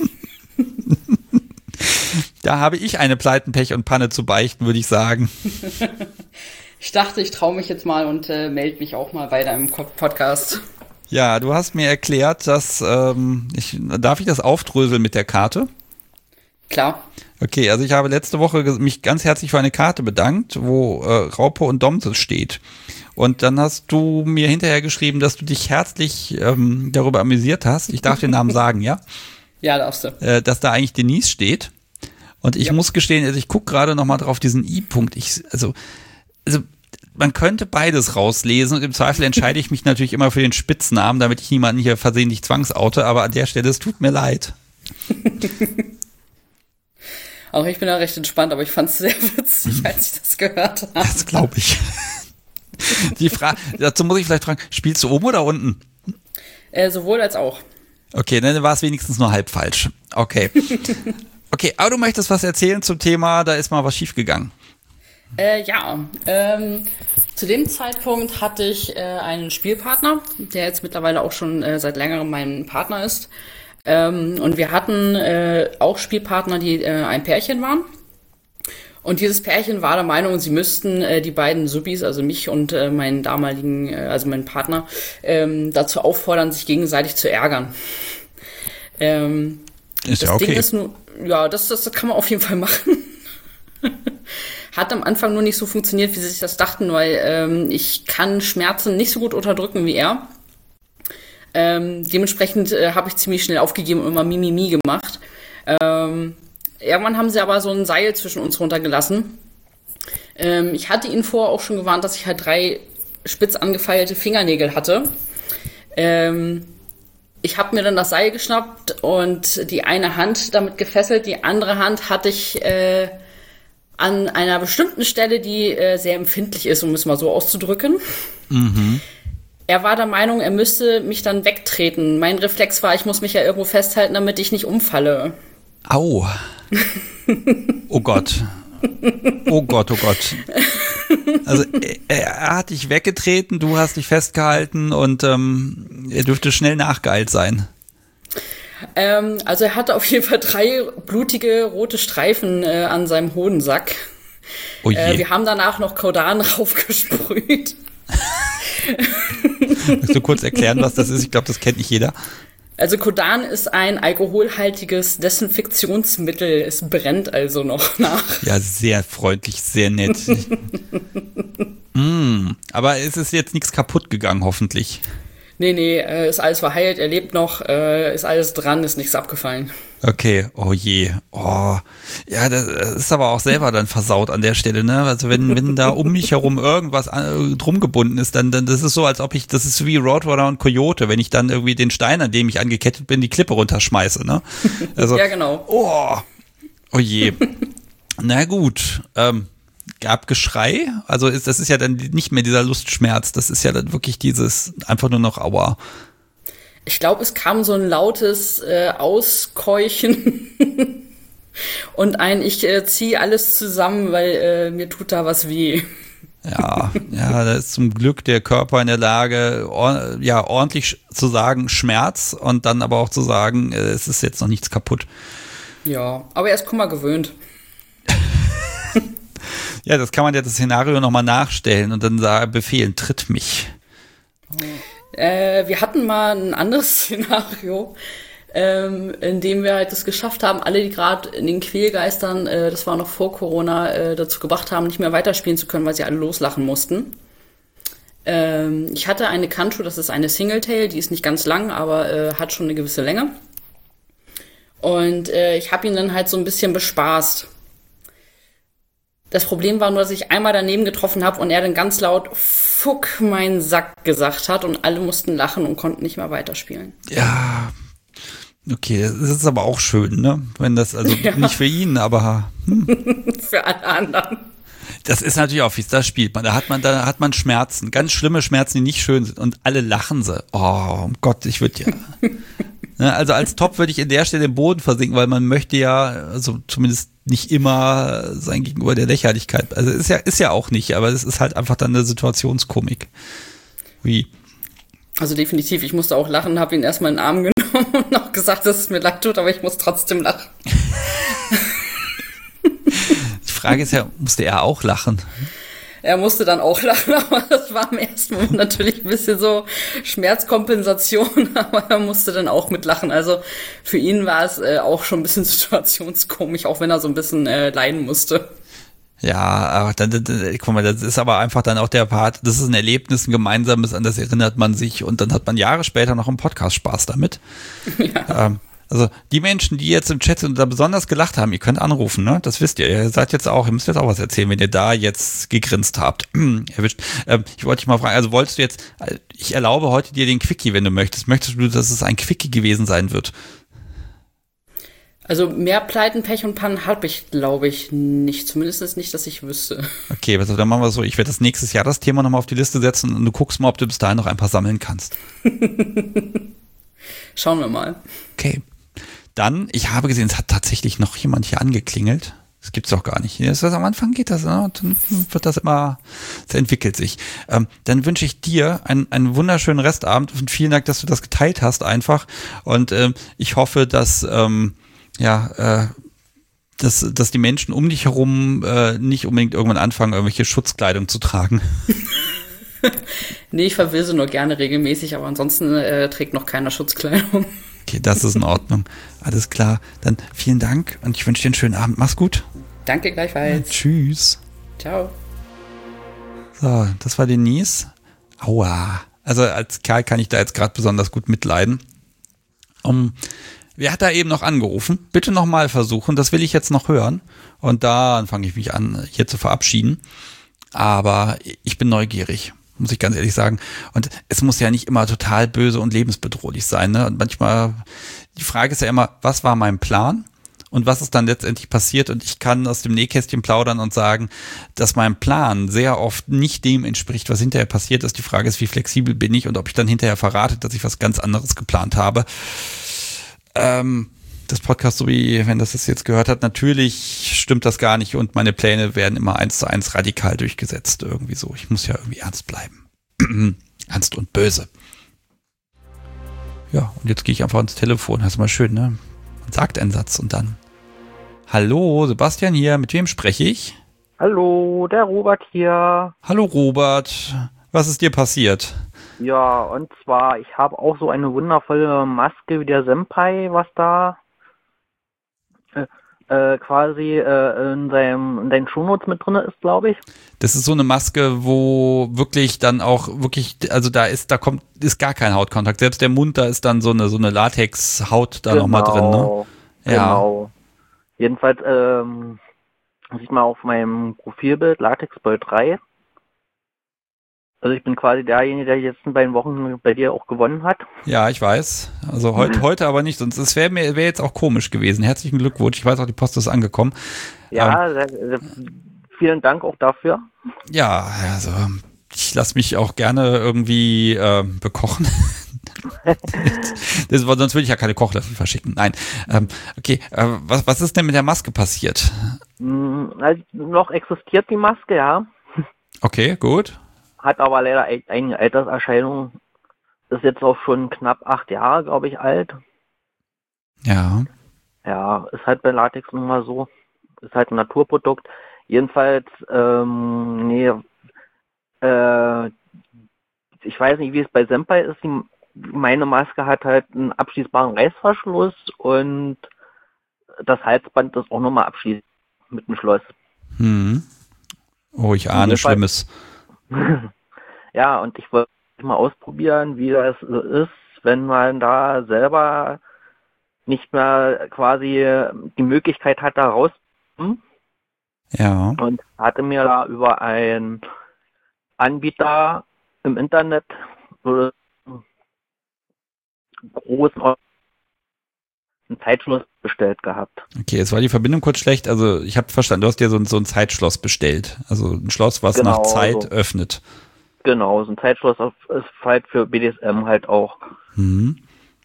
Da habe ich eine Pleiten, Pech und Panne zu beichten, würde ich sagen. Ich dachte, ich traue mich jetzt mal und äh, melde mich auch mal bei deinem Podcast. Ja, du hast mir erklärt, dass, ähm, ich, darf ich das aufdröseln mit der Karte? Klar. Okay, also ich habe letzte Woche mich ganz herzlich für eine Karte bedankt, wo äh, Raupe und Domse steht. Und dann hast du mir hinterher geschrieben, dass du dich herzlich ähm, darüber amüsiert hast. Ich darf den Namen sagen, ja? Ja, darfst du. Äh, dass da eigentlich Denise steht. Und ich ja. muss gestehen, also ich gucke gerade nochmal drauf, diesen I-Punkt. Ich, also, also man könnte beides rauslesen und im Zweifel entscheide ich mich natürlich immer für den Spitznamen, damit ich niemanden hier versehentlich zwangsoute, aber an der Stelle, es tut mir leid. Auch ich bin da recht entspannt, aber ich fand es sehr witzig, als ich das gehört habe. Das glaube ich. Die Frage, dazu muss ich vielleicht fragen, spielst du oben oder unten? Äh, sowohl als auch. Okay, dann war es wenigstens nur halb falsch. Okay. Okay, aber du möchtest was erzählen zum Thema, da ist mal was schiefgegangen. Äh, ja, ähm, zu dem Zeitpunkt hatte ich äh, einen Spielpartner, der jetzt mittlerweile auch schon äh, seit längerem mein Partner ist. Ähm, und wir hatten äh, auch Spielpartner, die äh, ein Pärchen waren. Und dieses Pärchen war der Meinung, sie müssten äh, die beiden Subis, also mich und äh, meinen damaligen, äh, also meinen Partner, ähm, dazu auffordern, sich gegenseitig zu ärgern. Ähm, ist das ja okay. Ding ist nur, ja, das, das, das kann man auf jeden Fall machen. Hat am Anfang nur nicht so funktioniert, wie sie sich das dachten, weil ähm, ich kann Schmerzen nicht so gut unterdrücken wie er. Ähm, dementsprechend äh, habe ich ziemlich schnell aufgegeben und immer Mimimi gemacht. Ähm, Irgendwann haben sie aber so ein Seil zwischen uns runtergelassen. Ähm, ich hatte ihn vorher auch schon gewarnt, dass ich halt drei spitz angefeilte Fingernägel hatte. Ähm, ich habe mir dann das Seil geschnappt und die eine Hand damit gefesselt. Die andere Hand hatte ich äh, an einer bestimmten Stelle, die äh, sehr empfindlich ist, um es mal so auszudrücken. Mhm. Er war der Meinung, er müsste mich dann wegtreten. Mein Reflex war, ich muss mich ja irgendwo festhalten, damit ich nicht umfalle. Au. Oh Gott. Oh Gott, oh Gott. Also er, er hat dich weggetreten, du hast dich festgehalten und ähm, er dürfte schnell nachgeeilt sein. Ähm, also er hatte auf jeden Fall drei blutige rote Streifen äh, an seinem Hodensack. Oh je. Äh, wir haben danach noch Kodan raufgesprüht. Möchtest du kurz erklären, was das ist? Ich glaube, das kennt nicht jeder. Also Kodan ist ein alkoholhaltiges Desinfektionsmittel. Es brennt also noch nach. Ja, sehr freundlich, sehr nett. mm, aber es ist jetzt nichts kaputt gegangen, hoffentlich. Nee, nee, äh, ist alles verheilt, er lebt noch, äh, ist alles dran, ist nichts abgefallen. Okay, oh je. Oh. Ja, das ist aber auch selber dann versaut an der Stelle, ne? Also wenn, wenn da um mich herum irgendwas an, drum gebunden ist, dann, dann das ist so, als ob ich, das ist wie Roadrunner und Coyote, wenn ich dann irgendwie den Stein, an dem ich angekettet bin, die Klippe runterschmeiße, ne? Also, ja, genau. Oh, oh je. Na gut, ähm, gab Geschrei, also ist, das ist ja dann nicht mehr dieser Lustschmerz, das ist ja dann wirklich dieses, einfach nur noch Aua. Ich glaube, es kam so ein lautes äh, Auskeuchen und ein ich äh, ziehe alles zusammen, weil äh, mir tut da was weh. Ja, ja, da ist zum Glück der Körper in der Lage, or- ja, ordentlich zu sagen Schmerz und dann aber auch zu sagen, äh, es ist jetzt noch nichts kaputt. Ja, aber er ist Kummer gewöhnt. Ja, das kann man ja das Szenario nochmal nachstellen und dann sagen, befehlen, tritt mich. Äh, wir hatten mal ein anderes Szenario. ähm, indem wir halt das geschafft haben, alle, die gerade in den Quälgeistern, äh, das war noch vor Corona, äh, dazu gebracht haben, nicht mehr weiterspielen zu können, weil sie alle loslachen mussten. Ähm, ich hatte eine Kanto, das ist eine Singletail, die ist nicht ganz lang, aber äh, hat schon eine gewisse Länge. Und äh, ich habe ihn dann halt so ein bisschen bespaßt. Das Problem war nur, dass ich einmal daneben getroffen habe und er dann ganz laut "Fuck, mein Sack" gesagt hat und alle mussten lachen und konnten nicht mehr weiterspielen. Ja, okay, das ist aber auch schön, ne? Wenn das, also ja. Nicht für ihn, aber hm. Für alle anderen. Das ist natürlich auch fies, da spielt man, da hat man, da hat man Schmerzen, ganz schlimme Schmerzen, die nicht schön sind und alle lachen sie. Oh, um Gott, ich würde ja... Ne, also als Top würde ich in der Stelle im Boden versinken, weil man möchte ja, also zumindest nicht immer sein Gegenüber der Lächerlichkeit. Also ist ja, ist ja auch nicht, aber es ist halt einfach dann eine Situationskomik. Wie? Also definitiv, ich musste auch lachen, habe ihn erstmal in den Arm genommen und auch gesagt, dass es mir leid tut, aber ich muss trotzdem lachen. Die Frage ist ja, musste er auch lachen? Er musste dann auch lachen, aber das war im ersten Moment natürlich ein bisschen so Schmerzkompensation, aber er musste dann auch mitlachen. Also für ihn war es äh, auch schon ein bisschen situationskomisch, auch wenn er so ein bisschen äh, leiden musste. Ja, aber dann, dann, dann, guck mal, das ist aber einfach dann auch der Part, das ist ein Erlebnis, ein gemeinsames, an das erinnert man sich und dann hat man Jahre später noch im Podcast Spaß damit. Ja. Ähm, Also die Menschen, die jetzt im Chat sind und da besonders gelacht haben, ihr könnt anrufen, ne? Das wisst ihr. Ihr seid jetzt auch, ihr müsst jetzt auch was erzählen, wenn ihr da jetzt gegrinst habt. Erwischt. Ähm, ich wollte dich mal fragen, also wolltest du jetzt, ich erlaube heute dir den Quickie, wenn du möchtest. Möchtest du, dass es ein Quickie gewesen sein wird? Also mehr Pleiten, Pech und Pannen habe ich, glaube ich, nicht. Zumindest nicht, dass ich wüsste. Okay, also dann machen wir so, ich werde das nächstes Jahr das Thema nochmal auf die Liste setzen und du guckst mal, ob du bis dahin noch ein paar sammeln kannst. Schauen wir mal. Okay. Dann, ich habe gesehen, es hat tatsächlich noch jemand hier angeklingelt. Das gibt's doch gar nicht. Das, am Anfang geht das, ne? Und dann wird das immer, es entwickelt sich. Ähm, dann wünsche ich dir einen, einen wunderschönen Restabend und vielen Dank, dass du das geteilt hast einfach. Und ähm, ich hoffe, dass ähm, ja, äh, dass, dass die Menschen um dich herum äh, nicht unbedingt irgendwann anfangen, irgendwelche Schutzkleidung zu tragen. Nee, ich verwirse nur gerne regelmäßig, aber ansonsten äh, trägt noch keiner Schutzkleidung. Okay, das ist in Ordnung. Alles klar. Dann vielen Dank und ich wünsche dir einen schönen Abend. Mach's gut. Danke gleichfalls. Ja, tschüss. Ciao. So, das war Denise. Aua. Also als Kerl kann ich da jetzt gerade besonders gut mitleiden. Um, wer hat da eben noch angerufen? Bitte nochmal versuchen. Das will ich jetzt noch hören. Und dann fange ich mich an, hier zu verabschieden. Aber ich bin neugierig, muss ich ganz ehrlich sagen. Und es muss ja nicht immer total böse und lebensbedrohlich sein, ne? Und manchmal, die Frage ist ja immer, was war mein Plan? Und was ist dann letztendlich passiert? Und ich kann aus dem Nähkästchen plaudern und sagen, dass mein Plan sehr oft nicht dem entspricht, was hinterher passiert ist. Die Frage ist, wie flexibel bin ich und ob ich dann hinterher verrate, dass ich was ganz anderes geplant habe. Ähm, das Podcast, so wie wenn das das jetzt gehört hat, natürlich stimmt das gar nicht und meine Pläne werden immer eins zu eins radikal durchgesetzt. Irgendwie so. Ich muss ja irgendwie ernst bleiben. Ernst und böse. Ja, und jetzt gehe ich einfach ans Telefon. Das ist mal schön, ne? Man sagt einen Satz und dann. Hallo, Sebastian hier. Mit wem spreche ich? Hallo, der Robert hier. Hallo Robert. Was ist dir passiert? Ja, und zwar, ich habe auch so eine wundervolle Maske wie der Senpai, was da äh, äh, quasi äh, in, seinem, in deinen Shownotes mit drin ist, glaube ich. Das ist so eine Maske, wo wirklich dann auch wirklich, also da ist, da kommt, ist gar kein Hautkontakt. Selbst der Mund, da ist dann so eine so eine Latex-Haut da genau, nochmal drin, ne? Ja. Genau. Jedenfalls ähm, sieht man auf meinem Profilbild Latexboy drei. Also ich bin quasi derjenige, der die letzten beiden Wochen bei dir auch gewonnen hat. Ja, ich weiß. Also heute, heute aber nicht, sonst es wäre mir wär jetzt auch komisch gewesen. Herzlichen Glückwunsch. Ich weiß auch, die Post ist angekommen. Ja, ähm, sehr, sehr, vielen Dank auch dafür. Ja, also ich lasse mich auch gerne irgendwie äh, bekochen. das, sonst würde ich ja keine Kochlöffel verschicken. Nein. Ähm, okay, äh, was, was ist denn mit der Maske passiert? Also noch existiert die Maske, ja. Okay, gut. Hat aber leider eine Alterserscheinung. Ist jetzt auch schon knapp acht Jahre, glaube ich, alt. Ja. Ja, ist halt bei Latex nun mal so. Ist halt ein Naturprodukt. Jedenfalls, ähm, nee, äh, ich weiß nicht, wie es bei Senpai ist. Die meine Maske hat halt einen abschließbaren Reißverschluss und das Halsband ist auch nochmal abschließend mit dem Schloss. Hm. Oh, ich ahne Schlimmes. Ja, und ich wollte mal ausprobieren, wie das so ist, wenn man da selber nicht mehr quasi die Möglichkeit hat, da rauszukommen. Ja. Und hatte mir da über einen Anbieter im Internet so großen einen Zeitschloss bestellt gehabt. Okay, jetzt war die Verbindung kurz schlecht. Also ich habe verstanden, du hast dir so ein, so ein Zeitschloss bestellt. Also ein Schloss, was Genau, nach Zeit so. öffnet. Genau, so ein Zeitschloss ist halt für B D S M halt auch. Hm.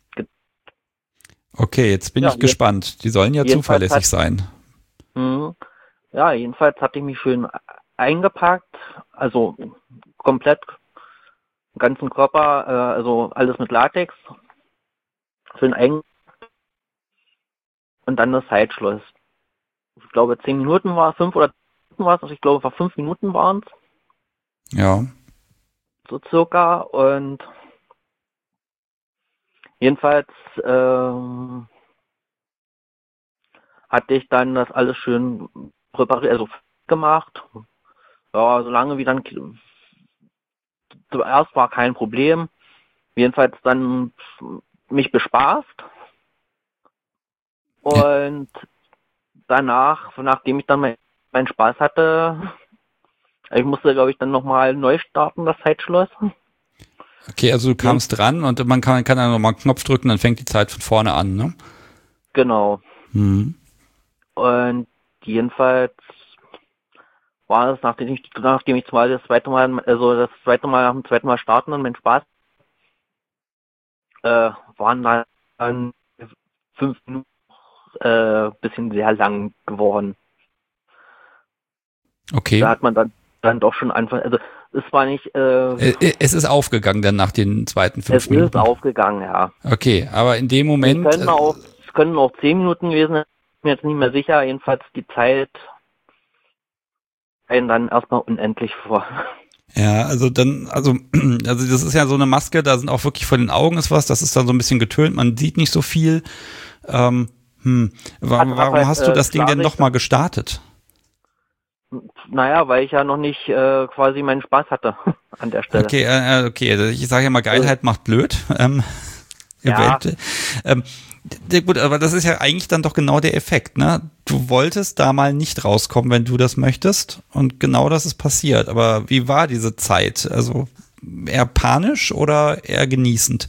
Okay, jetzt bin Ja, ich gespannt. Die sollen ja zuverlässig hat, sein. Mh, ja, jedenfalls hatte ich mich schön eingepackt, also komplett, den ganzen Körper, äh, also alles mit Latex, schön eingepackt und dann das Zeitschloss. Ich glaube, zehn Minuten war es, fünf oder Minuten war es, also ich glaube, war fünf Minuten waren es. Ja. So circa und jedenfalls ähm, hatte ich dann das alles schön präpariert, also gemacht. Ja, solange wie dann zuerst war kein Problem. Jedenfalls dann mich bespaßt. Und danach, nachdem ich dann meinen mein Spaß hatte, ich musste, glaube ich, dann nochmal neu starten, das Zeitschloss. Okay, also du kamst dran und man kann, kann dann nochmal einen Knopf drücken, dann fängt die Zeit von vorne an, ne? Genau. Hm. Und jedenfalls war es, nachdem ich, nachdem ich zwar das zweite Mal, also das zweite Mal nach dem zweiten Mal starten und mein Spaß, äh, waren dann fünf Minuten äh, bisschen sehr lang geworden. Okay. Da hat man dann, dann doch schon Anfang, also es war nicht... Äh, es ist aufgegangen dann nach den zweiten fünf es Minuten? Es ist aufgegangen, ja. Okay, aber in dem Moment... Es können auch, es können auch zehn Minuten gewesen sein, ich bin mir jetzt nicht mehr sicher, jedenfalls die Zeit einen dann erstmal unendlich vor. Ja, also dann, also, also das ist ja so eine Maske, da sind auch wirklich vor den Augen ist was, das ist dann so ein bisschen getönt, man sieht nicht so viel. Ähm, hm, warum, warum halt, hast du das äh, Ding denn nochmal gestartet? Naja, weil ich ja noch nicht äh, quasi meinen Spaß hatte an der Stelle. Okay, äh, okay, ich sage ja mal, Geilheit also, macht blöd. Ähm, ja. ähm, gut, aber das ist ja eigentlich dann doch genau der Effekt, ne? Du wolltest da mal nicht rauskommen, wenn du das möchtest, und genau das ist passiert. Aber wie war diese Zeit? Also eher panisch oder eher genießend?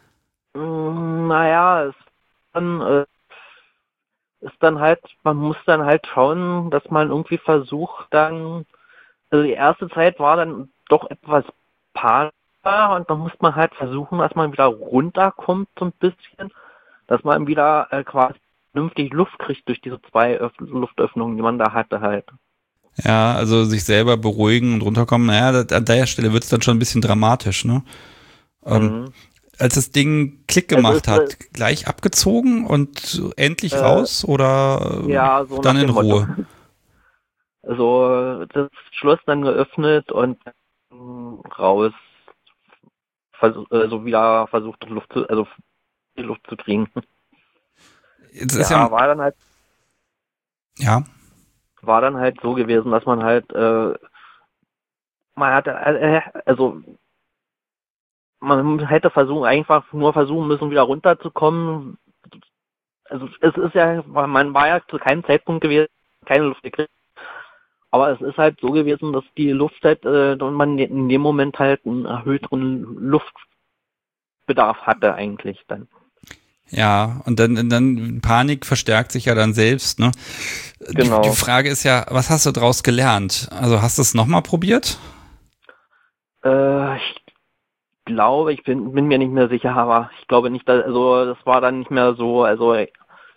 Naja, es dann, äh, ist dann halt, man muss dann halt schauen, dass man irgendwie versucht dann, also die erste Zeit war dann doch etwas panisch und dann muss man halt versuchen, dass man wieder runterkommt so ein bisschen, dass man wieder äh, quasi vernünftig Luft kriegt durch diese zwei Öff- Luftöffnungen, die man da hatte halt. Ja, also sich selber beruhigen und runterkommen, naja, an der Stelle wird es dann schon ein bisschen dramatisch, ne? Ähm, mhm. Als das Ding Klick gemacht also hat, äh, gleich abgezogen und endlich äh, raus oder ja, so dann in Ruhe? Motto. Also das Schloss dann geöffnet und raus, versuch, also wieder versucht Luft zu, also die Luft zu kriegen. Jetzt ist ja, ja, war dann halt ja. war dann halt so gewesen, dass man halt äh, man hatte äh, also man hätte versuchen einfach nur versuchen müssen, wieder runterzukommen. Also es ist ja, man war ja zu keinem Zeitpunkt gewesen, keine Luft gekriegt. Aber es ist halt so gewesen, dass die Luft halt, äh, und man in dem Moment halt einen erhöhten Luftbedarf hatte eigentlich dann. Ja, und dann, dann Panik verstärkt sich ja dann selbst, ne? Genau. Die, die Frage ist ja, was hast du daraus gelernt? Also hast du es nochmal probiert? Äh, ich glaube, ich bin, bin mir nicht mehr sicher, aber ich glaube nicht, dass, also das war dann nicht mehr so, also äh,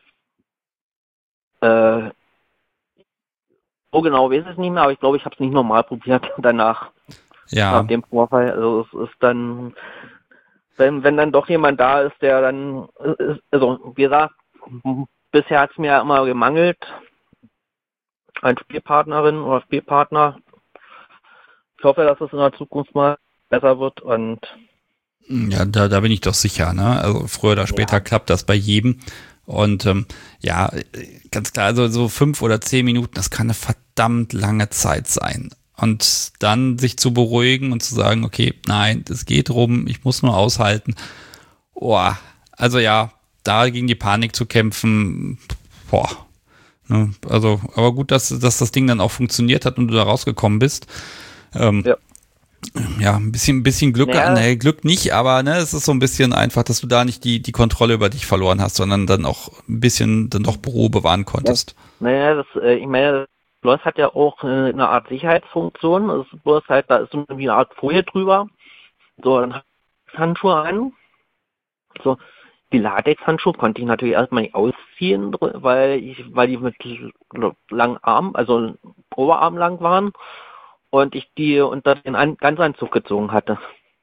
so genau weiß ich es nicht mehr, aber ich glaube, ich habe es nicht normal probiert danach. Ja. Nach dem Vorfall. Also es ist dann, wenn, wenn dann doch jemand da ist, der dann, also wie gesagt, bisher hat es mir ja immer gemangelt, eine Spielpartnerin oder Spielpartner. Ich hoffe, dass es in der Zukunft mal besser wird und Ja, da, da bin ich doch sicher, ne? Also früher oder später ja. klappt das bei jedem. Und ähm, ja, ganz klar, also so fünf oder zehn Minuten, das kann eine verdammt lange Zeit sein. Und dann sich zu beruhigen und zu sagen, okay, nein, es geht rum, ich muss nur aushalten. Boah, also ja, da gegen die Panik zu kämpfen, boah. Ne? Also, aber gut, dass, dass das Ding dann auch funktioniert hat und du da rausgekommen bist. Ähm, ja. Ja, ein bisschen, ein bisschen Glück, naja. nee, Glück nicht, aber ne, es ist so ein bisschen einfach, dass du da nicht die, die Kontrolle über dich verloren hast, sondern dann auch ein bisschen dann doch Ruhe bewahren konntest. Ja. Naja, das, äh, ich meine, Schloss hat ja auch äh, eine Art Sicherheitsfunktion, es ist bloß halt, da ist so eine Art Folie drüber, so, dann Handschuhe an, so, die Latex-Handschuhe konnte ich natürlich erstmal nicht ausziehen, weil ich, weil die mit langen Armen, also Oberarm lang waren, und ich die unter den An- Ganzanzug gezogen hatte.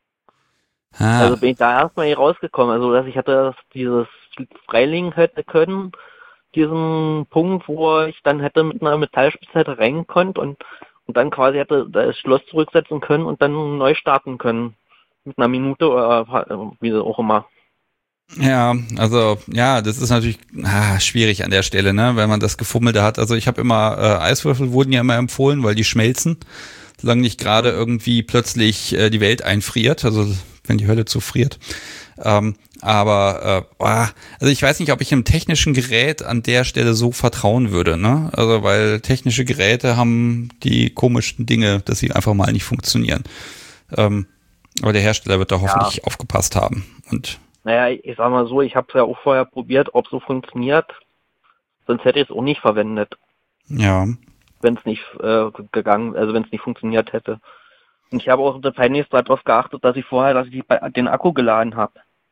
Ah. Also bin ich da erstmal nicht rausgekommen. Also dass ich hatte dieses freilegen hätte können, diesen Punkt, wo ich dann hätte mit einer Metallspitzhacke rein konnte und, und dann quasi hätte das Schloss zurücksetzen können und dann neu starten können. Mit einer Minute oder wie auch immer. Ja, also ja, das ist natürlich ah, schwierig an der Stelle, ne, wenn man das Gefummelte hat. Also ich habe immer, äh, Eiswürfel wurden ja immer empfohlen, weil die schmelzen, solange nicht gerade irgendwie plötzlich äh, die Welt einfriert, also wenn die Hölle zufriert. Ähm, aber äh, boah, also ich weiß nicht, ob ich einem technischen Gerät an der Stelle so vertrauen würde, ne? Also weil technische Geräte haben die komischsten Dinge, dass sie einfach mal nicht funktionieren. Ähm, aber der Hersteller wird da hoffentlich ja. aufgepasst haben und Naja, ich sag mal so, ich habe es ja auch vorher probiert, ob es so funktioniert. Sonst hätte ich es auch nicht verwendet. Ja. Wenn es nicht äh, gegangen, also wenn es nicht funktioniert hätte. Und ich habe auch unter peinlichst darauf geachtet, dass ich vorher, dass ich den Akku geladen habe.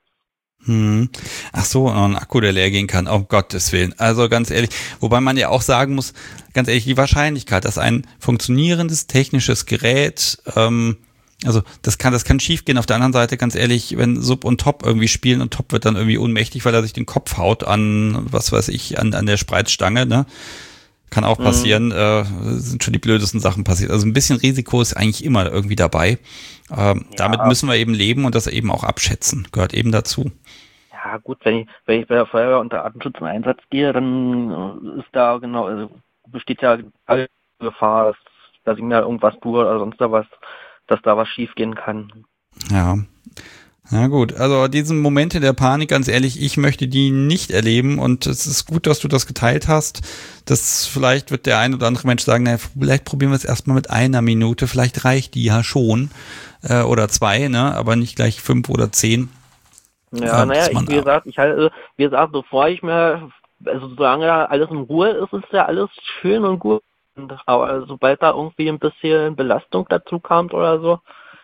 Hm. Ach so, noch ein Akku, der leer gehen kann, um Gottes Willen. Also ganz ehrlich, wobei man ja auch sagen muss, ganz ehrlich, die Wahrscheinlichkeit, dass ein funktionierendes technisches Gerät ähm, also das kann das kann schief gehen. Auf der anderen Seite, ganz ehrlich, wenn Sub und Top irgendwie spielen und Top wird dann irgendwie ohnmächtig, weil er sich den Kopf haut an, was weiß ich, an, an der Spreizstange, ne? Kann auch passieren. Mhm. Äh, sind schon die blödesten Sachen passiert. Also ein bisschen Risiko ist eigentlich immer irgendwie dabei. Ähm, ja. Damit müssen wir eben leben und das eben auch abschätzen. Gehört eben dazu. Ja gut, wenn ich, wenn ich bei der Feuerwehr unter Atemschutz in Einsatz gehe, dann ist da genau, also besteht ja alle Gefahr, dass, dass ich mir irgendwas tue oder sonst da was, dass da was schief gehen kann. Ja, na gut. Also diesen Momente der Panik, ganz ehrlich, ich möchte die nicht erleben und es ist gut, dass du das geteilt hast. Das vielleicht wird der ein oder andere Mensch sagen, na, vielleicht probieren wir es erstmal mit einer Minute, vielleicht reicht die ja schon äh, oder zwei, ne, aber nicht gleich fünf oder zehn. Ja, ähm, naja, ich, wie gesagt, ich halt, wie gesagt, bevor ich mir, also solange alles in Ruhe ist, ist ja alles schön und gut. Aber sobald da irgendwie ein bisschen Belastung dazu kam oder so,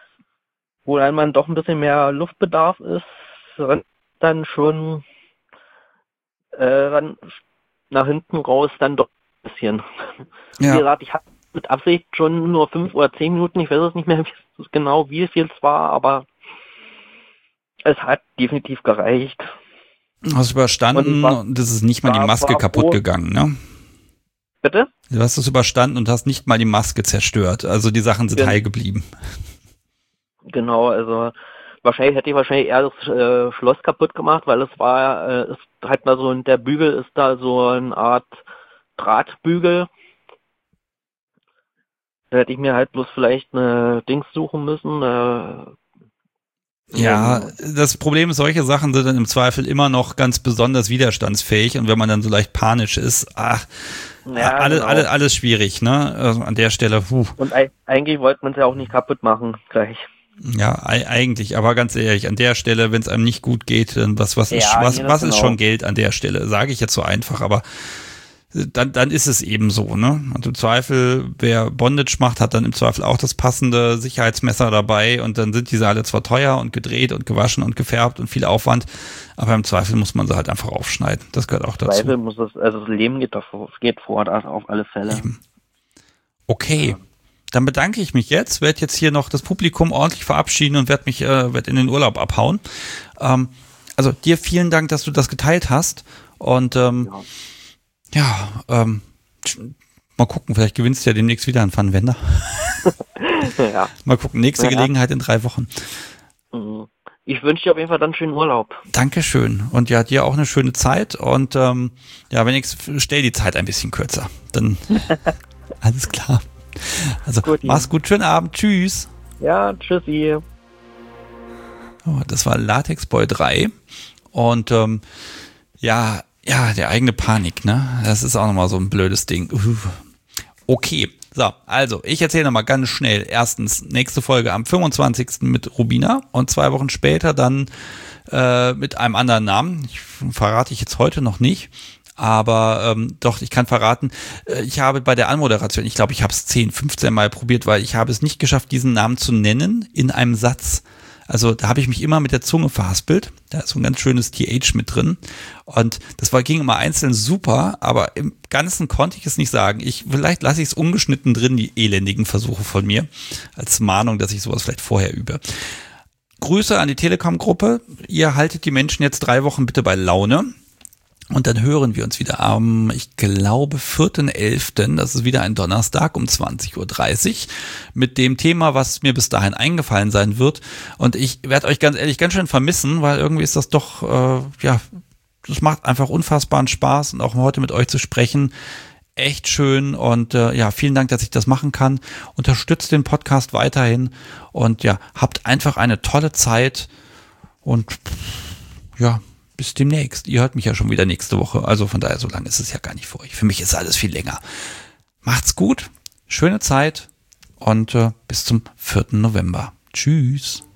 wo dann man doch ein bisschen mehr Luftbedarf ist, dann schon äh, dann nach hinten raus dann doch ein bisschen. Ja. Wie gesagt, ich habe mit Absicht schon nur fünf oder zehn Minuten, ich weiß es nicht mehr genau, wie viel es war, aber es hat definitiv gereicht. Hast du überstanden und, und das ist nicht mal die Maske kaputt froh. gegangen, ne? Bitte? Du hast es überstanden und hast nicht mal die Maske zerstört. Also die Sachen sind ja. heil geblieben. Genau, also wahrscheinlich hätte ich wahrscheinlich eher das äh, Schloss kaputt gemacht, weil es war, äh, es halt mal so, der Bügel ist da so eine Art Drahtbügel. Da hätte ich mir halt bloß vielleicht eine Dings suchen müssen, äh, Ja, das Problem ist, solche Sachen sind dann im Zweifel immer noch ganz besonders widerstandsfähig und wenn man dann so leicht panisch ist, ach, ja, alles, genau. alles, alles schwierig, ne? Also an der Stelle. Puh. Und eigentlich wollte man es ja auch nicht kaputt machen, gleich. Ja, eigentlich, aber ganz ehrlich, an der Stelle, wenn es einem nicht gut geht, dann was, was, ja, ist, was, was ist genau. schon Geld an der Stelle? Sage ich jetzt so einfach, aber dann, dann ist es eben so, ne? Und im Zweifel, wer Bondage macht, hat dann im Zweifel auch das passende Sicherheitsmesser dabei und dann sind diese alle zwar teuer und gedreht und gewaschen und gefärbt und viel Aufwand, aber im Zweifel muss man sie halt einfach aufschneiden. Das gehört auch dazu. Im Zweifel muss es, also das Leben geht, davor, geht vor, also auf alle Fälle. Eben. Okay. Ja. Dann bedanke ich mich jetzt, werde jetzt hier noch das Publikum ordentlich verabschieden und werde mich, äh, werde in den Urlaub abhauen. Ähm, also dir vielen Dank, dass du das geteilt hast und ähm, ja. Ja, ähm, mal gucken, vielleicht gewinnst du ja demnächst wieder einen Pfannenwender. ja. Mal gucken, nächste ja. Gelegenheit in drei Wochen. Ich wünsche dir auf jeden Fall dann einen schönen Urlaub. Dankeschön. Und ja, dir auch eine schöne Zeit. Und ähm, ja, wenn ich stell die Zeit ein bisschen kürzer. Dann alles klar. Also gut, mach's gut, schönen Abend. Tschüss. Ja, tschüssi. Oh, das war Latexboy drei. Und ähm, ja, ja, der eigene Panik, ne? Das ist auch nochmal so ein blödes Ding. Uh. Okay. So, also, ich erzähle nochmal ganz schnell. Erstens, nächste Folge am fünfundzwanzigsten mit Rubina und zwei Wochen später dann äh, mit einem anderen Namen. Ich, verrate ich jetzt heute noch nicht, aber ähm, doch, ich kann verraten, äh, ich habe bei der Anmoderation, ich glaube, ich habe es zehn, fünfzehn Mal probiert, weil ich habe es nicht geschafft, diesen Namen zu nennen in einem Satz. Also da habe ich mich immer mit der Zunge verhaspelt. Da ist so ein ganz schönes T H mit drin. Und das war, ging immer einzeln super, aber im Ganzen konnte ich es nicht sagen. Ich, vielleicht lasse ich es ungeschnitten drin, die elendigen Versuche von mir, als Mahnung, dass ich sowas vielleicht vorher übe. Grüße an die Telekom-Gruppe. Ihr haltet die Menschen jetzt drei Wochen bitte bei Laune. Und dann hören wir uns wieder am, ich glaube, vierten elften Das ist wieder ein Donnerstag um zwanzig Uhr dreißig mit dem Thema, was mir bis dahin eingefallen sein wird. Und ich werde euch ganz ehrlich ganz schön vermissen, weil irgendwie ist das doch, äh, ja, das macht einfach unfassbaren Spaß und auch heute mit euch zu sprechen. Echt schön und äh, ja, vielen Dank, dass ich das machen kann. Unterstützt den Podcast weiterhin und ja, habt einfach eine tolle Zeit und ja, bis demnächst. Ihr hört mich ja schon wieder nächste Woche. Also von daher, so lange ist es ja gar nicht für euch. Für mich ist alles viel länger. Macht's gut, schöne Zeit und äh, bis zum vierten November. Tschüss.